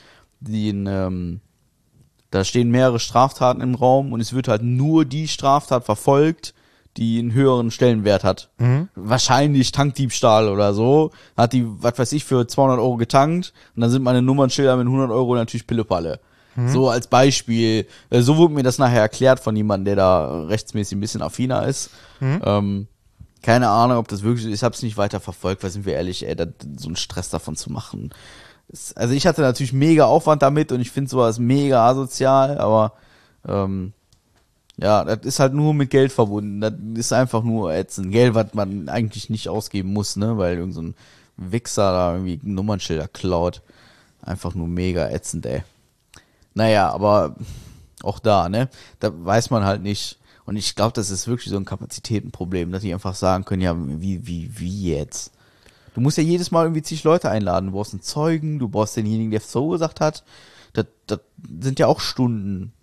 da stehen mehrere Straftaten im Raum und es wird halt nur die Straftat verfolgt, die einen höheren Stellenwert hat. Wahrscheinlich Tankdiebstahl oder so. Hat die, was weiß ich, für 200 Euro getankt und dann sind meine Nummernschilder mit 100 Euro natürlich Pillepalle. So als Beispiel. So wurde mir das nachher erklärt von jemandem, der da rechtsmäßig ein bisschen affiner ist. Keine Ahnung, ob das wirklich ist. Ich habe es nicht weiter verfolgt, weil sind wir ehrlich, so einen Stress davon zu machen. Also ich hatte natürlich mega Aufwand damit und ich finde sowas mega asozial, aber ja, das ist halt nur mit Geld verbunden. Das ist einfach nur ätzend. Geld, was man eigentlich nicht ausgeben muss, ne, weil irgend so ein Wichser da irgendwie Nummernschilder klaut. Einfach nur mega ätzend, ey. Naja, aber auch da, ne, da weiß man halt nicht. Und ich glaube, das ist wirklich so ein Kapazitätenproblem, dass die einfach sagen können, ja, wie jetzt? Du musst ja jedes Mal irgendwie zig Leute einladen. Du brauchst einen Zeugen, du brauchst denjenigen, der es verursacht hat. Das sind ja auch Stunden.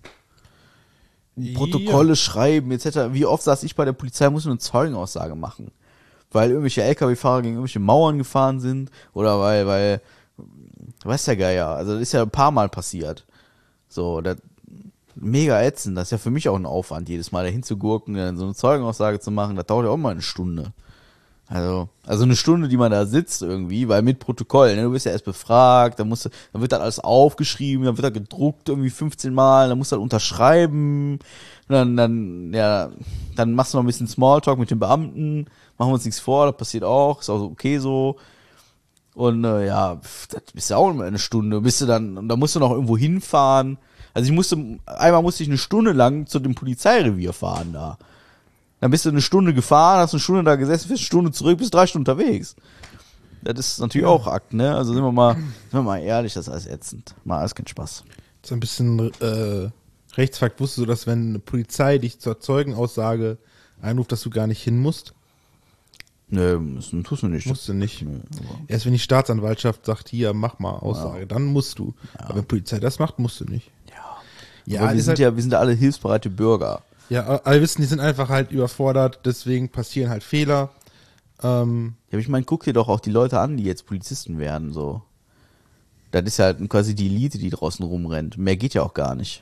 Protokolle schreiben, etc. Wie oft saß ich bei der Polizei, muss nur eine Zeugenaussage machen. Weil irgendwelche LKW-Fahrer gegen irgendwelche Mauern gefahren sind oder weil weiß der Geier, also das ist ja ein paar Mal passiert. So, das mega ätzend, das ist ja für mich auch ein Aufwand, jedes Mal dahin zu gurken, dann so eine Zeugenaussage zu machen, das dauert ja auch mal eine Stunde. Also eine Stunde, die man da sitzt irgendwie, weil mit Protokoll, ne, du wirst ja erst befragt, dann wird dann alles aufgeschrieben, dann wird da gedruckt irgendwie 15 Mal, dann musst du dann unterschreiben, dann machst du noch ein bisschen Smalltalk mit den Beamten, machen wir uns nichts vor, das passiert auch, ist auch okay so. Und ja, das ist ja auch immer eine Stunde. Und da musst du noch irgendwo hinfahren. Also einmal musste ich eine Stunde lang zu dem Polizeirevier fahren da. Dann bist du eine Stunde gefahren, hast eine Stunde da gesessen, bist eine Stunde zurück, bist 3 Stunden unterwegs. Das ist natürlich auch Akt, ne? Also sind wir mal ehrlich, das ist alles ätzend. Mal alles kein Spaß. So ein bisschen Rechtsfakt, wusstest du, dass wenn eine Polizei dich zur Zeugenaussage einruft, dass du gar nicht hin musst? Nö, tust du nicht. Musst du nicht. Nö, Erst wenn die Staatsanwaltschaft sagt, hier, mach mal Aussage, dann musst du. Aber wenn Polizei das macht, musst du nicht. Ja, aber wir sind ja alle hilfsbereite Bürger. Ja, alle wissen, die sind einfach halt überfordert, deswegen passieren halt Fehler. Ja, aber ich meine, guck dir doch auch die Leute an, die jetzt Polizisten werden, so. Das ist ja halt quasi die Elite, die draußen rumrennt. Mehr geht ja auch gar nicht.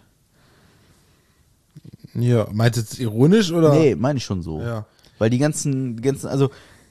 Ja, meinst du jetzt ironisch oder? Nee, meine ich schon so. Ja. Weil die ganzen, also,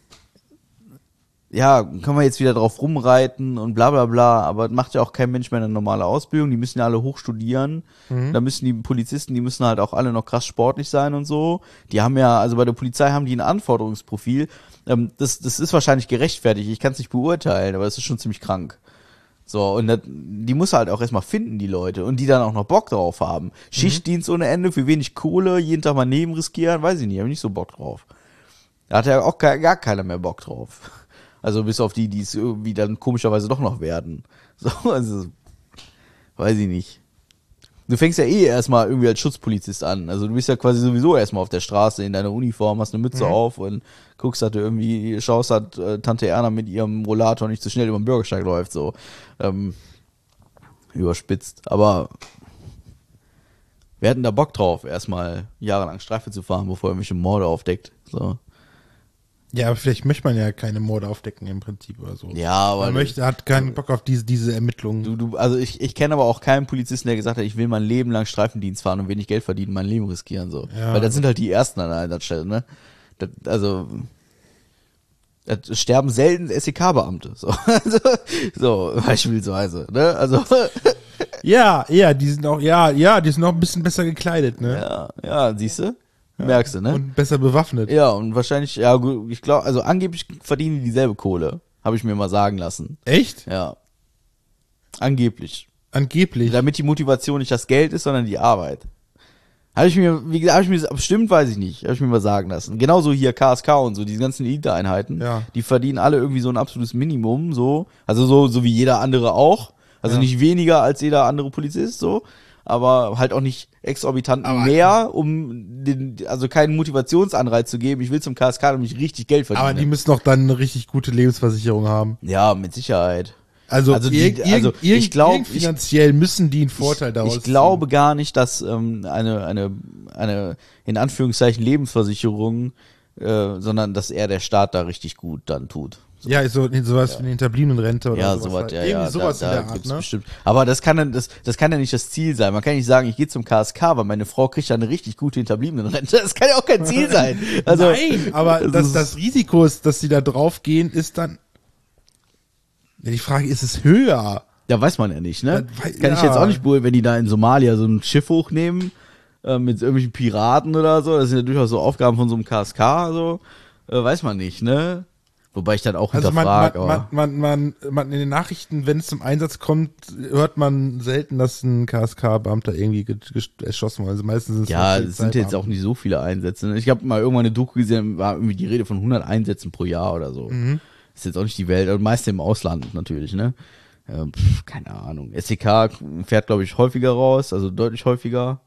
ja, kann man jetzt wieder drauf rumreiten und bla bla bla, aber das macht ja auch kein Mensch mehr eine normale Ausbildung, die müssen ja alle hochstudieren, da müssen die Polizisten, die müssen halt auch alle noch krass sportlich sein und so, die haben ja, also bei der Polizei haben die ein Anforderungsprofil, das ist wahrscheinlich gerechtfertigt, ich kann es nicht beurteilen, aber es ist schon ziemlich krank. So, und die muss halt auch erstmal finden, die Leute, und die dann auch noch Bock drauf haben. Schichtdienst ohne Ende, für wenig Kohle, jeden Tag mal Leben riskieren, weiß ich nicht, hab ich nicht so Bock drauf. Da hat ja auch gar keiner mehr Bock drauf. Also bis auf die es irgendwie dann komischerweise doch noch werden. So, also, weiß ich nicht. Du fängst ja erstmal irgendwie als Schutzpolizist an. Also du bist ja quasi sowieso erstmal auf der Straße in deiner Uniform, hast eine Mütze auf und guckst, dass du irgendwie schaust, dass Tante Erna mit ihrem Rollator nicht zu schnell über den Bürgersteig läuft, so. Überspitzt. Aber wir hatten da Bock drauf, erstmal jahrelang Streife zu fahren, bevor er irgendwelche Morde aufdeckt. So. Ja, aber vielleicht möchte man ja keine Morde aufdecken im Prinzip oder so. Ja, aber hat keinen Bock auf diese Ermittlungen. Also ich kenne aber auch keinen Polizisten, der gesagt hat, ich will mein Leben lang Streifendienst fahren und wenig Geld verdienen, mein Leben riskieren, so. Ja. Weil das sind halt die Ersten an der Einsatzstelle, ne? Das sterben selten SEK-Beamte, so. So, beispielsweise, ne? Also. Ja, die sind auch, die sind auch ein bisschen besser gekleidet, ne? Ja, siehst du? Merkst du, ne? Und besser bewaffnet. Ja, und wahrscheinlich, ja gut, ich glaube, also angeblich verdienen die dieselbe Kohle. Habe ich mir mal sagen lassen. Echt? Ja. Angeblich. Angeblich. Damit die Motivation nicht das Geld ist, sondern die Arbeit. Habe ich mir, wie gesagt, bestimmt weiß ich nicht, habe ich mir mal sagen lassen. Genauso hier KSK und so, diese ganzen Elite-Einheiten, Ja. die verdienen alle irgendwie so ein absolutes Minimum, so. Also so wie jeder andere auch. Also Ja. nicht weniger als jeder andere Polizist, so. Aber halt auch nicht exorbitant mehr, also keinen Motivationsanreiz zu geben. Ich will zum KSK nämlich richtig Geld verdienen. Aber die müssen doch dann eine richtig gute Lebensversicherung haben. Ja, mit Sicherheit. Also ich finanziell müssen die einen Vorteil daraus Ich glaube gar nicht, dass eine in Anführungszeichen Lebensversicherung, sondern dass eher der Staat da richtig gut dann tut. So. Ja, sowas wie eine Hinterbliebenenrente oder Ja, sowas. sowas, halt. ja, Irgendwie ja. sowas Da in der Art, gibt's ne? bestimmt. Aber das kann ja nicht das Ziel sein. Man kann nicht sagen, ich gehe zum KSK, weil meine Frau kriegt ja eine richtig gute Hinterbliebenenrente. Das kann ja auch kein Ziel sein. Also, Nein, aber das Risiko ist, dass sie da drauf gehen, ist dann. Ja, die Frage ist es höher. ja, weiß man ja nicht, ne? Das Kann ich jetzt auch nicht beurteilen, wenn die da in Somalia so ein Schiff hochnehmen, mit irgendwelchen Piraten oder so. Das sind ja durchaus so Aufgaben von so einem KSK, so. Weiß man nicht, ne? Wobei ich dann auch Also hinterfrage. man in den Nachrichten, wenn es zum Einsatz kommt, hört man selten, dass ein KSK-Beamter irgendwie erschossen wurde. Also meistens ist ja, es sind jetzt auch nicht so viele Einsätze. Ne? Ich habe mal irgendwann eine Doku gesehen, war irgendwie die Rede von 100 Einsätzen pro Jahr oder so. Ist jetzt auch nicht die Welt, aber meist im Ausland natürlich, ne? Keine Ahnung. SEK fährt, glaube ich, häufiger raus, also deutlich häufiger.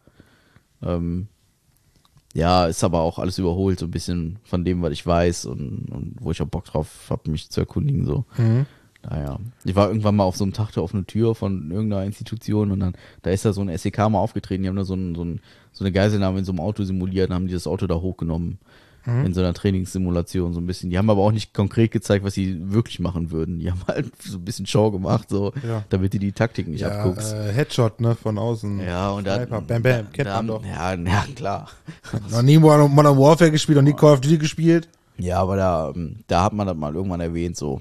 Ja, ist aber auch alles überholt, so ein bisschen von dem, was ich weiß und wo ich auch Bock drauf habe, mich zu erkundigen, so. Naja. Ich war irgendwann mal auf so einem Tag der offenen Tür von irgendeiner Institution und dann, da ist da so ein SEK mal aufgetreten, die haben da so eine Geiselnahme in so einem Auto simuliert und haben die das Auto da hochgenommen. In so einer Trainingssimulation so ein bisschen. Die haben aber auch nicht konkret gezeigt, was sie wirklich machen würden. Die haben halt so ein bisschen Show gemacht, so, damit du die Taktik nicht abguckst. Headshot, ne, von außen. Ja, und da, Sniper, Bam, Bam, kennt man doch. Ja, klar. Noch nie Modern Warfare gespielt, noch nie Call of Duty gespielt. Ja, aber da hat man das mal irgendwann erwähnt, so.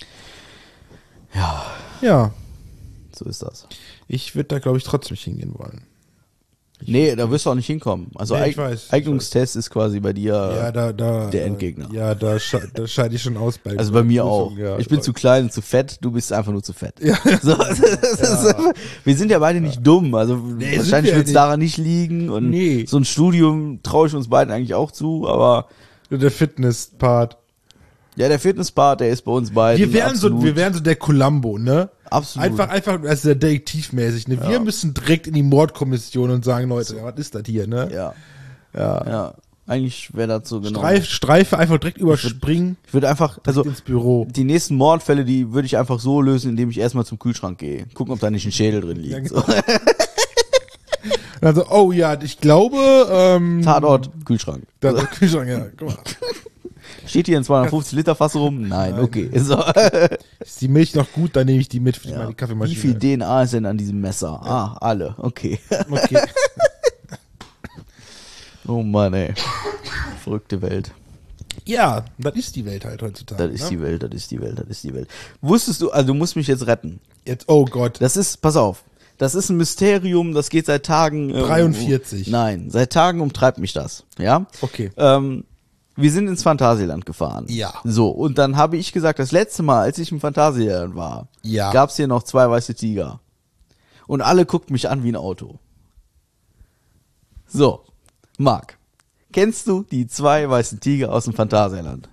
Ja, Ja, so ist das. ich würde da, glaube ich, trotzdem nicht hingehen wollen. Nee, da wirst du auch nicht hinkommen. Also Nee, ich weiß. Eignungstest ist quasi bei dir Ja, der Endgegner. Ja, da scheide ich schon aus. Also bei mir auch. Ja, Ich bin zu klein und zu fett, du bist einfach nur zu fett. Ja. So, wir sind ja beide nicht dumm, also sind wahrscheinlich wir wird es nicht. daran nicht liegen und Nee. so ein Studium traue ich uns beiden eigentlich auch zu, aber Der Fitness-Part. ja, der Fitnesspart, der ist bei uns beiden Wir wären absolut, so der Columbo, ne? absolut. Einfach, also der detektivmäßig, ne? Wir müssen direkt in die Mordkommission und sagen, Leute, was ist das hier, ne? Ja. Eigentlich wäre das so genau. Streife einfach direkt überspringen, Ich würde einfach, also ins Büro. die nächsten Mordfälle, die würde ich einfach so lösen, indem ich erstmal zum Kühlschrank gehe. Gucken, ob da nicht ein Schädel drin liegt. Ja, So. Also, oh ja, ich glaube, Tatort, Kühlschrank. da ist der Kühlschrank, ja, guck mal. Steht hier ein 250 Liter Fass rum? Nein, okay. So. Ist die Milch noch gut, dann nehme ich die mit für meine Wie Kaffeemaschine. viel DNA ist denn an diesem Messer? Ah, alle. Okay. Okay. Oh Mann, ey. Verrückte Welt. Ja, das ist die Welt halt heutzutage. Das ist ne? die Welt, das ist die Welt, das ist die Welt. Wusstest du, also du musst mich jetzt retten. Jetzt, oh Gott. Das ist, pass auf, das ist ein Mysterium, das geht seit Tagen. 43. Nein, seit Tagen umtreibt mich das. Ja? Okay. wir sind ins Phantasialand gefahren. Ja. So, und dann habe ich gesagt, das letzte Mal, als ich im Phantasialand war, Ja. gab's hier noch 2 weiße Tiger. Und alle guckten mich an wie ein Auto. So, Marc, kennst du die 2 weißen Tiger aus dem Phantasialand?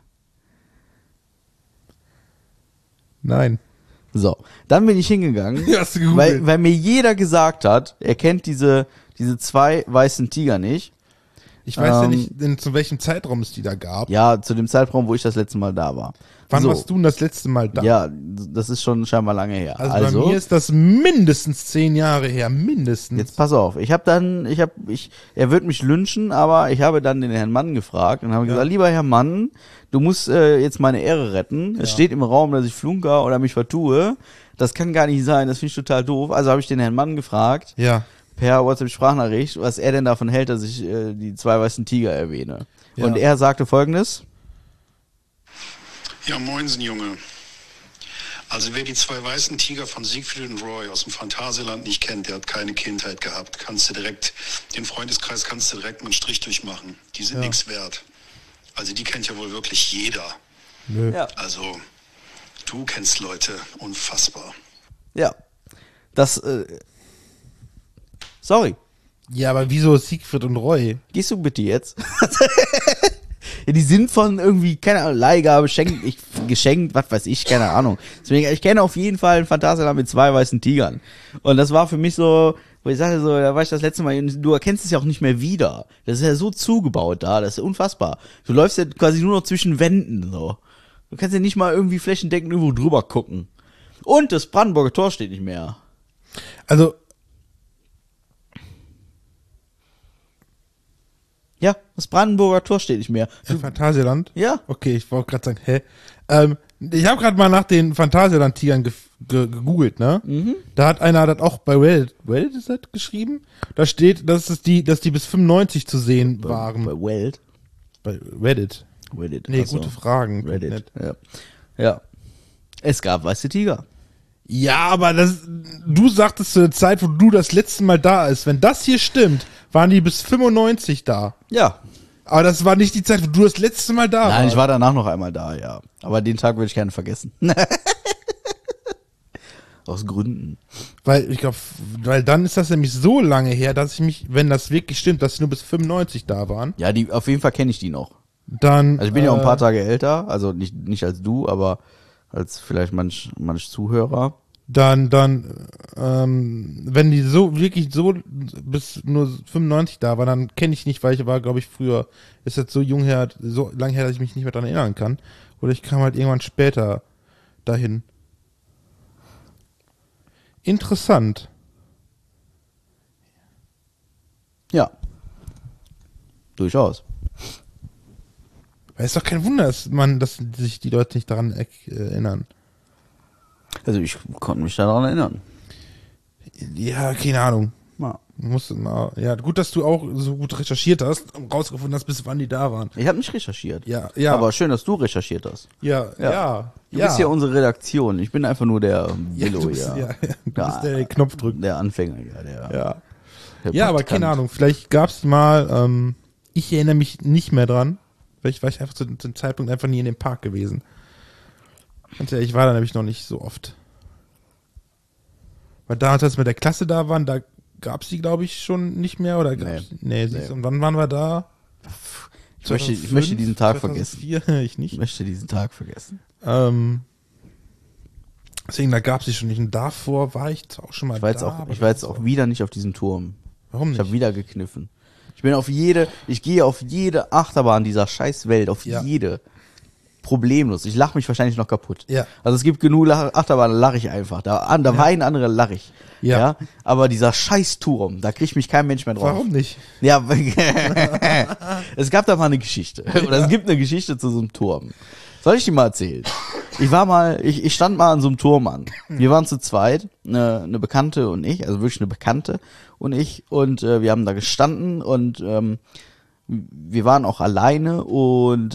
Nein. So, dann bin ich hingegangen, Hast du gegoogelt? weil mir jeder gesagt hat, er kennt diese 2 weißen Tiger nicht. Ich weiß ja nicht, zu welchem Zeitraum es die da gab. Ja, zu dem Zeitraum, wo ich das letzte Mal da war. Wann so. warst du denn das letzte Mal da? Ja, das ist schon scheinbar lange her. Also bei mir ist das mindestens 10 Jahre her, mindestens. Jetzt pass auf, er wird mich lynchen, aber ich habe dann den Herrn Mann gefragt und habe gesagt, lieber Herr Mann, du musst jetzt meine Ehre retten. Es steht im Raum, dass ich flunker oder mich vertue. Das kann gar nicht sein, das finde ich total doof. Also habe ich den Herrn Mann gefragt, Ja. per WhatsApp-Sprachnachricht, was er denn davon hält, dass ich die 2 weißen Tiger erwähne. Ja. Und er sagte Folgendes. Ja, moinsen, Junge. Also wer die 2 weißen Tiger von Siegfried und Roy aus dem Phantasialand nicht kennt, der hat keine Kindheit gehabt. Den Freundeskreis kannst du direkt mal einen Strich durchmachen. Die sind nichts wert. Also die kennt ja wohl wirklich jeder. Nö. Ja. Also du kennst Leute, unfassbar. Ja. Das, sorry. Ja, aber wieso Siegfried und Roy? Gehst du bitte jetzt? Ja, die sind von irgendwie, keine Ahnung, Leihgabe, geschenkt, was weiß ich, keine Ahnung. Deswegen, ich kenne auf jeden Fall ein Phantasialand mit 2 weißen Tigern. Und das war für mich so, wo ich sagte so, da war ich das letzte Mal, du erkennst es ja auch nicht mehr wieder. Das ist ja so zugebaut da, das ist unfassbar. Du läufst ja quasi nur noch zwischen Wänden, so. Du kannst ja nicht mal irgendwie flächendeckend irgendwo drüber gucken. Und das Brandenburger Tor steht nicht mehr. Also, Ja, das Brandenburger Tor steht nicht mehr. im Phantasialand? Ja. Okay, ich wollte gerade sagen, hä? Ich habe gerade mal nach den Phantasialand-Tigern gegoogelt, ne? Da hat einer das auch bei Reddit ist das geschrieben? Da steht, dass die bis 95 zu sehen waren. Bei Welt. Bei Reddit. Reddit. Nee, Achso. gute Fragen. Reddit. Ja. Ja. Es gab weiße Tiger. Ja, aber du sagtest zu der Zeit, wo du das letzte Mal da bist, wenn das hier stimmt, waren die bis 95 da. Ja. Aber das war nicht die Zeit, wo du das letzte Mal da warst. Nein, ich war danach noch einmal da, ja. Aber den Tag würde ich gerne vergessen. Aus Gründen. Weil ich glaube, dann ist das nämlich so lange her, dass ich mich, wenn das wirklich stimmt, dass sie nur bis 95 da waren, Ja, auf jeden Fall kenne ich die noch. dann. Also ich bin ja auch ein paar Tage älter, also nicht als du, aber als vielleicht manch Zuhörer. Wenn die so wirklich so bis nur 95 da waren, dann kenne ich nicht, weil ich war, glaube ich, früher, ist jetzt so jung her, so lang her, dass ich mich nicht mehr daran erinnern kann. Oder ich kam halt irgendwann später dahin. Interessant. Ja. Durchaus. Weil es ist doch kein Wunder, dass sich die Leute nicht daran erinnern. Also ich konnte mich daran erinnern. Ja, keine Ahnung. Ja. Ja, gut, dass du auch so gut recherchiert hast und rausgefunden hast, bis wann die da waren. Ich habe nicht recherchiert. Ja. Aber schön, dass du recherchiert hast. Ja. Du bist ja unsere Redaktion. Ich bin einfach nur der Willow, du bist, ja. du bist der Knopfdrücker. Der Anfänger, der Ja, aber keine Praktikant. Ahnung, vielleicht gab's mal, ich erinnere mich nicht mehr dran. Vielleicht war ich einfach zu dem Zeitpunkt einfach nie in dem Park gewesen. Ganz ehrlich, ich war da nämlich noch nicht so oft. Weil damals, als wir mit der Klasse da waren, da gab's die, glaube ich, schon nicht mehr. Oder gab's, nee. Und wann waren wir da? Ich möchte diesen Tag vergessen. 2004? Ich nicht. Ich möchte diesen Tag vergessen. Deswegen, da gab's die schon nicht. Und davor war ich auch schon mal Ich war jetzt auch wieder nicht auf diesem Turm. Warum Ich nicht? habe wieder gekniffen. Ich gehe auf jede Achterbahn dieser scheiß Welt, auf Ja. jede. Problemlos. Ich lache mich wahrscheinlich noch kaputt. Ja. Also es gibt genug Achterbahnen, da lache ich einfach. Da weinen andere, lache ich. Ja. Aber dieser scheiß Turm, da kriegt mich kein Mensch mehr drauf. Warum nicht? Ja, es gab da mal eine Geschichte. Oder es gibt eine Geschichte zu so einem Turm. Soll ich die mal erzählen? Ich stand mal an so einem Turm an. Wir waren zu zweit, eine Bekannte und ich, also wirklich eine Bekannte und ich, und wir haben da gestanden und wir waren auch alleine und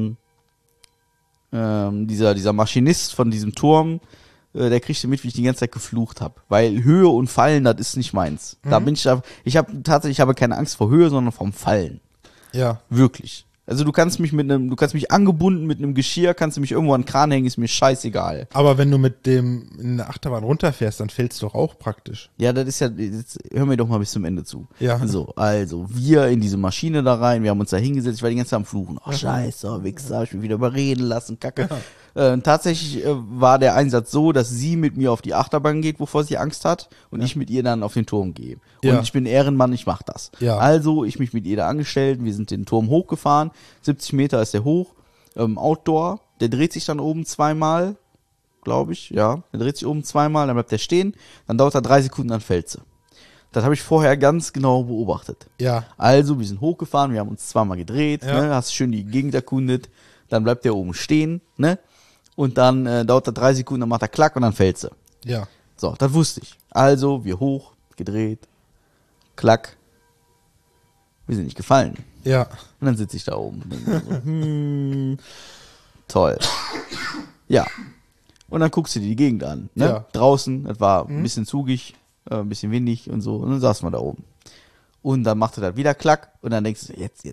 dieser Maschinist von diesem Turm, der kriegte mit, wie ich die ganze Zeit geflucht habe, weil Höhe und Fallen, das ist nicht meins. Da bin ich habe keine Angst vor Höhe, sondern vom Fallen. Ja. Wirklich. Also du kannst mich angebunden mit einem Geschirr, kannst du mich irgendwo an den Kran hängen, ist mir scheißegal. Aber wenn du mit dem in der Achterbahn runterfährst, dann fällst du doch auch praktisch. Ja, das ist ja, jetzt hör mir doch mal bis zum Ende zu. Ja. So, also, wir in diese Maschine da rein, wir haben uns da hingesetzt, ich war die ganze Zeit am Fluchen. Oh, scheiße, Wichser, ich bin wieder überreden lassen, Kacke. Tatsächlich war der Einsatz so, dass sie mit mir auf die Achterbahn geht, wovor sie Angst hat, und ich mit ihr dann auf den Turm gehe. Und Ja. ich bin Ehrenmann, ich mach das. Ja. Also, ich mich mit ihr da angestellt, wir sind den Turm hochgefahren, 70 Meter ist der hoch, Outdoor, der dreht sich dann oben zweimal, glaube ich, ja, der dreht sich oben zweimal, dann bleibt der stehen, dann dauert er 3 Sekunden, dann fällt sie. Das habe ich vorher ganz genau beobachtet. Ja. Also, wir sind hochgefahren, wir haben uns zweimal gedreht, Ja. ne, hast schön die Gegend erkundet, dann bleibt der oben stehen, ne, und dann dauert er 3 Sekunden, dann macht er Klack und dann fällt sie. Ja. So, das wusste ich. Also, wir hoch, gedreht, Klack, wir sind nicht gefallen. Ja. Und dann sitze ich da oben. Und denke mir so, toll. Ja. Und dann guckst du dir die Gegend an. Ne? Ja. Draußen, das war ein bisschen zugig, ein bisschen windig und so. Und dann saßen wir da oben. Und dann machte das wieder Klack. Und dann denkst du, jetzt.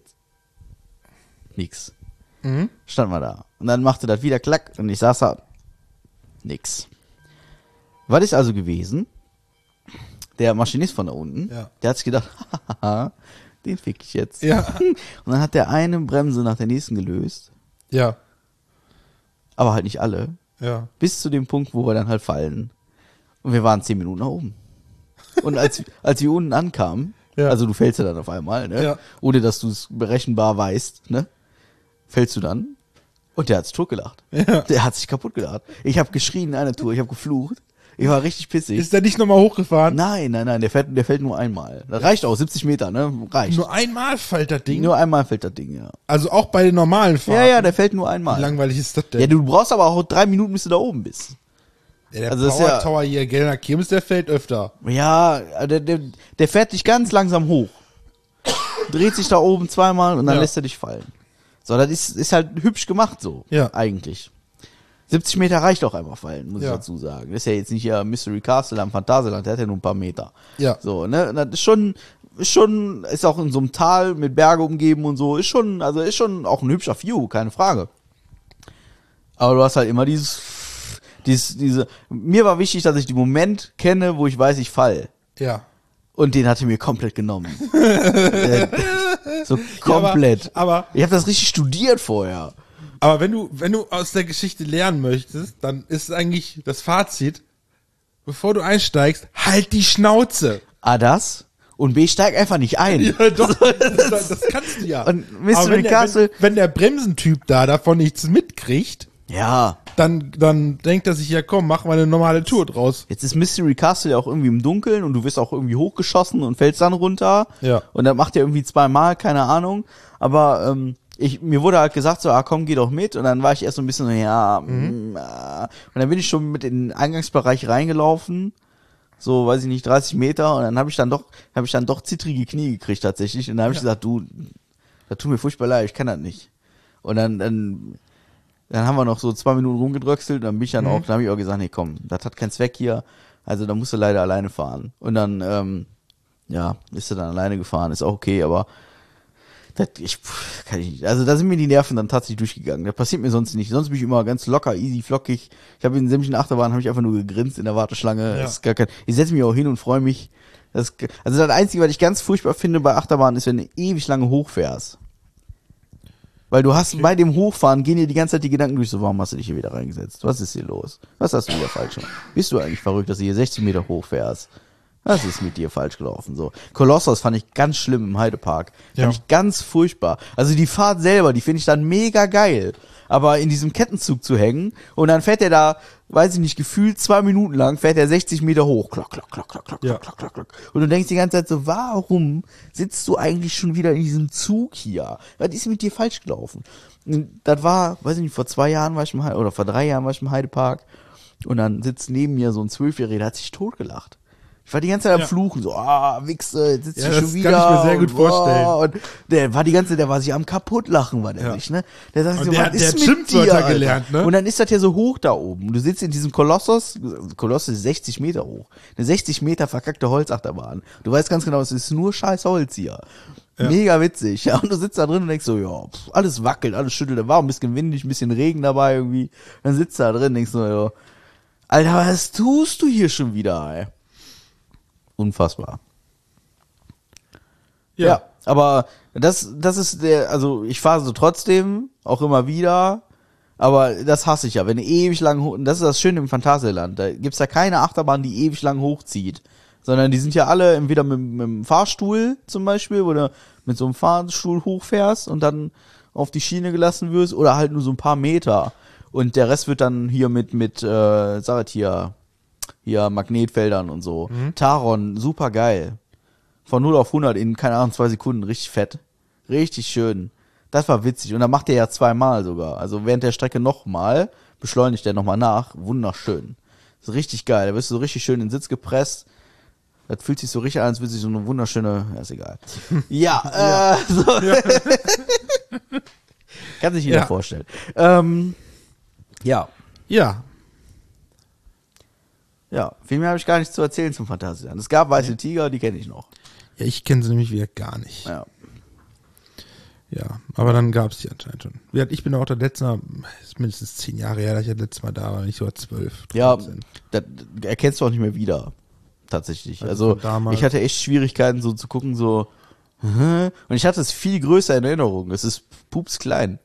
Nix. Standen wir da. Und dann machte das wieder Klack. Und ich saß da. Nix. Was ist also gewesen? Der Maschinist von da unten, Ja. der hat sich gedacht, hahaha, den fick ich jetzt. Ja. Und dann hat der eine Bremse nach der nächsten gelöst, Ja. aber halt nicht alle, Ja. bis zu dem Punkt, wo wir dann halt fallen. Und wir waren 10 Minuten nach oben. Und als wir unten ankamen, Ja. also du fällst ja dann auf einmal, ne? Ja. Ohne dass du es berechenbar weißt, ne? Fällst du dann und der hat sich totgelacht. Ja. Der hat sich kaputt gelacht. Ich habe geschrien eine Tour, ich habe geflucht. Ich war richtig pissig. Ist der nicht nochmal hochgefahren? Nein, der fällt nur einmal. Das reicht auch, 70 Meter, ne? Reicht. Nur einmal fällt das Ding? Nur einmal fällt das Ding, ja. Also auch bei den normalen Fahrten? Ja, der fällt nur Wie einmal. langweilig ist das denn? Ja, du brauchst aber auch 3 Minuten, bis du da oben bist. Ja, der also das ist Power ja- Tower hier, Gelner Kirmes, der fällt öfter. Ja, der fährt dich ganz langsam hoch. Dreht sich da oben zweimal und dann Ja. lässt er dich fallen. So, das ist halt hübsch gemacht so. Ja. Eigentlich. 70 Meter reicht auch einfach fallen, muss Ja. ich dazu sagen. Das ist ja jetzt nicht hier Mystery Castle am Phantasialand, der hat ja nur ein paar Meter. Ja. So, ne? Das ist schon, ist auch in so einem Tal mit Berge umgeben und so, ist schon auch ein hübscher View, keine Frage. Aber du hast halt immer diese, mir war wichtig, dass ich den Moment kenne, wo ich weiß, ich fall. Ja. Und den hat er mir komplett genommen. So komplett. aber- ich habe das richtig studiert vorher. Aber wenn du aus der Geschichte lernen möchtest, dann ist eigentlich das Fazit, bevor du einsteigst, halt die Schnauze. A, das. Und B, steig einfach nicht ein. Ja, doch, das kannst du ja. Und Mystery Aber Castle- wenn der Bremsentyp da davon nichts mitkriegt, Ja. dann denkt er sich, ja komm, mach mal eine normale Tour draus. Jetzt ist Mystery Castle ja auch irgendwie im Dunkeln und du wirst auch irgendwie hochgeschossen und fällst dann runter. Ja. Und dann macht er irgendwie 2-mal, keine Ahnung. Aber mir wurde halt gesagt, so, komm, geh doch mit. Und dann war ich erst so ein bisschen so, und dann bin ich schon mit in den Eingangsbereich reingelaufen. So, weiß ich nicht, 30 Meter. Und dann habe ich dann doch zittrige Knie gekriegt tatsächlich. Und dann habe ich gesagt, du, das tut mir furchtbar leid, ich kann das nicht. Und dann haben wir noch so 2 Minuten rumgedröckselt. Und dann bin ich dann dann habe ich auch gesagt, nee, komm, das hat keinen Zweck hier. Also da musst du leider alleine fahren. Und dann, ist er dann alleine gefahren, ist auch okay, aber kann ich nicht. Also da sind mir die Nerven dann tatsächlich durchgegangen. Das passiert mir sonst nicht. Sonst bin ich immer ganz locker, easy, flockig. Ich habe in sämtlichen Achterbahnen habe ich einfach nur gegrinst in der Warteschlange. Ja. Das ist gar kein, ich setze mich auch hin und freue mich. Also das Einzige, was ich ganz furchtbar finde bei Achterbahnen, ist, wenn du ewig lange hochfährst. Weil du hast bei dem Hochfahren gehen dir die ganze Zeit die Gedanken durch, so, warum hast du dich hier wieder reingesetzt? Was ist hier los? Was hast du wieder falsch gemacht? Bist du eigentlich verrückt, dass du hier 60 Meter hochfährst? Was ist mit dir falsch gelaufen? So. Kolossos fand ich ganz schlimm im Heidepark. Ja. Fand ich ganz furchtbar. Also die Fahrt selber, die finde ich dann mega geil. Aber in diesem Kettenzug zu hängen und dann fährt er da, weiß ich nicht, gefühlt 2 Minuten lang, fährt er 60 Meter hoch. Klock, klock, klock, klock, klock, Ja. klock, klock, klock. Und du denkst die ganze Zeit so, warum sitzt du eigentlich schon wieder in diesem Zug hier? Was ist mit dir falsch gelaufen? Und das war, weiß ich nicht, vor 2 Jahren war ich oder vor 3 Jahren war ich im Heidepark und dann sitzt neben mir so ein 12-Jähriger, der hat sich totgelacht. Ich war die ganze Zeit am Ja. Fluchen, so, Wichse, jetzt sitzt Ja, du das schon kann wieder. ich mir sehr gut und, vorstellen. Und der war sich am kaputtlachen, war der Ja. nicht, ne? Der sagt Und so, der- was der ist hat mit Schimpfwörter dir, Alter? gelernt, ne? Und dann ist das ja so hoch da oben. Du sitzt in diesem Kolossos ist 60 Meter hoch. Eine 60 Meter verkackte Holzachterbahn. Du weißt ganz genau, es ist nur scheiß Holz hier. Ja. Mega witzig. Ja, und du sitzt da drin und denkst so, ja, alles wackelt, alles schüttelt. Da war ein bisschen windig, ein bisschen Regen dabei irgendwie. Dann sitzt du da drin und denkst so, ja, Alter, was tust du hier schon wieder, ey? Unfassbar. Ja, aber das ist also ich fahre so trotzdem, auch immer wieder, aber das hasse ich ja, wenn ewig lang, das ist das Schöne im Phantasialand, da gibt's ja keine Achterbahn, die ewig lang hochzieht, sondern die sind ja alle entweder mit dem Fahrstuhl zum Beispiel, wo du mit so einem Fahrstuhl hochfährst und dann auf die Schiene gelassen wirst, oder halt nur so ein paar Meter und der Rest wird dann hier mit sag ich hier Magnetfeldern und so. Taron, super geil. Von 0 auf 100 in, keine Ahnung, 2 Sekunden, richtig fett. Richtig schön. Das war witzig. Und dann macht er ja 2-mal sogar. Also während der Strecke nochmal, beschleunigt er nochmal nach. Wunderschön. Das ist richtig geil. Da wirst du so richtig schön in den Sitz gepresst. Das fühlt sich so richtig an, als würde sich so eine wunderschöne, ja, ist egal. Ja, so. Kann sich jeder vorstellen. Ja. Ja. Ja, viel mehr habe ich gar nicht zu erzählen zum Phantasialand. Es gab weiße Tiger, die kenne ich noch. Ja, ich kenne sie nämlich wieder gar nicht. Ja. Ja, aber dann gab es die anscheinend schon. Wie gesagt, ich bin auch der letzte Mal, ist mindestens 10 Jahre her, dass ich das letzte Mal da war, nicht so 12, 13. Ja, das erkennst du auch nicht mehr wieder. Tatsächlich. Also ich hatte echt Schwierigkeiten so zu gucken, so und ich hatte es viel größer in Erinnerung. Es ist pups klein.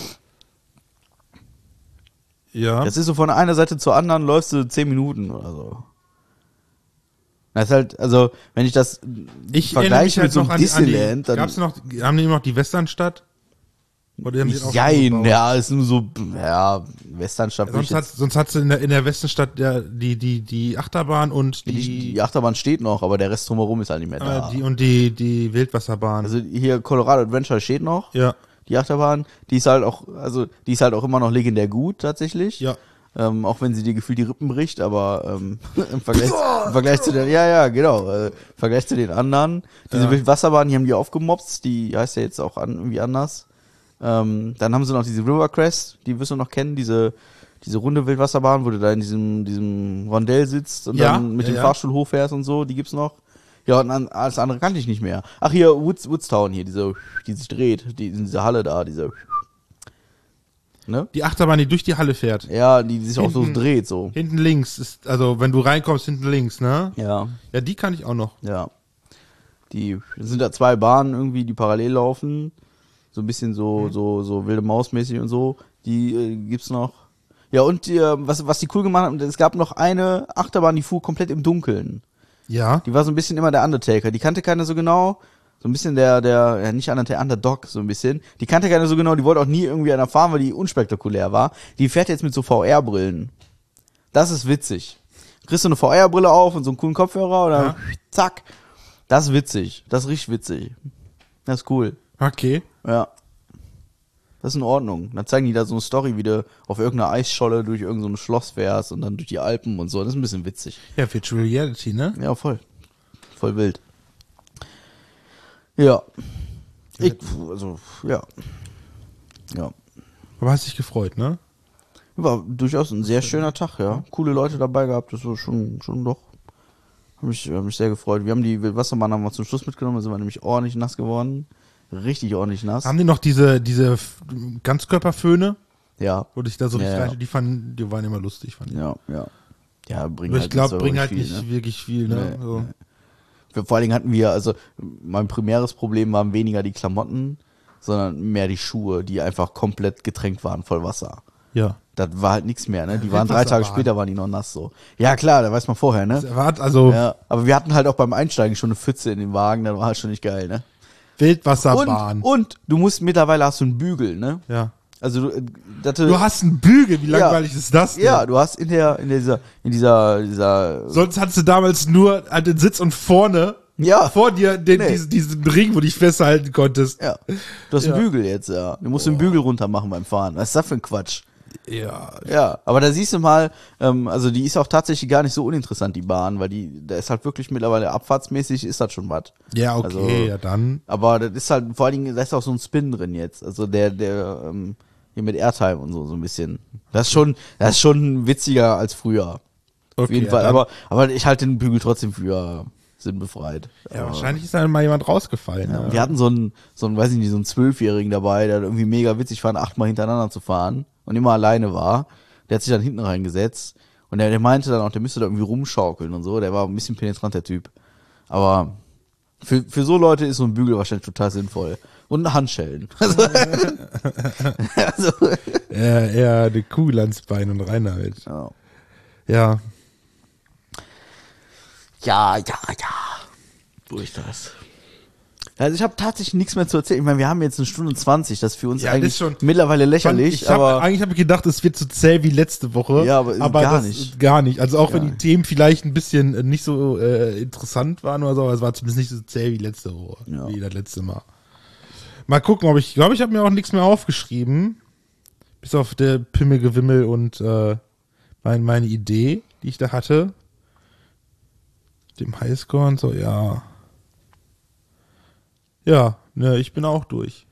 Ja. Das ist so von einer Seite zur anderen läufst du 10 Minuten oder so. Das ist halt, also, wenn ich das vergleiche mit so einem Disneyland, dann... Gab's noch, haben die immer noch die Westernstadt? Oder haben die auch Jein, ja, ist nur so, ja, Westernstadt. Sonst hat's in der Westernstadt ja die Achterbahn und die Achterbahn steht noch, aber der Rest drumherum ist halt nicht mehr da. Die Wildwasserbahn. Also hier Colorado Adventure steht noch. Ja. Die Achterbahn, die ist halt auch immer noch legendär gut, tatsächlich. Ja. Auch wenn sie dir gefühlt die Rippen bricht, aber im Vergleich zu den, im Vergleich zu den anderen, diese Wildwasserbahn, die haben die aufgemopst, die heißt ja jetzt auch irgendwie anders. Dann haben sie noch diese Rivercrest, die wirst du noch kennen, diese runde Wildwasserbahn, wo du da in diesem Rondell sitzt und dann mit dem Fahrstuhl hochfährst und so, die gibt's noch. Ja, und alles andere kannte ich nicht mehr. Ach, hier, Woodstown hier, die sich dreht, diese Halle da, ne? Die Achterbahn, die durch die Halle fährt. Ja, die sich auch so dreht, so. Hinten links ist, also wenn du reinkommst, hinten links, ne? Ja. Ja, die kann ich auch noch. Ja. Das sind da 2 Bahnen irgendwie, die parallel laufen. So ein bisschen so wilde Maus-mäßig und so. Die gibt's noch. Ja, und was die cool gemacht haben, es gab noch eine Achterbahn, die fuhr komplett im Dunkeln. Ja. Die war so ein bisschen immer der Undertaker. Die kannte keiner so genau. So ein bisschen der nicht Undertaker, Underdog, so ein bisschen. Die kannte keiner so genau. Die wollte auch nie irgendwie einer fahren, weil die unspektakulär war. Die fährt jetzt mit so VR-Brillen. Das ist witzig. Kriegst du eine VR-Brille auf und so einen coolen Kopfhörer oder zack. Das ist witzig. Das ist richtig witzig. Das ist cool. Okay. Ja. Das ist in Ordnung. Dann zeigen die da so eine Story, wie du auf irgendeiner Eisscholle durch irgendein so Schloss fährst und dann durch die Alpen und so. Das ist ein bisschen witzig. Ja, Virtual Reality, ne? Ja, voll. Voll wild. Ja. Ja. Aber hast dich gefreut, ne? War durchaus ein sehr schöner Tag, ja. Coole Leute dabei gehabt, das war schon doch. Hab mich sehr gefreut. Wir haben die Wildwasserbahn haben wir zum Schluss mitgenommen, da sind wir nämlich ordentlich nass geworden. Richtig ordentlich nass. Haben die noch diese Ganzkörperföhne? Ja. Wo ich da so Ja, richtig die waren immer lustig, fand ich. Ja. Ja, Aber ich glaube, bringen halt nicht ne? wirklich viel, ne? Nee, So. Vor allen Dingen hatten wir, also mein primäres Problem waren weniger die Klamotten, sondern mehr die Schuhe, die einfach komplett getränkt waren voll Wasser. Ja. Das war halt nichts mehr, ne? Die waren 3 Tage später, waren die noch nass so. Ja klar, da weiß man vorher, ne? Ja, aber wir hatten halt auch beim Einsteigen schon eine Pfütze in den Wagen, das war halt schon nicht geil, ne? Wildwasserbahn. Und du musst, mittlerweile hast du einen Bügel, ne? Ja. Also du hast einen Bügel, wie langweilig ist das denn? Ja, du hast in dieser Sonst hattest du damals nur an den Sitz und vorne vor dir diesen Ring, wo du dich festhalten konntest. Ja. Du hast einen Bügel jetzt, ja. Du musst den Bügel runter machen beim Fahren. Was ist das für ein Quatsch? Ja. Ja, aber da siehst du mal, also die ist auch tatsächlich gar nicht so uninteressant, die Bahn, weil da ist halt wirklich mittlerweile abfahrtsmäßig, ist das schon was. Ja, okay, also, ja dann. Aber das ist halt, vor allen Dingen, da ist auch so ein Spin drin jetzt. Also der hier mit Airtime und so ein bisschen. Das ist schon witziger als früher. Okay, Auf jeden Fall. Aber ich halte den Bügel trotzdem für sinnbefreit. Ja, Aber- wahrscheinlich ist da mal jemand rausgefallen. Ja, Ja. und wir hatten so einen, weiß ich nicht, so einen 12-Jährigen dabei, der irgendwie mega witzig fand, 8-mal hintereinander zu fahren und immer alleine war. Der hat sich dann hinten reingesetzt und der meinte dann auch, der müsste da irgendwie rumschaukeln und so. Der war ein bisschen penetrant, der Typ. Aber für so Leute ist so ein Bügel wahrscheinlich total sinnvoll. Und Handschellen. Also, also Eher eine Kugel ans Bein und rein damit. ja. Ja. Ja. Wo ist das? Also ich habe tatsächlich nichts mehr zu erzählen. Ich meine, wir haben jetzt 1 Stunde 20, das ist für uns Ja, das eigentlich ist schon- mittlerweile lächerlich, aber Eigentlich habe ich gedacht, es wird so zäh wie letzte Woche. Ja, aber gar nicht. Gar nicht. Also auch wenn Gar die Themen vielleicht ein bisschen nicht so interessant waren oder so, aber es war zumindest nicht so zäh wie letzte Woche. Ja. Wie das letzte Mal. Mal gucken, ob ich glaube, ich habe mir auch nichts mehr aufgeschrieben. Bis auf der Pimmelgewimmel und meine Idee, die ich da hatte. Dem Highscore und so, ja. Ja, ne, ich bin auch durch.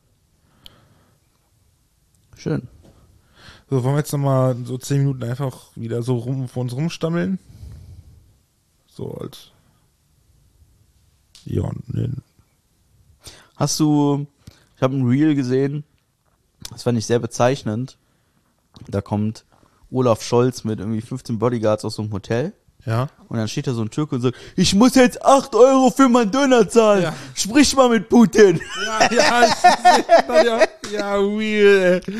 schön. So, wollen wir jetzt nochmal so 10 Minuten einfach wieder so vor uns rumstammeln? So als. Ja, ne. Hast du, ich habe ein Reel gesehen, das fand ich sehr bezeichnend. Da kommt Olaf Scholz mit irgendwie 15 Bodyguards aus so einem Hotel. Ja. Und dann steht da so ein Türke und sagt, ich muss jetzt 8 Euro für meinen Döner zahlen. Ja. Sprich mal mit Putin. Ja, real, ey.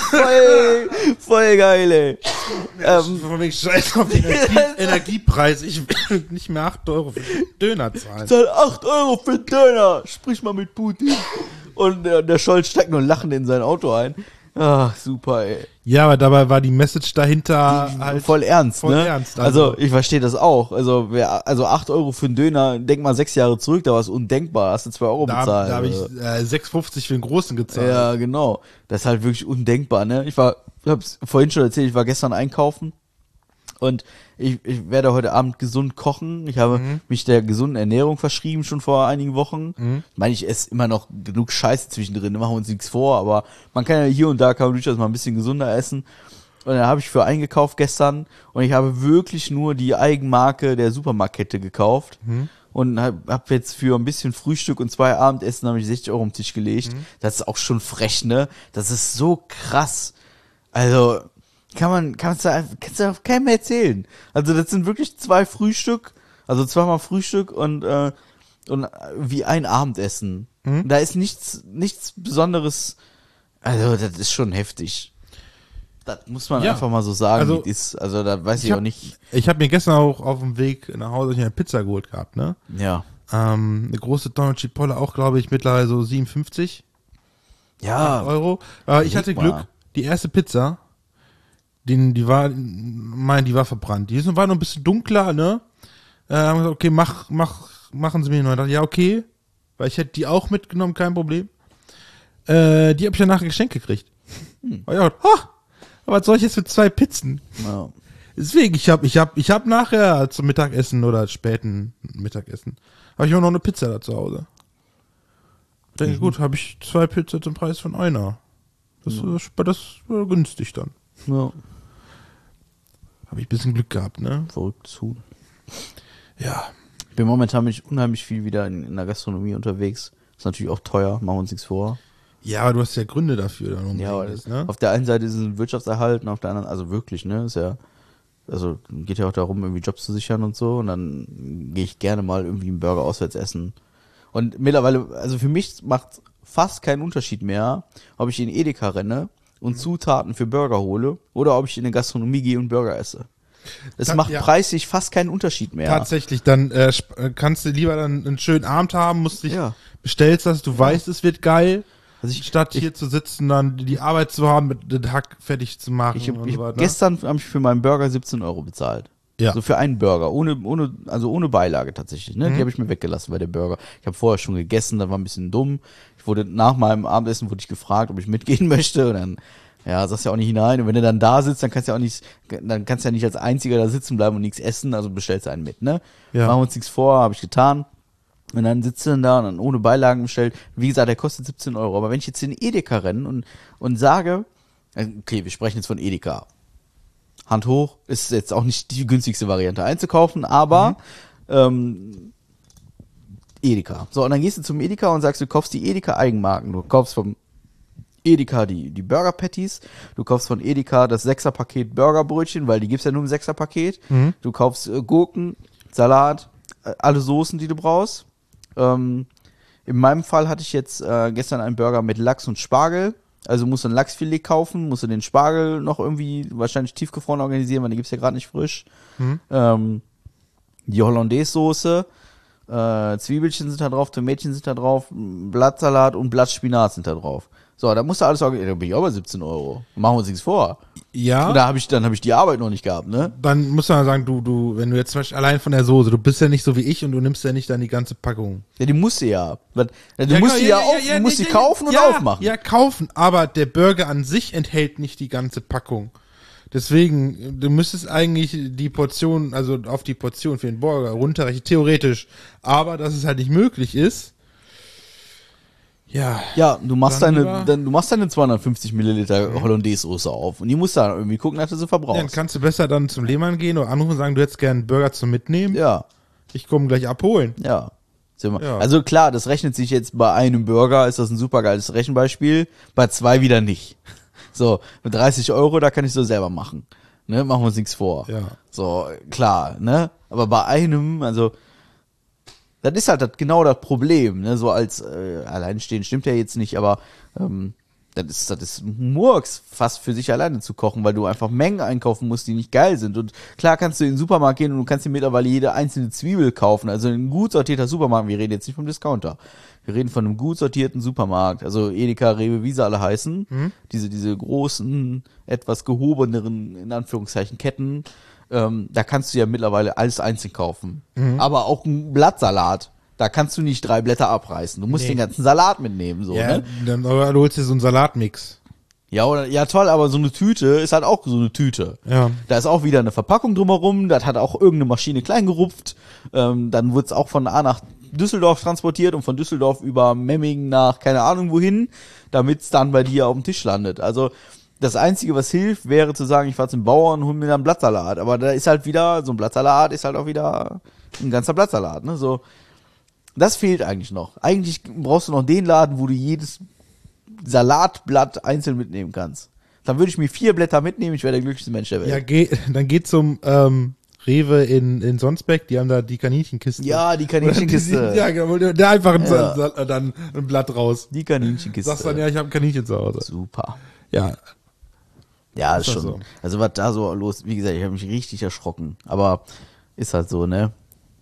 Voll geil, ey. Von wegen Scheiß auf den Energiepreis. Ich will nicht mehr 8 Euro für den Döner zahlen. Zahl 8 Euro für Döner. Sprich mal mit Putin. Und der Scholz steigt nur lachend in sein Auto ein. Ach, super, ey. Ja, aber dabei war die Message dahinter halt Voll ernst, voll ne? ernst, Also ich verstehe das auch. Also 8 Euro für einen Döner, denk mal 6 Jahre zurück, da war es undenkbar, hast du 2 Euro Da bezahlt. habe ich 6,50 für den Großen gezahlt. Ja, genau. Das ist halt wirklich undenkbar, ne? Ich hab's vorhin schon erzählt, ich war gestern einkaufen und ich werde heute Abend gesund kochen. Ich habe mich der gesunden Ernährung verschrieben, schon vor einigen Wochen. Ich meine, ich esse immer noch genug Scheiße zwischendrin, machen wir uns nichts vor, aber man kann ja hier und da kann man durchaus mal ein bisschen gesunder essen. Und dann habe ich für eingekauft gestern und ich habe wirklich nur die Eigenmarke der Supermarktkette gekauft. Und hab jetzt für ein bisschen Frühstück und 2 Abendessen habe ich 60 Euro am Tisch gelegt. Das ist auch schon frech, ne? Das ist so krass. Also, kannst du keinem mehr erzählen. Also, das sind wirklich 2 Frühstück, also 2-mal Frühstück und wie ein Abendessen. Da ist nichts Besonderes. Also, das ist schon heftig. Das muss man Ja. einfach mal so sagen, Also, wie es ist. Also, da weiß ich ich auch hab- nicht. Ich habe mir gestern auch auf dem Weg nach Hause eine Pizza geholt gehabt, ne? Ja. Eine große Donald Chipotle auch, glaube ich, mittlerweile so 57 Ja. Euro. Aber ich Leg hatte mal. Glück, die erste Pizza, die war verbrannt. Die war noch ein bisschen dunkler, ne? Haben gesagt, okay, machen Sie mir neu. Ja, okay. Weil ich hätte die auch mitgenommen, kein Problem. Die habe ich danach geschenkt gekriegt. Aber ja, aber was soll ich jetzt für 2 Pizzen? Ja. Deswegen, ich hab nachher zum Mittagessen oder späten Mittagessen, habe ich auch noch eine Pizza da zu Hause. Denke gut, habe ich 2 Pizza zum Preis von einer. Das war günstig dann. Ja. Habe ich ein bisschen Glück gehabt, ne? Verrücktes Huhn. Ja. Ich bin momentan unheimlich viel wieder in der Gastronomie unterwegs. Ist natürlich auch teuer, machen wir uns nichts vor. Ja, aber du hast ja Gründe dafür. Dann Ja, aber unbedingt, ne? auf der einen Seite ist es ein Wirtschaftserhalt und auf der anderen, also wirklich, ne, ist ja, also geht ja auch darum, irgendwie Jobs zu sichern und so und dann gehe ich gerne mal irgendwie einen Burger auswärts essen. Und mittlerweile, also für mich macht fast keinen Unterschied mehr, ob ich in Edeka renne und Zutaten für Burger hole oder ob ich in eine Gastronomie gehe und Burger esse. Es macht ja. preislich fast keinen Unterschied mehr. Tatsächlich, dann kannst du lieber dann einen schönen Abend haben, musst dich, Ja. bestellst das, du weißt, es wird geil. Also Statt hier zu sitzen, dann die Arbeit zu haben, mit den Hack fertig zu machen und so weiter. Gestern habe ich für meinen Burger 17 Euro bezahlt. Ja. So für einen Burger, ohne Beilage tatsächlich. Ne? Die habe ich mir weggelassen bei der Burger. Ich habe vorher schon gegessen, das war ein bisschen dumm. Nach meinem Abendessen wurde ich gefragt, ob ich mitgehen möchte. Und dann, ja, sagst ja auch nicht hinein. Und wenn du dann da sitzt, dann kannst du ja nicht als Einziger da sitzen bleiben und nichts essen, also bestellst du einen mit, ne? Ja. Machen wir uns nichts vor, habe ich getan. Und dann sitzt du dann da und dann ohne Beilagen bestellt. Wie gesagt, der kostet 17 Euro. Aber wenn ich jetzt in Edeka renne und sage, okay, wir sprechen jetzt von Edeka. Hand hoch, ist jetzt auch nicht die günstigste Variante einzukaufen, aber Edeka. So, und dann gehst du zum Edeka und sagst, du kaufst die Edeka Eigenmarken. Du kaufst vom Edeka die Burger Patties, du kaufst von Edeka das 6er-Paket Burgerbrötchen, weil die gibt's ja nur im 6er-Paket. Du kaufst Gurken, Salat, alle Soßen, die du brauchst. In meinem Fall hatte ich jetzt gestern einen Burger mit Lachs und Spargel. Also musst du ein Lachsfilet kaufen, musst du den Spargel noch irgendwie wahrscheinlich tiefgefroren organisieren, weil den gibt's ja gerade nicht frisch. Die Hollandaise-Soße, Zwiebelchen sind da drauf, Tomätchen sind da drauf, Blattsalat und Blattspinat sind da drauf. So, da musst du alles organisieren. Da bin ich auch bei 17 Euro. Machen wir uns nichts vor. Ja. Und dann hab ich die Arbeit noch nicht gehabt, ne? Dann muss man sagen, du, wenn du jetzt zum Beispiel allein von der Soße, du bist ja nicht so wie ich und du nimmst ja nicht dann die ganze Packung. Ja, die musst du ja. Du musst die kaufen und aufmachen. Ja, kaufen, aber der Burger an sich enthält nicht die ganze Packung. Deswegen, du müsstest eigentlich die Portion, also auf die Portion für den Burger runterrechnen, theoretisch. Aber dass es halt nicht möglich ist, ja, du machst Dann deine 250 Milliliter Hollandaise-Soße auf und die musst du dann irgendwie gucken, dass du sie verbrauchst. dann kannst du besser dann zum Lehmann gehen oder anrufen und sagen, du hättest gerne einen Burger zum Mitnehmen. Ja, Ich komme gleich abholen. ja. Ja. Also klar, das rechnet sich jetzt bei einem Burger, ist das ein super geiles Rechenbeispiel, bei 2 wieder nicht. So, mit 30 Euro, da kann ich so selber machen. Ne, machen wir uns nichts vor. Ja. So, klar, ne? Aber bei einem, also, das ist halt genau das Problem, ne? So als alleinstehend stimmt ja jetzt nicht, aber das ist Murks, fast für sich alleine zu kochen, weil du einfach Mengen einkaufen musst, die nicht geil sind. Und klar kannst du in den Supermarkt gehen und du kannst dir mittlerweile jede einzelne Zwiebel kaufen. Also ein gut sortierter Supermarkt, wir reden jetzt nicht vom Discounter. Wir reden von einem gut sortierten Supermarkt, also Edeka, Rewe, wie sie alle heißen. Diese großen, etwas gehobeneren, in Anführungszeichen, Ketten. Da kannst du ja mittlerweile alles einzeln kaufen. Aber auch ein Blattsalat, da kannst du nicht 3 Blätter abreißen. Du musst den ganzen Salat mitnehmen, so, Ja, ne? dann oder du holst dir so einen Salatmix. Ja, toll, aber so eine Tüte ist halt auch so eine Tüte. Ja. Da ist auch wieder eine Verpackung drumherum, das hat auch irgendeine Maschine klein gerupft. Dann wird's auch von A nach Düsseldorf transportiert und von Düsseldorf über Memmingen nach keine Ahnung wohin, damit's dann bei dir auf dem Tisch landet. Also das Einzige, was hilft, wäre zu sagen, ich fahr zum Bauern und hol mir dann einen Blattsalat. Aber da ist halt wieder, so ein Blattsalat ist halt auch wieder ein ganzer Blattsalat, ne? So, das fehlt eigentlich noch. Eigentlich brauchst du noch den Laden, wo du jedes Salatblatt einzeln mitnehmen kannst. Dann würde ich mir 4 Blätter mitnehmen, ich wäre der glücklichste Mensch der Welt. Ja, dann geh zum Rewe in Sonsbeck, die haben da die Kaninchenkiste. Ja, die Kaninchenkiste. Ja, genau, da einfach dann ein Blatt raus. Die Kaninchenkiste. Sagst dann, ja, ich habe ein Kaninchen zu Hause. Super. Ja, Ja, ist Ist schon. das so? Also was da so los, wie gesagt, ich habe mich richtig erschrocken. Aber ist halt so, ne?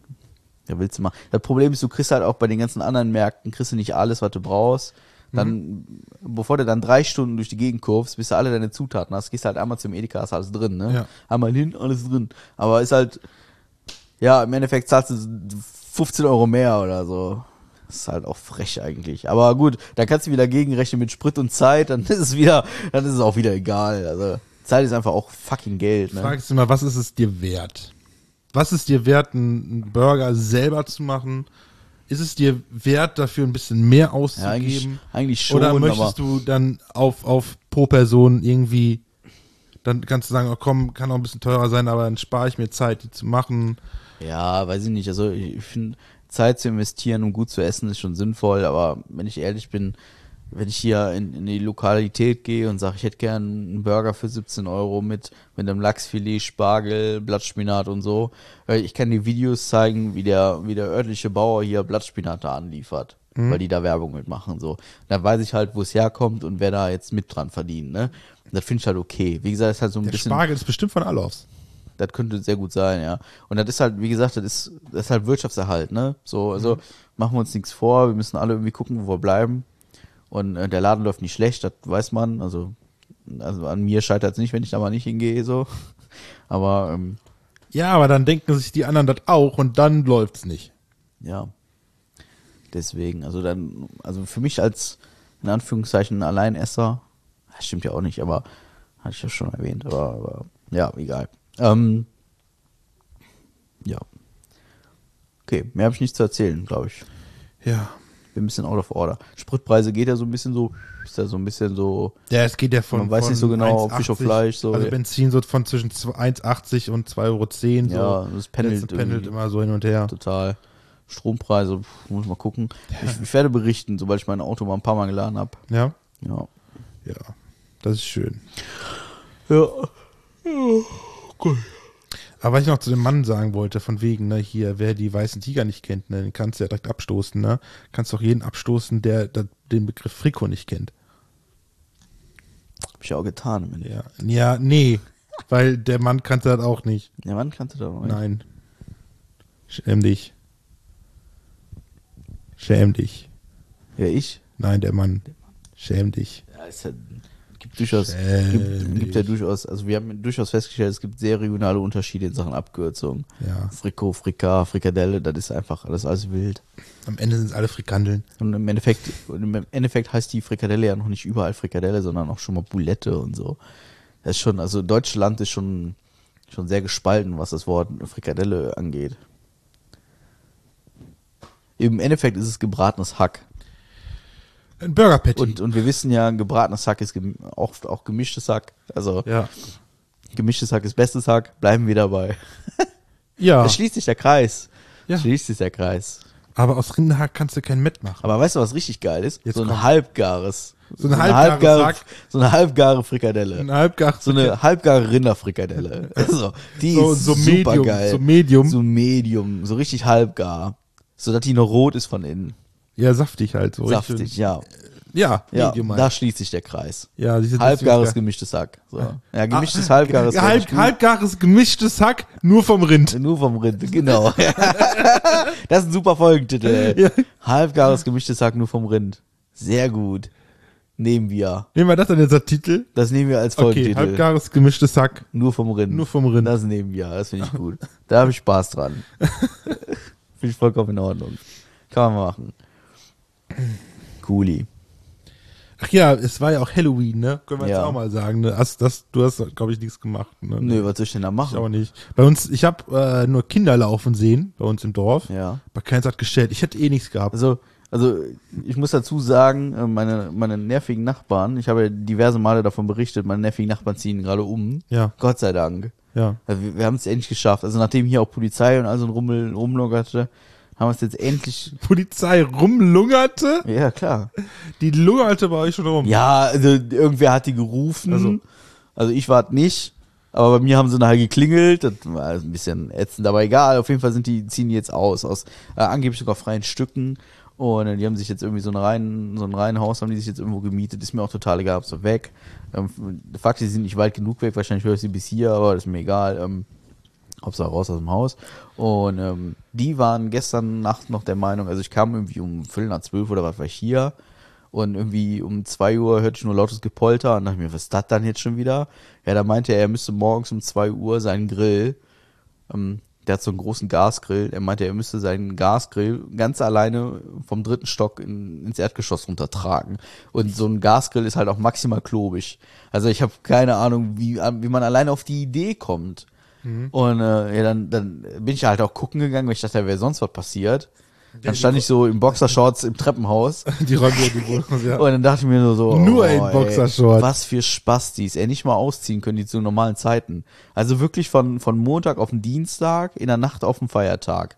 Ja, willst du mal. Das Problem ist, du kriegst halt auch bei den ganzen anderen Märkten, kriegst du nicht alles, was du brauchst. Dann, bevor du dann 3 Stunden durch die Gegend kurvst, bis du alle deine Zutaten hast, gehst halt einmal zum Edeka, hast alles drin, ne? Ja. Einmal hin, alles drin. Aber ist halt, ja, im Endeffekt zahlst du 15 Euro mehr oder so. Das ist halt auch frech eigentlich. Aber gut, da kannst du wieder gegenrechnen mit Sprit und Zeit, dann ist es auch wieder egal. Also, Zeit ist einfach auch fucking Geld, ne? fragst du mal, was ist es dir wert? Was ist dir wert, einen Burger selber zu machen? Ist es dir wert, dafür ein bisschen mehr Ja, auszugeben? eigentlich schon, Oder aber möchtest du dann auf pro Person irgendwie, dann kannst du sagen, oh komm, kann auch ein bisschen teurer sein, aber dann spare ich mir Zeit, die zu machen. ja, weiß ich nicht. Also ich finde, Zeit zu investieren, um gut zu essen, ist schon sinnvoll, aber wenn ich ehrlich bin, wenn ich hier in die Lokalität gehe und sage, ich hätte gern einen Burger für 17 Euro mit einem Lachsfilet, Spargel, Blattspinat und so, weil ich kann dir Videos zeigen, wie der örtliche Bauer hier Blattspinat da anliefert, weil die da Werbung mitmachen, so. Da weiß ich halt, wo es herkommt und wer da jetzt mit dran verdient, ne? Das finde ich halt okay. Wie gesagt, das ist halt so ein Der bisschen. Spargel ist bestimmt von Alofs. Das könnte sehr gut sein, ja. Und das ist halt, wie gesagt, das ist halt Wirtschaftserhalt, ne? So, also machen wir uns nichts vor, wir müssen alle irgendwie gucken, wo wir bleiben. Und der Laden läuft nicht schlecht, das weiß man. Also an mir scheitert es nicht, wenn ich da mal nicht hingehe, so. Aber Ja, aber dann denken sich die anderen das auch und dann läuft's nicht. ja. Deswegen, also für mich als in Anführungszeichen Alleinesser, das stimmt ja auch nicht, aber hatte ich ja schon erwähnt, aber ja, egal. Ja. Okay, mehr habe ich nicht zu erzählen, glaube ich. Ja. Bin ein bisschen out of order. Spritpreise geht ja so ein bisschen so, ist ja so ein bisschen so, Ja, es geht ja von. man weiß von nicht so genau, ob 1,80, Fisch auf Fleisch, so. Also Benzin so von zwischen 1,80 und 2,10 €. Ja, so. das pendelt irgendwie. immer so hin und her. Total. Strompreise, muss ich mal gucken. Ich werde berichten, sobald ich mein Auto mal ein paar Mal geladen habe. Ja, Ja. ja. Das ist schön. Ja. Aber was ich noch zu dem Mann sagen wollte, von wegen, ne, hier, wer die weißen Tiger nicht kennt, ne, den kannst du ja direkt abstoßen, ne? Kannst doch jeden abstoßen, der den Begriff Frikot nicht kennt. Hab ich ja auch getan. Im Endeffekt. Ja, nee. Weil der Mann kannte das auch nicht. Ja, wann kannst du da noch? Nein. Schäm dich. Schäm dich. Ja, ich? Nein, der Mann. Schäm dich. Ja, ist ja, gibt durchaus, gibt ja durchaus, also wir haben durchaus festgestellt, es gibt sehr regionale Unterschiede in Sachen Abkürzung. Ja. Frikot, Frika, Frikadelle, das ist einfach alles wild. Am Ende sind es alle Frikandeln. Und im Endeffekt heißt die Frikadelle ja noch nicht überall Frikadelle, sondern auch schon mal Boulette und so. Das ist schon, also Deutschland ist schon sehr gespalten, was das Wort Frikadelle angeht. Im Endeffekt ist es gebratenes Hack. Ein Burger Patty. Und wir wissen ja, gebratenes Hack ist auch gemischtes Hack. Also ja. gemischtes Hack ist bestes Hack, bleiben wir dabei. Ja. Da schließt sich der Kreis. Ja. Schließt sich der Kreis. Aber aus Rinderhack kannst du kein Mett machen. Aber weißt du, was richtig geil ist? Jetzt so ein komm. halbgares. So ein halbgares Hack. So eine halbgare Frikadelle. Ein halbgar. So eine halbgare Rinderfrikadelle. Also, die ist so super Medium, geil. so Medium. So Medium. So richtig halbgar. So dass die noch rot ist von innen. Ja, saftig halt. So Saftig, richtig. ja. Ja, Ja, Medium halt. da schließt sich der Kreis. Ja, diese Halbgares gemischtes Hack. So. Ja, gemischtes halbgares. halbgares gemischtes Hack, nur vom Rind. Nur vom Rind, genau. Das ist ein super Folgentitel, ey. Ja. Halbgares gemischtes Hack, nur vom Rind. Sehr gut. Nehmen wir. Nehmen wir das dann jetzt als Titel? Das nehmen wir als Okay, Folgentitel. halbgares gemischtes Hack. Nur vom Rind. Nur vom Rind. Das nehmen wir. Das finde ich gut. Da habe ich Spaß dran. Finde ich vollkommen in Ordnung. Kann man machen. Cooli. Ach ja, es war ja auch Halloween, ne? Können wir Ja. jetzt auch mal sagen, ne? Du hast, glaube ich, nichts gemacht, ne? Nö, was soll ich denn da Ich machen? auch nicht. Bei uns, ich habe nur Kinder laufen sehen, bei uns im Dorf. Ja. Aber keins hat gestellt. Ich hätte eh nichts gehabt. Also ich muss dazu sagen, meine nervigen Nachbarn, ich habe ja diverse Male davon berichtet, meine nervigen Nachbarn ziehen gerade um. Ja. Gott sei Dank. Ja. Also wir haben es endlich geschafft. Also nachdem hier auch Polizei und all so ein rumlungerte, haben wir es jetzt endlich. Polizei rumlungerte? Ja, klar. Die lungerte bei euch schon rum. Ja, also irgendwer hat die gerufen. Also ich war nicht. Aber bei mir haben sie nachher geklingelt. Das war ein bisschen ätzend, aber egal. Auf jeden Fall ziehen die jetzt aus angeblich sogar freien Stücken. Und die haben sich jetzt irgendwie so ein Reihenhaus haben die sich jetzt irgendwo gemietet. Ist mir auch total egal, ob sie weg. Fakt, die sind nicht weit genug weg. Wahrscheinlich höre ich sie bis hier, aber das ist mir egal. Hauptsache raus aus dem Haus. Und die waren gestern Nacht noch der Meinung, also ich kam irgendwie um 11:45 oder was war ich hier. Und irgendwie um 2 Uhr hörte ich nur lautes Gepolter. Und dachte ich mir, was ist das dann jetzt schon wieder? Ja, da meinte er müsste morgens um 2 Uhr seinen Grill, der hat so einen großen Gasgrill, er meinte, er müsste seinen Gasgrill ganz alleine vom 3. Stock ins Erdgeschoss runtertragen. Und so ein Gasgrill ist halt auch maximal klobig. Also ich habe keine Ahnung, wie man alleine auf die Idee kommt. Und ja, dann bin ich halt auch gucken gegangen, weil ich dachte, da wäre sonst was passiert. Dann stand ich so in Boxershorts im Treppenhaus. Die räumen ja die Wohnung, ja. Und dann dachte ich mir so, Nur in Boxershorts. Was für Spastis, nicht mal ausziehen können die zu normalen Zeiten. Also wirklich von Montag auf den Dienstag, in der Nacht auf den Feiertag.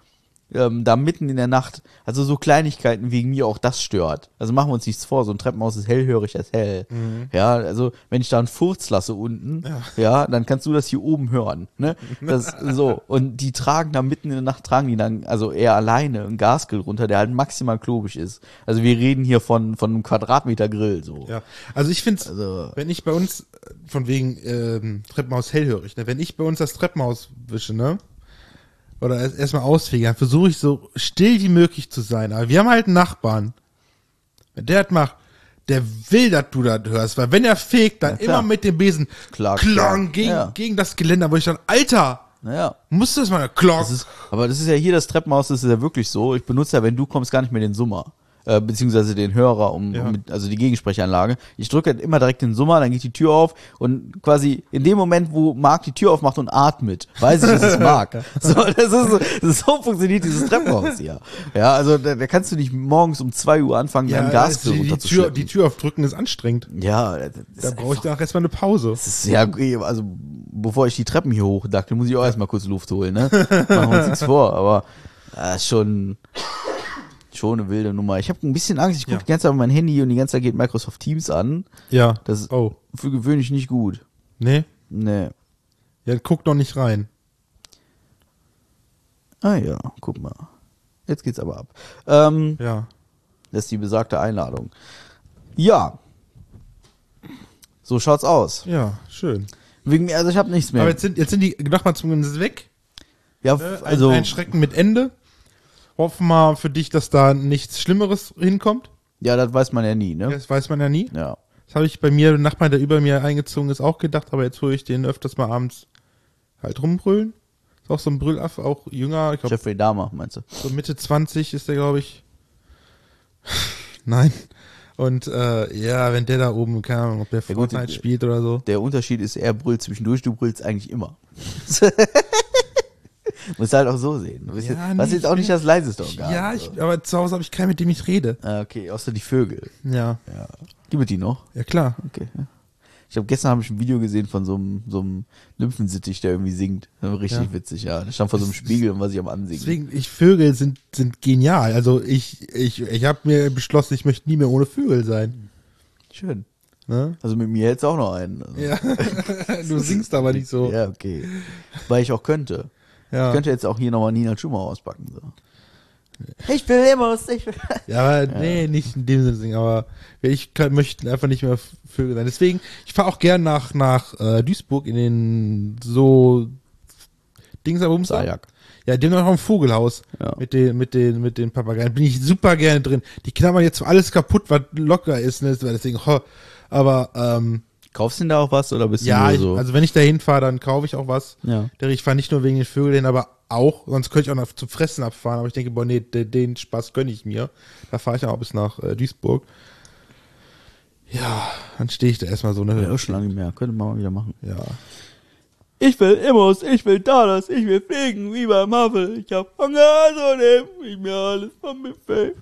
Da mitten in der Nacht, also so Kleinigkeiten wegen mir auch das stört. Also machen wir uns nichts vor, so ein Treppenhaus ist hellhörig als hell. Ja, also wenn ich da einen Furz lasse unten, ja, dann kannst du das hier oben hören, ne? Das so, und die tragen da mitten in der Nacht, dann, also eher alleine einen Gasgrill runter, der halt maximal klobig ist. Also wir reden hier von einem Quadratmeter Grill, so. Ja, also ich finde, Also- wenn ich bei uns, von wegen Treppenhaus hellhörig, ne, wenn ich bei uns das Treppenhaus wische, ne, oder erstmal ausfege, dann versuche ich so still wie möglich zu sein. Aber wir haben halt einen Nachbarn, wenn der das macht, der will, dass du das hörst, weil wenn er fegt, dann klar. immer mit dem Besen Klar, Klang klar. gegen das Geländer, wo ich dann, Alter, Naja. muss das mal Klang? Aber das ist ja hier das Treppenhaus, das ist ja wirklich so. Ich benutze ja, wenn du kommst, gar nicht mehr den Summer. beziehungsweise den Hörer, also die Gegensprechanlage. Ich drücke halt immer direkt den Summer, dann geht die Tür auf und quasi in dem Moment, wo Marc die Tür aufmacht und atmet, weiß ich, dass es Marc. So, so funktioniert dieses Treppenhaus hier. Ja, also da kannst du nicht morgens um 2 Uhr anfangen, deinen Gaspedal runterzuschleppen. Die Tür aufdrücken ist anstrengend. Ja, Da brauche ich da auch erstmal eine Pause. das ist ja, also bevor ich die Treppen hier hochdachte, muss ich auch erstmal kurz Luft holen, ne? Machen wir uns nichts vor, aber schon eine wilde Nummer. Ich habe ein bisschen Angst, ich gucke die ganze Zeit auf mein Handy und die ganze Zeit geht Microsoft Teams an. Ja. Das ist für gewöhnlich nicht gut. Nee? Nee. Ja, guck doch nicht rein. Ah ja, guck mal. Jetzt geht's aber ab. Ja. Das ist die besagte Einladung. Ja. So schaut's aus. Ja, schön. Wegen mir, also ich habe nichts mehr. Aber jetzt sind die nochmal zumindest weg. Ja, also Ein Schrecken mit Ende. Hoffen wir für dich, dass da nichts Schlimmeres hinkommt. ja, das weiß man ja nie, ne? Das weiß man ja nie. Ja. Das habe ich bei mir, der Nachbar, der über mir eingezogen ist, auch gedacht, aber jetzt höre ich den öfters mal abends halt rumbrüllen. Ist auch so ein Brüllaff, auch jünger, ich glaube Jeffrey Dahmer, meinst du? so Mitte 20 ist der, glaube ich. Nein. Und ja, wenn der da oben, keine Ahnung, ob der Ja, gut, Fortnite spielt oder so. Der Unterschied ist, er brüllt zwischendurch, du brüllst eigentlich immer. Muss halt auch so sehen. Du bist Ja, jetzt, was nee, jetzt auch nicht das leiseste Organ. Ja, aber zu Hause habe ich keinen, mit dem ich rede. Ah, okay, außer die Vögel. Ja. Gibt es die noch? Ja, klar. Okay. Ja. Gestern habe ich ein Video gesehen von so einem Nymphensittich, der irgendwie singt. Richtig witzig, ja. Der stand vor so einem Spiegel und war sich am Ansingen. Deswegen, Vögel sind genial. Also ich habe mir beschlossen, ich möchte nie mehr ohne Vögel sein. Schön. Ne? Also mit mir hättest du auch noch einen. Also. Ja. Du singst aber nicht so. Ja, okay. Weil ich auch könnte. Ja. Ich könnte jetzt auch hier nochmal Nina Schumacher auspacken. So. Ich will Emos, ich will. Ja, aber nee, nicht in dem Sinne singen, aber möchte einfach nicht mehr Vögel sein. Deswegen, ich fahre auch gern nach Duisburg in den so Dingsabums. Sajak. Ja, die haben noch ein Vogelhaus Ja. mit den Papageien. Bin ich super gerne drin. Die knabbern jetzt alles kaputt, was locker ist, ne? Deswegen, aber Kaufst du denn da auch was oder bist ja, du nur so? also wenn ich da hinfahre, dann kaufe ich auch was. Ja. Ich fahre nicht nur wegen den Vögeln hin, aber auch, sonst könnte ich auch noch zum Fressen abfahren, aber ich denke, boah, nee, den Spaß gönne ich mir. Da fahre ich auch bis nach Duisburg. Ja, dann stehe ich da erstmal so, ne? Ja, auch schon lange nicht mehr. Könnte man mal wieder machen. Ja. Ich will Immos, ich will Dallas, ich will fliegen wie bei Marvel. Ich hab Hunger, also nehm ich mir alles vom Buffet.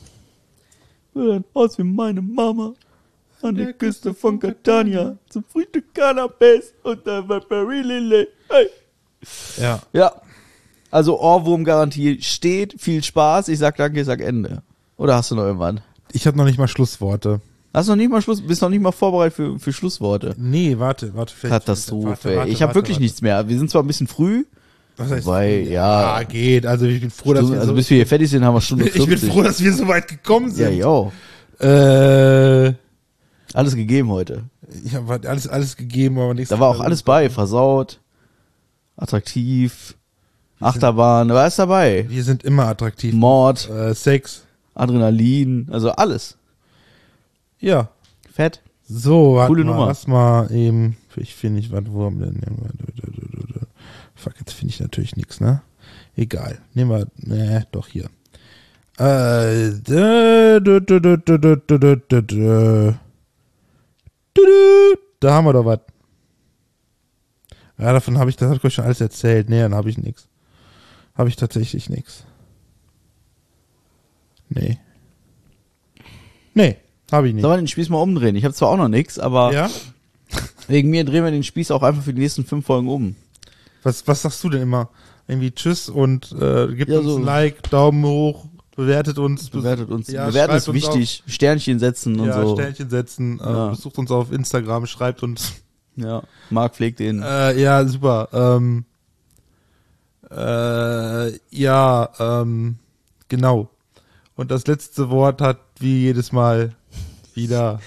Will ein Haus wie meine Mama an der Küste von Catania zum Frühstück Cannabis und der Vapori Lily. Hey. Ja. Ja, also Ohrwurm-Garantie steht. Viel Spaß. Ich sag danke, ich sag Ende. Oder hast du noch irgendwann? Ich habe noch nicht mal Schlussworte. Hast du noch nicht mal bist noch nicht mal vorbereitet für Schlussworte? Nee, warte. Katastrophe. Ich habe wirklich nichts mehr. Wir sind zwar ein bisschen früh, Was heißt weil, ja, geht. Also ich bin froh, dass wir also bis wir hier fertig sind, haben wir Stunde 50. ich bin froh, dass wir so weit gekommen Ja, sind. jo. Ja. Alles gegeben heute. Ich habe alles gegeben, aber nichts. Da war auch alles bei. Versaut, attraktiv, Achterbahn, da war alles dabei. Wir sind immer attraktiv. Mord, Sex. Adrenalin, also alles. Ja. Fett. So, warte Coole mal, Nummer. lass mal eben. Ich finde nicht, wo haben wir denn? Fuck, jetzt finde ich natürlich nichts, ne? Egal. Nehmen wir, doch hier. Da haben wir doch was. Ja, davon habe ich, das hat ich schon alles erzählt. Nee, dann habe ich nichts. Habe ich tatsächlich nichts. Nee, habe ich nicht. Sollen wir den Spieß mal umdrehen? Ich habe zwar auch noch nichts, aber Ja? wegen mir drehen wir den Spieß auch einfach für die nächsten 5 Folgen um. Was sagst du denn immer? Irgendwie Tschüss und gebt Ja, uns so. ein Like, Daumen hoch, bewertet uns. Bewertet uns. Ja, Bewerten ist schreibt uns wichtig. Sternchen setzen und Ja, so. Sternchen setzen, Ja. besucht uns auf Instagram, schreibt uns. Ja. Marc pflegt den. Ja, super. Genau. Und das letzte Wort hat wie jedes Mal wieder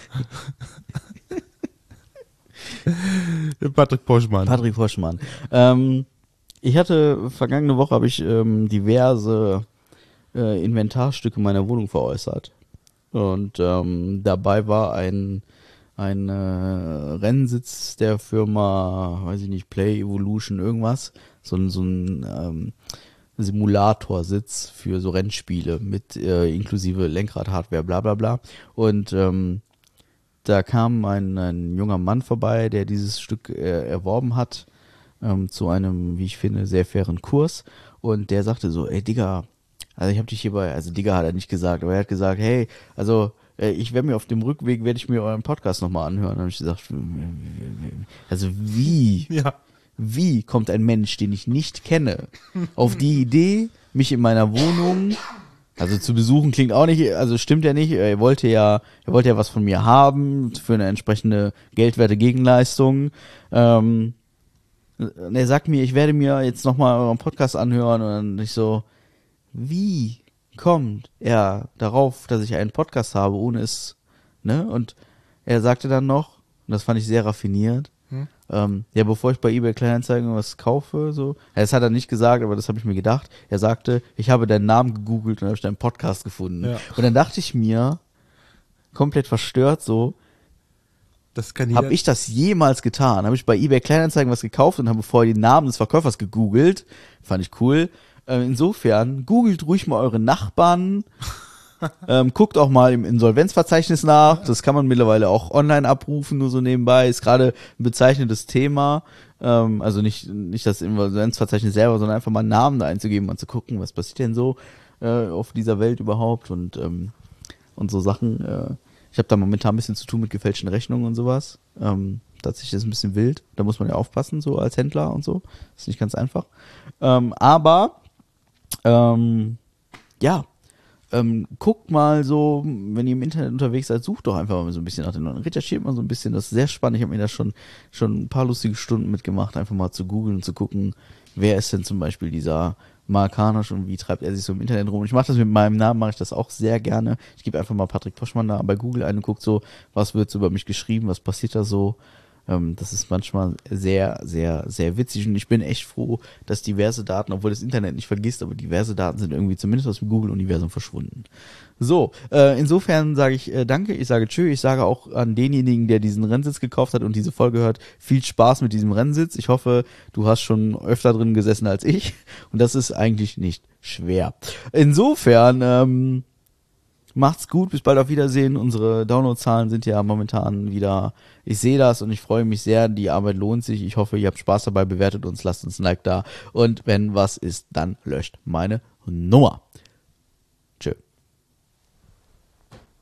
Patrick Poschmann. Patrick Poschmann. Ich hatte, vergangene Woche habe ich diverse Inventarstücke meiner Wohnung veräußert. Und dabei war ein Rennsitz der Firma, weiß ich nicht, Play Evolution irgendwas. So ein Simulatorsitz für so Rennspiele mit inklusive Lenkrad-Hardware, bla bla bla. Und da kam ein junger Mann vorbei, der dieses Stück erworben hat, zu einem, wie ich finde, sehr fairen Kurs. Und der sagte so, ey Digga, also ich hab dich hierbei, also Digga hat er nicht gesagt, aber er hat gesagt, hey, also ich werde mir auf dem Rückweg, werde ich mir euren Podcast nochmal anhören. Und habe ich gesagt, also wie? Ja. Wie kommt ein Mensch, den ich nicht kenne, auf die Idee, mich in meiner Wohnung, also zu besuchen klingt auch nicht, also stimmt ja nicht, er wollte ja was von mir haben, für eine entsprechende geldwerte Gegenleistung. Und er sagt mir, ich werde mir jetzt nochmal euren Podcast anhören, und dann ich so, wie kommt er darauf, dass ich einen Podcast habe, ohne es, ne? Und er sagte dann noch, und das fand ich sehr raffiniert, ja, bevor ich bei eBay Kleinanzeigen was kaufe, so, ja, das hat er nicht gesagt, aber das habe ich mir gedacht. Er sagte, ich habe deinen Namen gegoogelt und habe deinen Podcast gefunden. Ja. Und dann dachte ich mir, komplett verstört so, Das kann habe ich das jemals getan? Habe ich bei eBay Kleinanzeigen was gekauft und habe vorher den Namen des Verkäufers gegoogelt? Fand ich cool. Insofern, googelt ruhig mal eure Nachbarn. Guckt auch mal im Insolvenzverzeichnis nach. Das kann man mittlerweile auch online abrufen, nur so nebenbei. Ist gerade ein bezeichnetes Thema. Also nicht das Insolvenzverzeichnis selber, sondern einfach mal einen Namen da einzugeben und zu gucken, was passiert denn so auf dieser Welt überhaupt und so Sachen. Ich habe da momentan ein bisschen zu tun mit gefälschten Rechnungen und sowas. Tatsächlich ist es ein bisschen wild. Da muss man ja aufpassen, so als Händler und so. Ist nicht ganz einfach. Guckt mal so, wenn ihr im Internet unterwegs seid, sucht doch einfach mal so ein bisschen nach den Leuten. Recherchiert mal so ein bisschen, das ist sehr spannend. Ich habe mir da schon ein paar lustige Stunden mitgemacht, einfach mal zu googeln und zu gucken, wer ist denn zum Beispiel dieser Mark Harnisch und wie treibt er sich so im Internet rum. Und ich mache das mit meinem Namen, mache ich das auch sehr gerne. Ich gebe einfach mal Patrick Poschmann da bei Google ein und gucke so, was wird so über mich geschrieben, was passiert da so. Das ist manchmal sehr, sehr, sehr witzig und ich bin echt froh, dass diverse Daten, obwohl das Internet nicht vergisst, aber diverse Daten sind irgendwie zumindest aus dem Google-Universum verschwunden. So, insofern sage ich danke, ich sage tschö, ich sage auch an denjenigen, der diesen Rennsitz gekauft hat und diese Folge hört, viel Spaß mit diesem Rennsitz. Ich hoffe, du hast schon öfter drin gesessen als ich und das ist eigentlich nicht schwer. Insofern, macht's gut, bis bald, auf Wiedersehen. Unsere Downloadzahlen sind ja momentan wieder, ich sehe das und ich freue mich sehr, die Arbeit lohnt sich. Ich hoffe, ihr habt Spaß dabei, bewertet uns, lasst uns ein Like da und wenn was ist, dann löscht meine Nummer.